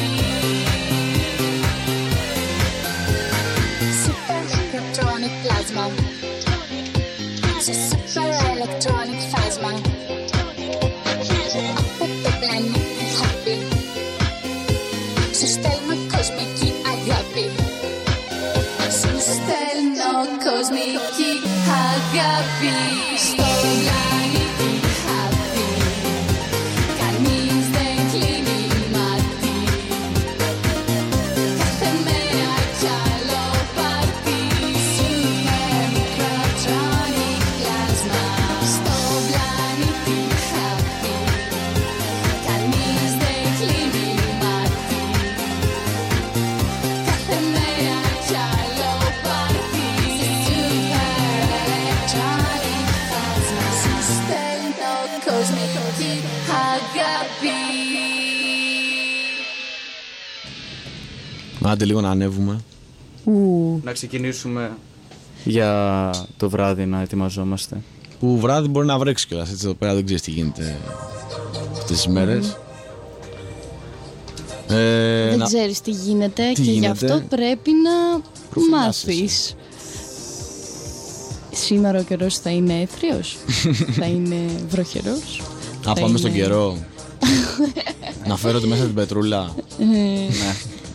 Super electronic plasma. Σε super electronic phasma. Από το πλανήτη happy σου στέλνω κοσμική αγάπη. Σου στέλνω κοσμική αγάπη. Στο πλανήτη happy κανείς δεν κλείνει μάτι. Κάθε μέρα κι άλλο πάρτι. Super microtronic plasma. Στο πλανήτη happy κανείς δεν κλείνει μάτι. Κάθε μέρα κι άλλο πάρτι. Super electronic plasma. Σου στέλνω κοσμική αγάπη. Άντε λίγο να ανέβουμε. Να ξεκινήσουμε για το βράδυ να ετοιμαζόμαστε. Που βράδυ μπορεί να βρέξει κιόλας, έτσι εδώ πέρα δεν ξέρεις τι γίνεται αυτές τις μέρες. Ε, Δεν να- ξέρεις τι γίνεται Τι και γι' γίνεται. αυτό πρέπει να μάθεις. Σήμερα ο καιρός θα είναι έθριος, θα είναι βροχερός. Να θα πάμε στον είναι- καιρό. Να φέρω τη μέσα την πετρούλα. Ε, Ναι.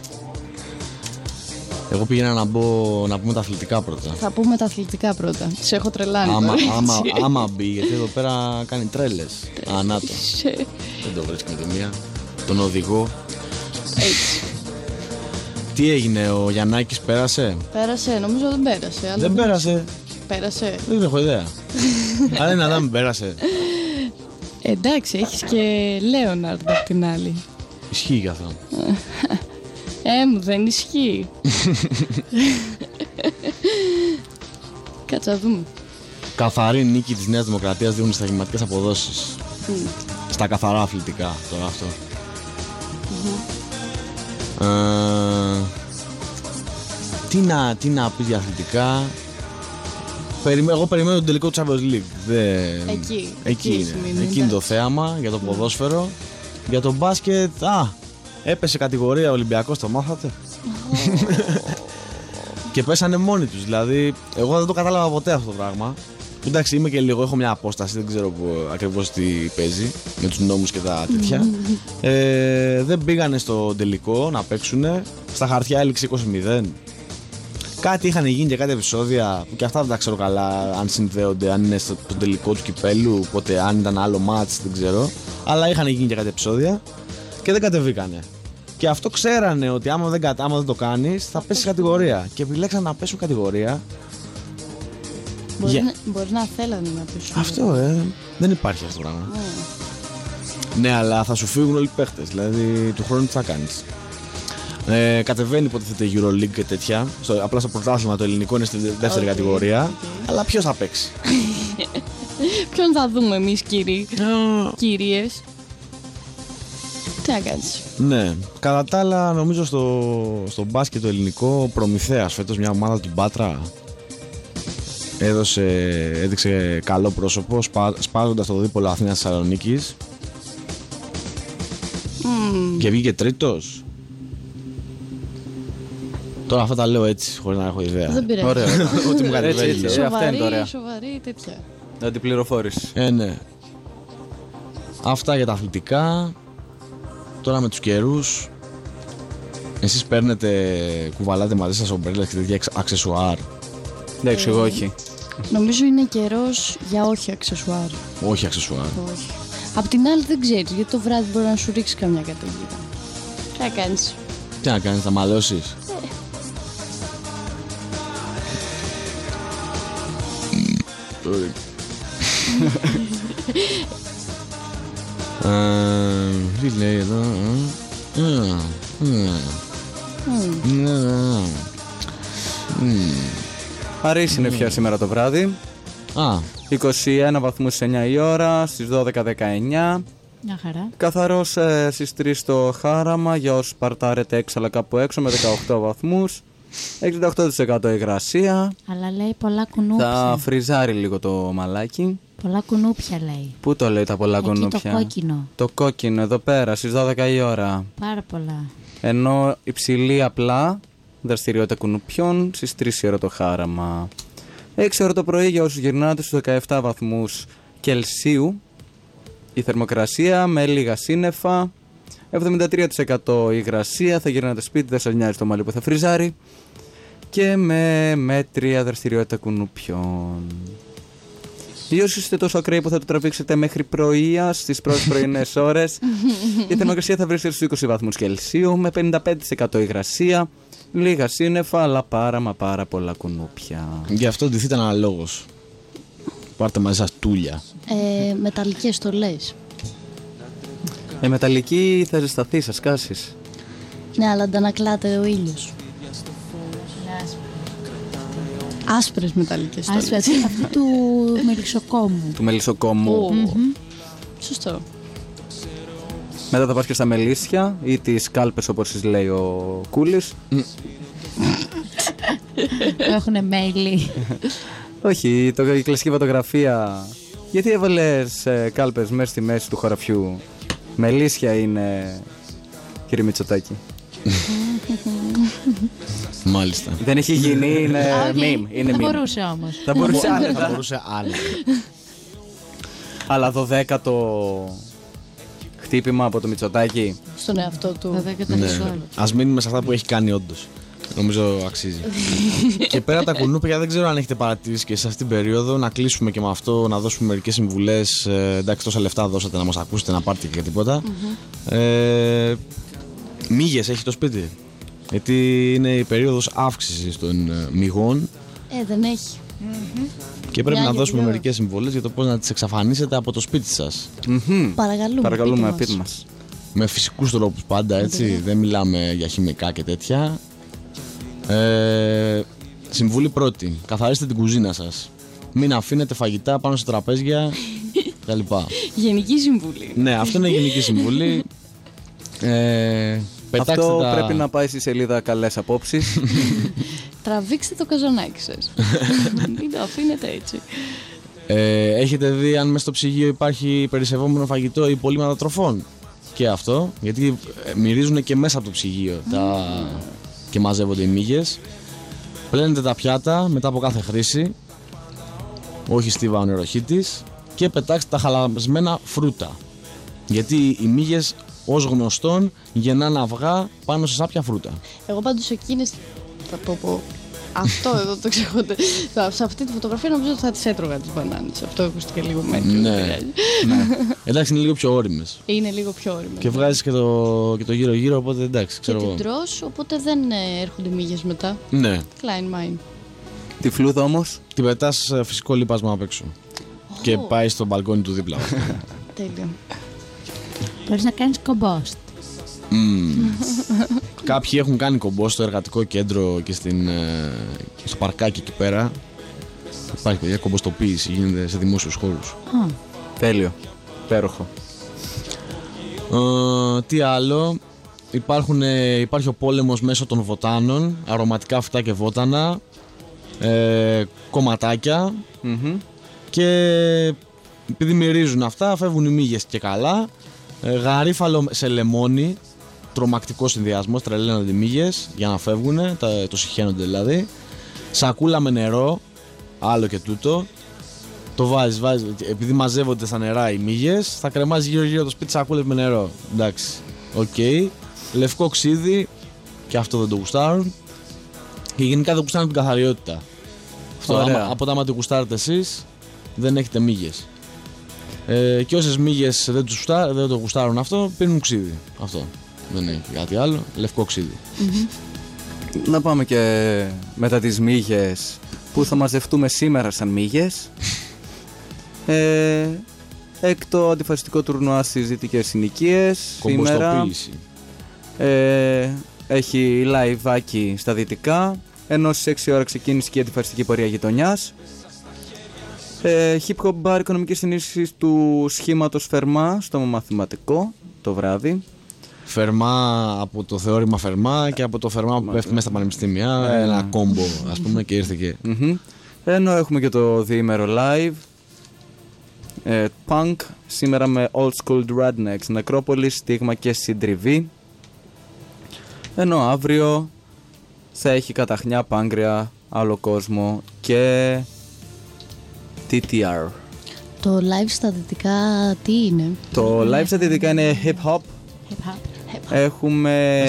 Εγώ πήγαινα να, μπω, να πούμε τα αθλητικά πρώτα. Θα πούμε τα αθλητικά πρώτα. Σε έχω τρελάνει. Άμα, τώρα, άμα, έτσι. άμα μπει, γιατί εδώ πέρα κάνει τρέλες. Ανάτο. Σε- Δεν το βρίσκει με τη μία. Τον οδηγό. Έτσι. Τι έγινε, ο Γιαννάκης πέρασε. Πέρασε, νομίζω δεν πέρασε. αλλά Δεν πέρασε. Πέρασε. Δεν έχω ιδέα. Αλλά είναι να μην πέρασε. Εντάξει, έχεις και Λέοναρντ απ' την άλλη. Ισχύει και αυτό. Ε, μου δεν ισχύει. Κάτσε να δούμε. Καθαρή νίκη της Νέας Δημοκρατίας δίνουν στα γυμναστικές αποδόσεις. Μμ. Στα καθαρά αθλητικά τώρα αυτό. Μμμ. Ε, τι, να, τι να πεις για αθλητικά. Περιμέ- εγώ περιμένω τον τελικό του Champions League. Δεν... Εκεί, Εκεί εκεί είναι. σημαίνει, Εκεί είναι το εντάξει. θέαμα για το ποδόσφαιρο. Για το μπάσκετ, α, έπεσε κατηγορία Ολυμπιακός, το μάθατε. Και πέσανε μόνοι τους. Δηλαδή, εγώ δεν το κατάλαβα ποτέ αυτό το πράγμα. Εντάξει, είμαι και λίγο, έχω μια απόσταση, δεν ξέρω που, ακριβώς τι παίζει με τους νόμους και τα τέτοια. ε, δεν πήγανε στο τελικό να παίξουνε. Στα χαρτιά έληξε είκοσι μηδέν. Κάτι είχαν γίνει και κάτι επεισόδια που και αυτά δεν τα ξέρω καλά αν συνδέονται, αν είναι στο το τελικό του κυπέλου, οπότε αν ήταν άλλο μάτς, δεν ξέρω. Αλλά είχαν γίνει και κάτι επεισόδια και δεν κατεβήκανε. Και αυτό ξέρανε ότι άμα δεν, κατα... άμα δεν το κάνεις θα πέσεις κατηγορία. Και επιλέξαν να πέσουν κατηγορία. Μπορεί, Για- να, μπορεί να θέλανε να πέσουν. Αυτό, ε. Δεν υπάρχει αυτό το πράγμα. Ναι, αλλά θα σου φύγουν όλοι οι παίχτες. Δηλαδή, του χρόνου τι θα κάνεις. Ε, κατεβαίνει υποτίθεται η EuroLeague και τέτοια. Στο, απλά στο πρωτάθλημα το ελληνικό είναι στη δεύτερη Okay, κατηγορία. okay. Αλλά ποιος θα παίξει. Ποιον θα δούμε εμείς, κύριοι. Κυρίες. Τι να κάνεις. Ναι. Κατά τα άλλα, νομίζω στο, στο μπάσκετ το ελληνικό, ο Προμηθέας φέτος, μια ομάδα του Μπάτρα, έδωσε, έδειξε καλό πρόσωπο, σπά, σπάζοντας το δίπολο Αθήνας Θεσσαλονίκης. Μμμ. Και βγήκε τρίτος. Τώρα αυτά τα λέω έτσι, χωρίς να έχω ιδέα. Δεν πειράζει. Ωραία. Ό,τι μου κατεβαίνει. Έτσι, έτσι. λέω. Ε, αυτά είναι τα ωραία. Σοβαρή, σοβαρή, τέτοια. Να την πληροφόρηση. Ε, ναι. Αυτά για τα αθλητικά. Τώρα με τους καιρούς. Εσείς παίρνετε, κουβαλάτε μαζί σας ομπρέλες και τέτοια εξ- αξεσουάρ. Εντάξει, εγώ όχι. Νομίζω είναι καιρός για όχι αξεσουάρ. Όχι αξεσουάρ. Όχι. Απ' την άλλη δεν ξέρεις, γιατί το βράδυ μπορεί να σου ρίξει καμιά καταιγίδα. Τι να κάνεις. Τι να κάνεις, θα μαλώσεις. Sorry. Ε, Τι λέει εδώ. ε. Αρέσει η νεφιά σήμερα το βράδυ. είκοσι ένα βαθμούς στις εννιά η ώρα, στις δώδεκα δεκαεννιά. Μια χαρά. Καθαρός ε, στις τρεις στο Χάραμα για όσους παρτάρετε έξαλα κάπου έξω με δεκαοκτώ βαθμούς. εξήντα οκτώ τοις εκατό υγρασία. Αλλά λέει πολλά κουνούπια. Θα φριζάρει λίγο το μαλάκι. Πολλά κουνούπια λέει. Πού το λέει τα πολλά Εκεί κουνούπια? το κόκκινο. Το κόκκινο εδώ πέρα στις δώδεκα η ώρα. Πάρα πολλά. Ενώ υψηλή απλά δραστηριότητα κουνουπιών στις τρεις η ώρα το Χάραμα. έξι ώρα το πρωί για όσους γυρνάτε στους δεκαεπτά βαθμούς Κελσίου. Η θερμοκρασία με λίγα σύννεφα. εβδομήντα τρία τοις εκατό υγρασία. Θα γυρνάτε σπίτι, δεν σας νοιάζει το μαλλί που θα φριζάρει. Και με μέτρια δραστηριότητα κουνουπιών. Ή όσοι είστε τόσο ακραίοι που θα το τραβήξετε μέχρι πρωία στις πρώτες πρωινές ώρες, η θερμοκρασία θα βρίσκεται στους είκοσι βαθμούς Κελσίου με πενήντα πέντε τοις εκατό υγρασία. Λίγα σύννεφα, αλλά πάρα μα πάρα πολλά κουνούπια. Γι' αυτό ντυθείτε αναλόγως. Πάρτε μαζί σας τούλια. Ε, μεταλλικές στολές. Ε, μεταλλική θα ζεσταθεί, θα σκάσεις. Ναι, αλλά αντανακλάται ο ήλιος. Άσπρες μεταλλικές στολές. Άσπρες, αυτή του μελισσοκόμου. Του μελισσοκόμου. Mm-hmm. Σωστό. Μετά θα πας και στα μελίσια ή τις κάλπες όπως τις λέει ο Κούλης. Έχουνε μέλι. Όχι, το, η κλασική φωτογραφία. Γιατί έβαλες ε, κάλπες μέσα στη μέση του χωραφιού? Μελίσια είναι, κύριε Μητσοτάκη. Μάλιστα. Δεν έχει γίνει, είναι meme. Είναι θα meme. μπορούσε όμως. Θα μπορούσε άλλο. Θα μπορούσε άλλο. Αλλά δωδέκατο χτύπημα από το Μητσοτάκη. Στον εαυτό του. δωδέκατο Ναι. λεπτό. Ας μείνουμε σε αυτά που έχει κάνει όντως. Νομίζω αξίζει. Και πέρα τα κουνούπια, δεν ξέρω αν έχετε παρατηρήσει και σε αυτήν την περίοδο, να κλείσουμε και με αυτό, να δώσουμε μερικές συμβουλές. Ε, εντάξει, τόσα λεφτά δώσατε να μας ακούσετε, να πάρετε και τίποτα. Mm-hmm. Ε, μύγες έχει το σπίτι? Γιατί είναι η περίοδος αύξησης των ε, μυγών. Ε, δεν έχει. Mm-hmm. Και πρέπει Μια να δώσουμε γελιό. μερικές συμβουλές για το πώς να τις εξαφανίσετε από το σπίτι σας. Mm-hmm. Παρακαλούμε. Παρακαλούμε, πείτε πείτε μας. μας. Με φυσικούς τρόπους πάντα, έτσι. Δεν μιλάμε για χημικά και τέτοια. Ε, συμβουλή πρώτη. Καθαρίστε την κουζίνα σας. Μην αφήνετε φαγητά πάνω σε τραπέζια κτλ. Γενική συμβουλή. Ναι, αυτό είναι γενική συμβουλή. Ε, πετάξτε Αυτό τα... πρέπει να πάει στη σελίδα καλές απόψεις. Τραβήξτε το καζανάκι σας. Μην το αφήνετε έτσι. Ε, έχετε δει αν μέσα στο ψυγείο υπάρχει περισσευόμενο φαγητό ή υπολείμματα τροφών? Και αυτό, γιατί μυρίζουν και μέσα από το ψυγείο τα... και μαζεύονται οι μύγες. Πλένετε τα πιάτα μετά από κάθε χρήση, όχι στίβα ο νεροχύτης, και πετάξτε τα χαλασμένα φρούτα. Γιατί οι μύγες, ως γνωστόν, γεννάνε αυγά πάνω σε σάπια φρούτα. Εγώ πάντως εκείνες θα πω πω. Αυτό εδώ το ξεχωρίζω. Σε αυτή τη φωτογραφία νομίζω ότι θα τις έτρωγα τις μπανάνες. Αυτό ακούστηκε λίγο μέτριο. Ναι, ναι. Εντάξει, είναι λίγο πιο όριμες. Είναι λίγο πιο όριμες. Και βγάζεις και το, και το γύρω-γύρω, οπότε εντάξει, Και ξέρω την εγώ. τρως, οπότε δεν ε, έρχονται μύγες μετά. Ναι. Klein mine. Τη φλούδα όμως Την πετάς σε φυσικό λίπασμα απ' έξω. Oh. Και πάει στο μπαλκόνι του δίπλα. Τέλειο. Μπορείς να κάνεις κομπόστ. Mm. Κάποιοι έχουν κάνει κομπό στο εργατικό κέντρο και στην, ε, στο παρκάκι εκεί πέρα. Υπάρχει παιδιά κομποστοποίηση, γίνεται σε δημόσιους χώρους. Α. τέλειο. Υπέροχο. Ε, τι άλλο? Υπάρχουν, ε, υπάρχει ο πόλεμος μέσω των βοτάνων, αρωματικά φυτά και βότανα, ε, κομματάκια, Mm-hmm. και επειδή μυρίζουν αυτά φεύγουν οι μύγες και καλά. ε, Γαρίφαλο σε λεμόνι, τρομακτικό συνδυασμός, τρελαίνονται οι μύγες για να φεύγουν, τα, το συχαίνονται δηλαδή. Σακούλα με νερό, άλλο και τούτο. Το βάζεις, βάζεις, επειδή μαζεύονται στα νερά οι μύγες, θα κρεμάζει γύρω γύρω το σπίτι σακούλες με νερό. Εντάξει, οκ. Okay. Λευκό ξύδι, και αυτό δεν το γουστάρουν. Και γενικά δεν γουστάρουν την καθαριότητα. Αυτό, άμα, από τα άμα τη γουστάρετε εσείς, δεν έχετε μύγες. Ε, και όσες μύγες δεν, τους γουστά, δεν το γουστάρουν αυτό, πίνουν ξύδι. Αυτό. Δεν έχει κάτι άλλο. Λευκό ξύδι. Mm-hmm. Να πάμε και μετά τις μύγες που θα μαζευτούμε σήμερα σαν μύγες. ε, έκτο αντιφασιστικό τουρνουά στις δυτικές συνοικίες. Κομποστοποίηση. Ε, έχει live-άκι στα δυτικά, ενώ στις έξι ώρα ξεκίνησε και η αντιφασιστική πορεία γειτονιάς. Ε, hip hop bar οικονομικής συνείσθησης του σχήματος Φερμά στο μαθηματικό το βράδυ. Φερμά από το θεώρημα Φερμά και από το Φερμά που πέφτει μέσα στα πανεπιστήμια. Ε, ένα κόμπο, ας πούμε, και ήρθε και. Mm-hmm. Ενώ έχουμε και το διήμερο live. Ε, punk σήμερα με Old School Rednecks, Νεκρόπολη, Στίγμα και Συντριβή. Ενώ αύριο θα έχει Καταχνιά, Πάγκρια, Άλλο Κόσμο και τι τι αρ. Το live στα δυτικά τι είναι? Το live στα δυτικά είναι hip hop. Hip-hop. Έχουμε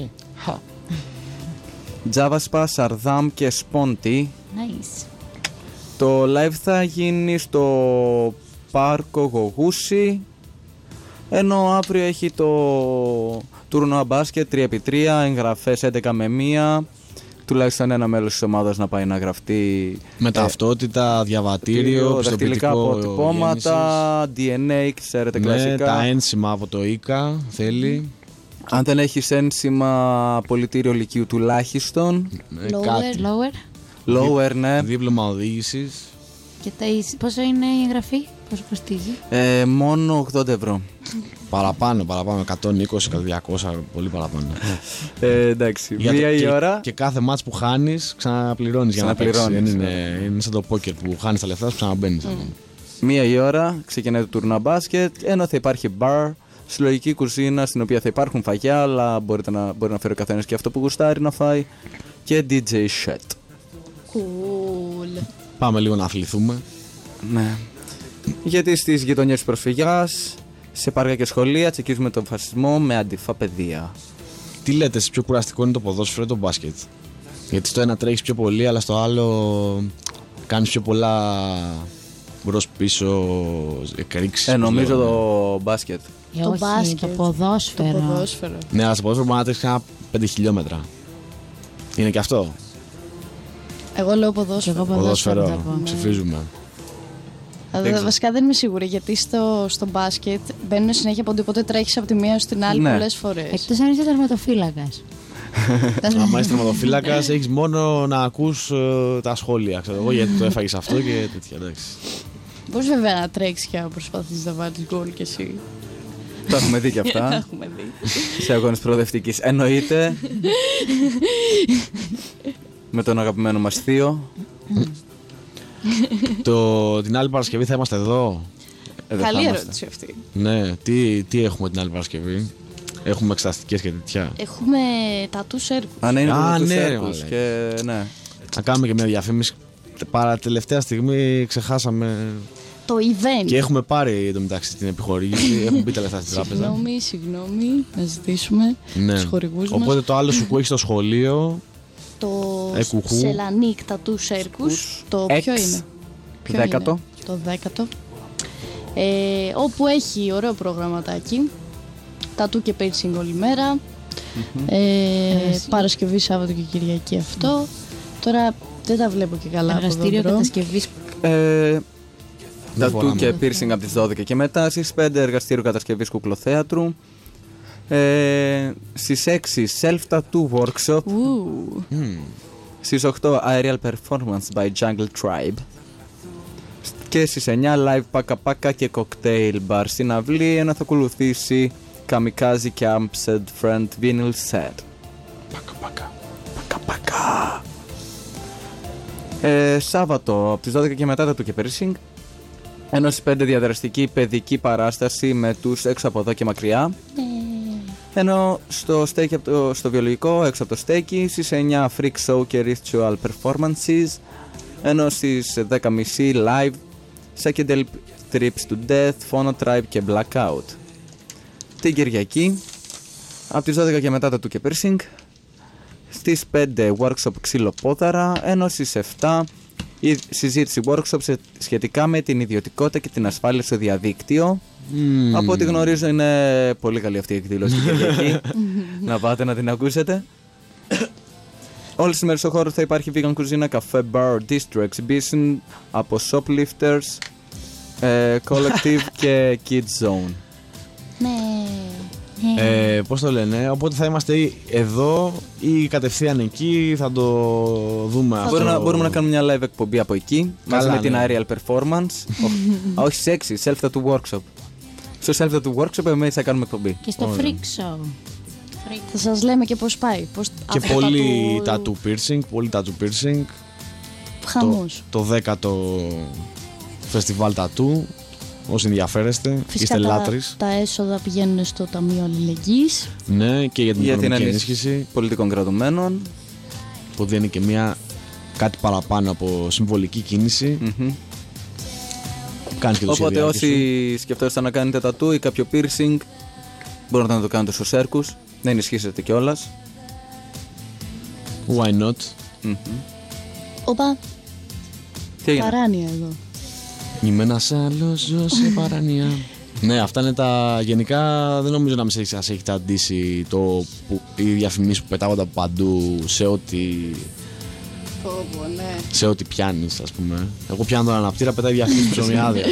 Τζάβασπα, Σαρδάμ και Σπόντι. Nice. Το live θα γίνει στο Πάρκο Γογούση, ενώ αύριο έχει το τουρνουά μπάσκετ τρία επί τρία, εγγραφές έντεκα με μία, τουλάχιστον ένα μέλος της ομάδας να πάει να γραφτεί. Με ταυτότητα, διαβατήριο, δαχτυλικά αποτυπώματα, ντι εν έι, ξέρετε, ναι, κλασικά. Τα ένσημα από το ΙΚΑ θέλει. Αν δεν έχεις ένσημα πολιτήριο λυκείου τουλάχιστον. Lower, lower. Lower, ναι. Δίπλωμα οδήγησης. Και τα, πόσο είναι η εγγραφή, πόσο κοστίζει? Ε, μόνο ογδόντα ευρώ. Παραπάνω, παραπάνω, εκατόν είκοσι, διακόσια, πολύ παραπάνω. Ε, εντάξει, για μία το, η και, ώρα. Και κάθε μάτς που χάνεις, ξαναπληρώνεις για να παίξεις. Είναι, είναι σαν το πόκερ που χάνεις τα λεφτά σου, ξαναμπαίνεις. Mm. Μία η ώρα ξεκινάει το τουρνουά μπάσκετ, ενώ θα υπάρχει bar, συλλογική κουζίνα στην οποία θα υπάρχουν φαγιά, αλλά μπορείτε να, μπορεί να φέρει ο καθένας και αυτό που γουστάρει να φάει, και ντι τζέι set. Cool. Πάμε λίγο να αθληθούμε. Ναι. Γιατί στις γειτονιές της προσφυγιάς, σε πάρκα και σχολεία, τσεκίζουμε τον φασισμό με αντιφά παιδεία. Τι λέτε, εσείς πιο κουραστικό είναι το ποδόσφαιρο ή το μπάσκετ? Γιατί στο ένα τρέχεις πιο πολύ, αλλά στο άλλο κάνεις πιο πολλά μπρος πίσω εκρήξεις. Ε, νομίζω το μπάσκετ. Ε, το όχι, μπάσκετ. Το ποδόσφαιρο. Το ποδόσφαιρο. Ναι, αλλά στο ποδόσφαιρο μπορεί να τρέξεις ένα πέντε χιλιόμετρα. Είναι και αυτό. Εγώ λέω ποδόσφαιρο. Εγώ ποδόσφαιρο. ποδόσφαιρο. Ψηφίζουμε. Αλλά βασικά δεν είμαι σίγουρη, γιατί στο, στο μπάσκετ μπαίνουν συνέχεια πόντι, οπότε τρέχεις από τη μία στην άλλη, ναι, πολλές φορές. Εκτός αν είσαι τερματοφύλακας. Αν είσαι τερματοφύλακας, έχεις μόνο να ακούς uh, τα σχόλια, ξέρω εγώ, γιατί το έφαγες αυτό και τέτοια, εντάξει. Μπορείς βέβαια να τρέξεις και να προσπαθείς να βάλεις γκολ κι εσύ. Το έχουμε δει κι αυτά. Τα έχουμε δει. Σε αγώνες προοδευτικής. Εννοείται. Με τον αγαπημένο μας θείο. Το, την άλλη Παρασκευή θα είμαστε εδώ. Ε, Καλή ερώτηση αυτή. Ναι, τι, τι έχουμε την άλλη Παρασκευή? Έχουμε εξεταστικές και τέτοια? Έχουμε τατούς έρκους. Α, ναι, είναι Α, το ναι, έρκους και ναι. Να κάνουμε και μια διαφήμιση. Παρά τελευταία στιγμή ξεχάσαμε το event. Και έχουμε πάρει εντωμεταξύ την επιχορήγηση. Έχουν μπει τα λεφτά στην τράπεζα. Συγγνώμη, συγγνώμη, να ζητήσουμε ναι. τους χορηγούς μας. Οπότε το άλλο σου που έχει στο σχολείο. Το Εκουχού. Σελανίκ τατούς έρκους. Το ποιο είναι? Ποιο δέκατο. Είναι? Το δέκατο. Ε, όπου έχει ωραίο προγραμματάκι. Τατού και piercing όλη μέρα. Mm-hmm. ε, Παρασκευή, Σάββατο και Κυριακή αυτό. Mm. Τώρα δεν τα βλέπω και καλά. Εργαστήριο κατασκευής. Ε, τατού και piercing από τις δώδεκα και μετά. Στις πέντε εργαστήριο κατασκευής κουκλοθέατρου. Ε, στις έξι self-tattoo workshop. Mm. Στις οκτώ aerial performance by Jungle Tribe. Και στις εννιά live πάκα-πάκα και cocktail bar στην αυλή, ενώ θα ακολουθήσει Kamikaze και Amsed Friend Vinyl Set. Πάκα-πάκα. Πάκα-πάκα. Ε, Σάββατο από τις δώδεκα και μετά το και piercing. Ενώ στις πέντε διαδραστική παιδική παράσταση με τους έξω από εδώ και μακριά. Mm. Ενώ στο, στέκι, στο βιολογικό έξω από το στέκι στις εννιά freak show και ritual performances. Ενώ στις δέκα και μισή live psychedelic trips to death, Phono Tribe και Blackout. Την Κυριακή από τις δώδεκα και μετά το του και piercing. Στις πέντε workshop ξυλοπόδαρα, ενώ στις επτά η συζήτηση workshop σχετικά με την ιδιωτικότητα και την ασφάλεια στο διαδίκτυο. Mm. Από ό,τι γνωρίζω είναι πολύ καλή αυτή η εκδήλωση την Κυριακή. Να πάτε να την ακούσετε. Όλες τις μέρες στο χώρο θα υπάρχει vegan κουζίνα, καφέ, bar, distro exhibition από shoplifters, ε, collective και kids zone. Ναι. Ε, πώς το λένε, οπότε θα είμαστε ή εδώ ή κατευθείαν εκεί, θα το δούμε αυτό. Μπορούμε να, μπορούμε να κάνουμε μια live εκπομπή από εκεί, μαζί με την Aerial Performance. Όχι sexy, self-tattoo workshop. Στο self-tattoo workshop εμείς θα κάνουμε εκπομπή. Και στο freak show. Θα σας λέμε και πώς πάει. Πώς... Και πολύ tattoo piercing, πολύ tattoo piercing. Χαμός. Το, το δέκατο φεστιβάλ tattoo. Όσοι ενδιαφέρεστε, φυσικά είστε τα, λάτρεις. Τα έσοδα πηγαίνουν στο Ταμείο Αλληλεγγύης. Ναι, και για την για οικονομική την ενίσχυση πολιτικών κρατουμένων. Που δίνει και μια κάτι παραπάνω από συμβολική κίνηση. Mm-hmm. Κάνεις και το Οπότε όσοι σου. σκεφτόσαστε να κάνετε tattoo ή κάποιο piercing, μπορείτε να το κάνετε στο Σέρκους. Να ενισχύσετε κιόλας. Why not? Mm-hmm. Οπα. Παράνοια εδώ. Είμαι ένας άλλος, ζω σε παράνοια. Ναι, αυτά είναι τα γενικά. Δεν νομίζω να μην σας έχει ταντήσει το που, οι διαφημίσεις που πετάγονται από παντού σε ό,τι. Φόβο, ναι. Σε ό,τι πιάνεις, ας πούμε. Εγώ πιάνω τον αναπτήρα, πετάει διαφημίσεις ψωμιάδια.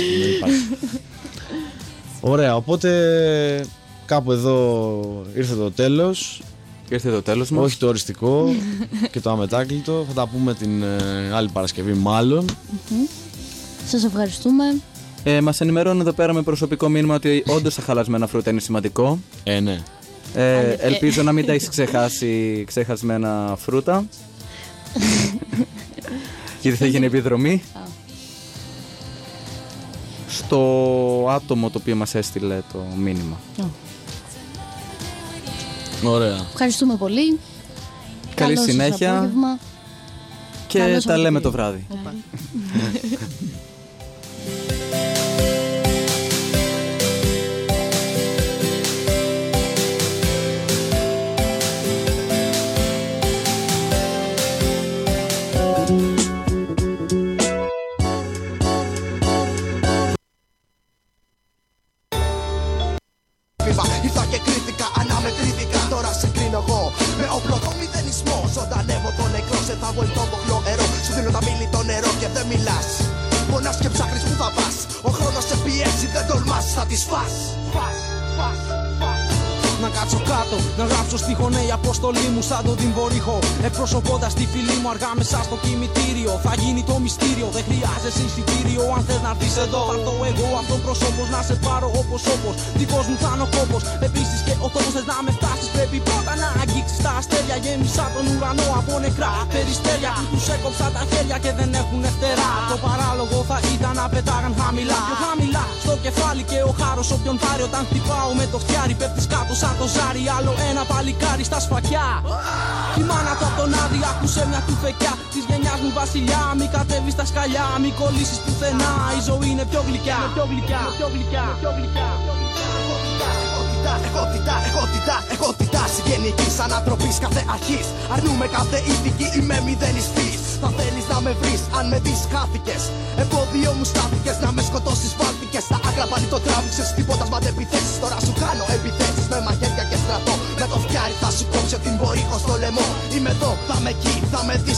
Ωραία, οπότε κάπου εδώ ήρθε το τέλος. Ήρθε το τέλος μας. Όχι το οριστικό και το αμετάκλητο. Θα τα πούμε την ε, άλλη Παρασκευή, μάλλον. Mm-hmm. Σας ευχαριστούμε. Ε, μας ενημερώνουν εδώ πέρα με προσωπικό μήνυμα ότι όντως τα χαλασμένα φρούτα είναι σημαντικό. Ε, ναι. Ε, ελπίζω να μην τα έχεις ξεχάσει ξεχασμένα φρούτα. Γιατί θα γίνει επιδρομή. Στο άτομο το οποίο μας έστειλε το μήνυμα. Ωραία. Ευχαριστούμε πολύ. Καλή Καλό συνέχεια. Απόγευμα. Και Καλώς τα λέμε απόγευμα. το βράδυ. Ήρθα και κρίθηκα, αναμετρήθηκα. Τώρα σε κρίνω εγώ. Με όπλο το μηδενισμό. Ζωντανεύω το νεκρό. Σε θα βοηθώ μποχλό αερό. Σου δίνω τα μίλη το νερό και δεν μιλάς. Πονάς και ψάχνεις που θα πας. Ο χρόνος σε πιέσει, δεν τολμάς. Θα τις φας. Φας, φας, φας. Να κάτσω κάτω, να γράψω στη χωνέ η αποστολή μου σαν τον τυμπορίχο. Εκπροσωπώντας τη φίλη μου αργά μέσα στο κημητήριο. Θα γίνει το μυστήριο, δεν χρειάζεσαι εισιτήριο. Αν θες να έρθεις εδώ, θα έρθω εγώ αυτό πρόσωπος. Να σε πάρω όπως όπως, δικός μου θα είναι ο κόπος. Επίσης και ο τόπος θες να με φτάσεις. Πρέπει πρώτα να αγγίξεις τα αστέρια. Γέμισα τον ουρανό από νεκρά περιστέρια. Τους έκοψα τα χέρια και δεν έχουν φτερά. Το παράλογο θα ήταν να πετάγαν χαμηλά. Πιο χαμηλά στο κεφάλι και ο χάρος όποιον πάρει. Όταν χτυπάω με το φτιάρι, πέφτεις κάτω σαν το ζάρι. Άλλο ένα παλικάρι στα σφακιά. Η μάνα του απ' τον άδει, άκουσε μια τουφεκιά της γενιάς μου βασιλιά. Μη κατέβεις στα σκαλιά, μη κολλήσεις πουθενά. Η ζωή είναι πιο γλυκιά, πιο γλυκιά, πιο γλυκιά, πιο γλυκιά. Εγότητα, εγότητα, εγότητα συγγενικής ανατροπής κάθε αρχής. Αρνούμε κάθε ηθική, είμαι μηδενής φύς. Θα θέλεις να με βρεις, αν με δεις χάθηκες. Εμπόδιο μου στάθηκες, να με σκοτώσεις βάλθηκες. Στα άκρα πάλι το τράβηξες, τίποτα μα δεν επιθέσεις. Τώρα σου κάνω επιθέσεις με μαχαίρια και στρατό. Με το φτιάρι θα σου κόψω την πορύχο στο λαιμό. Είμαι εδώ, θα με εκεί, θα με δεις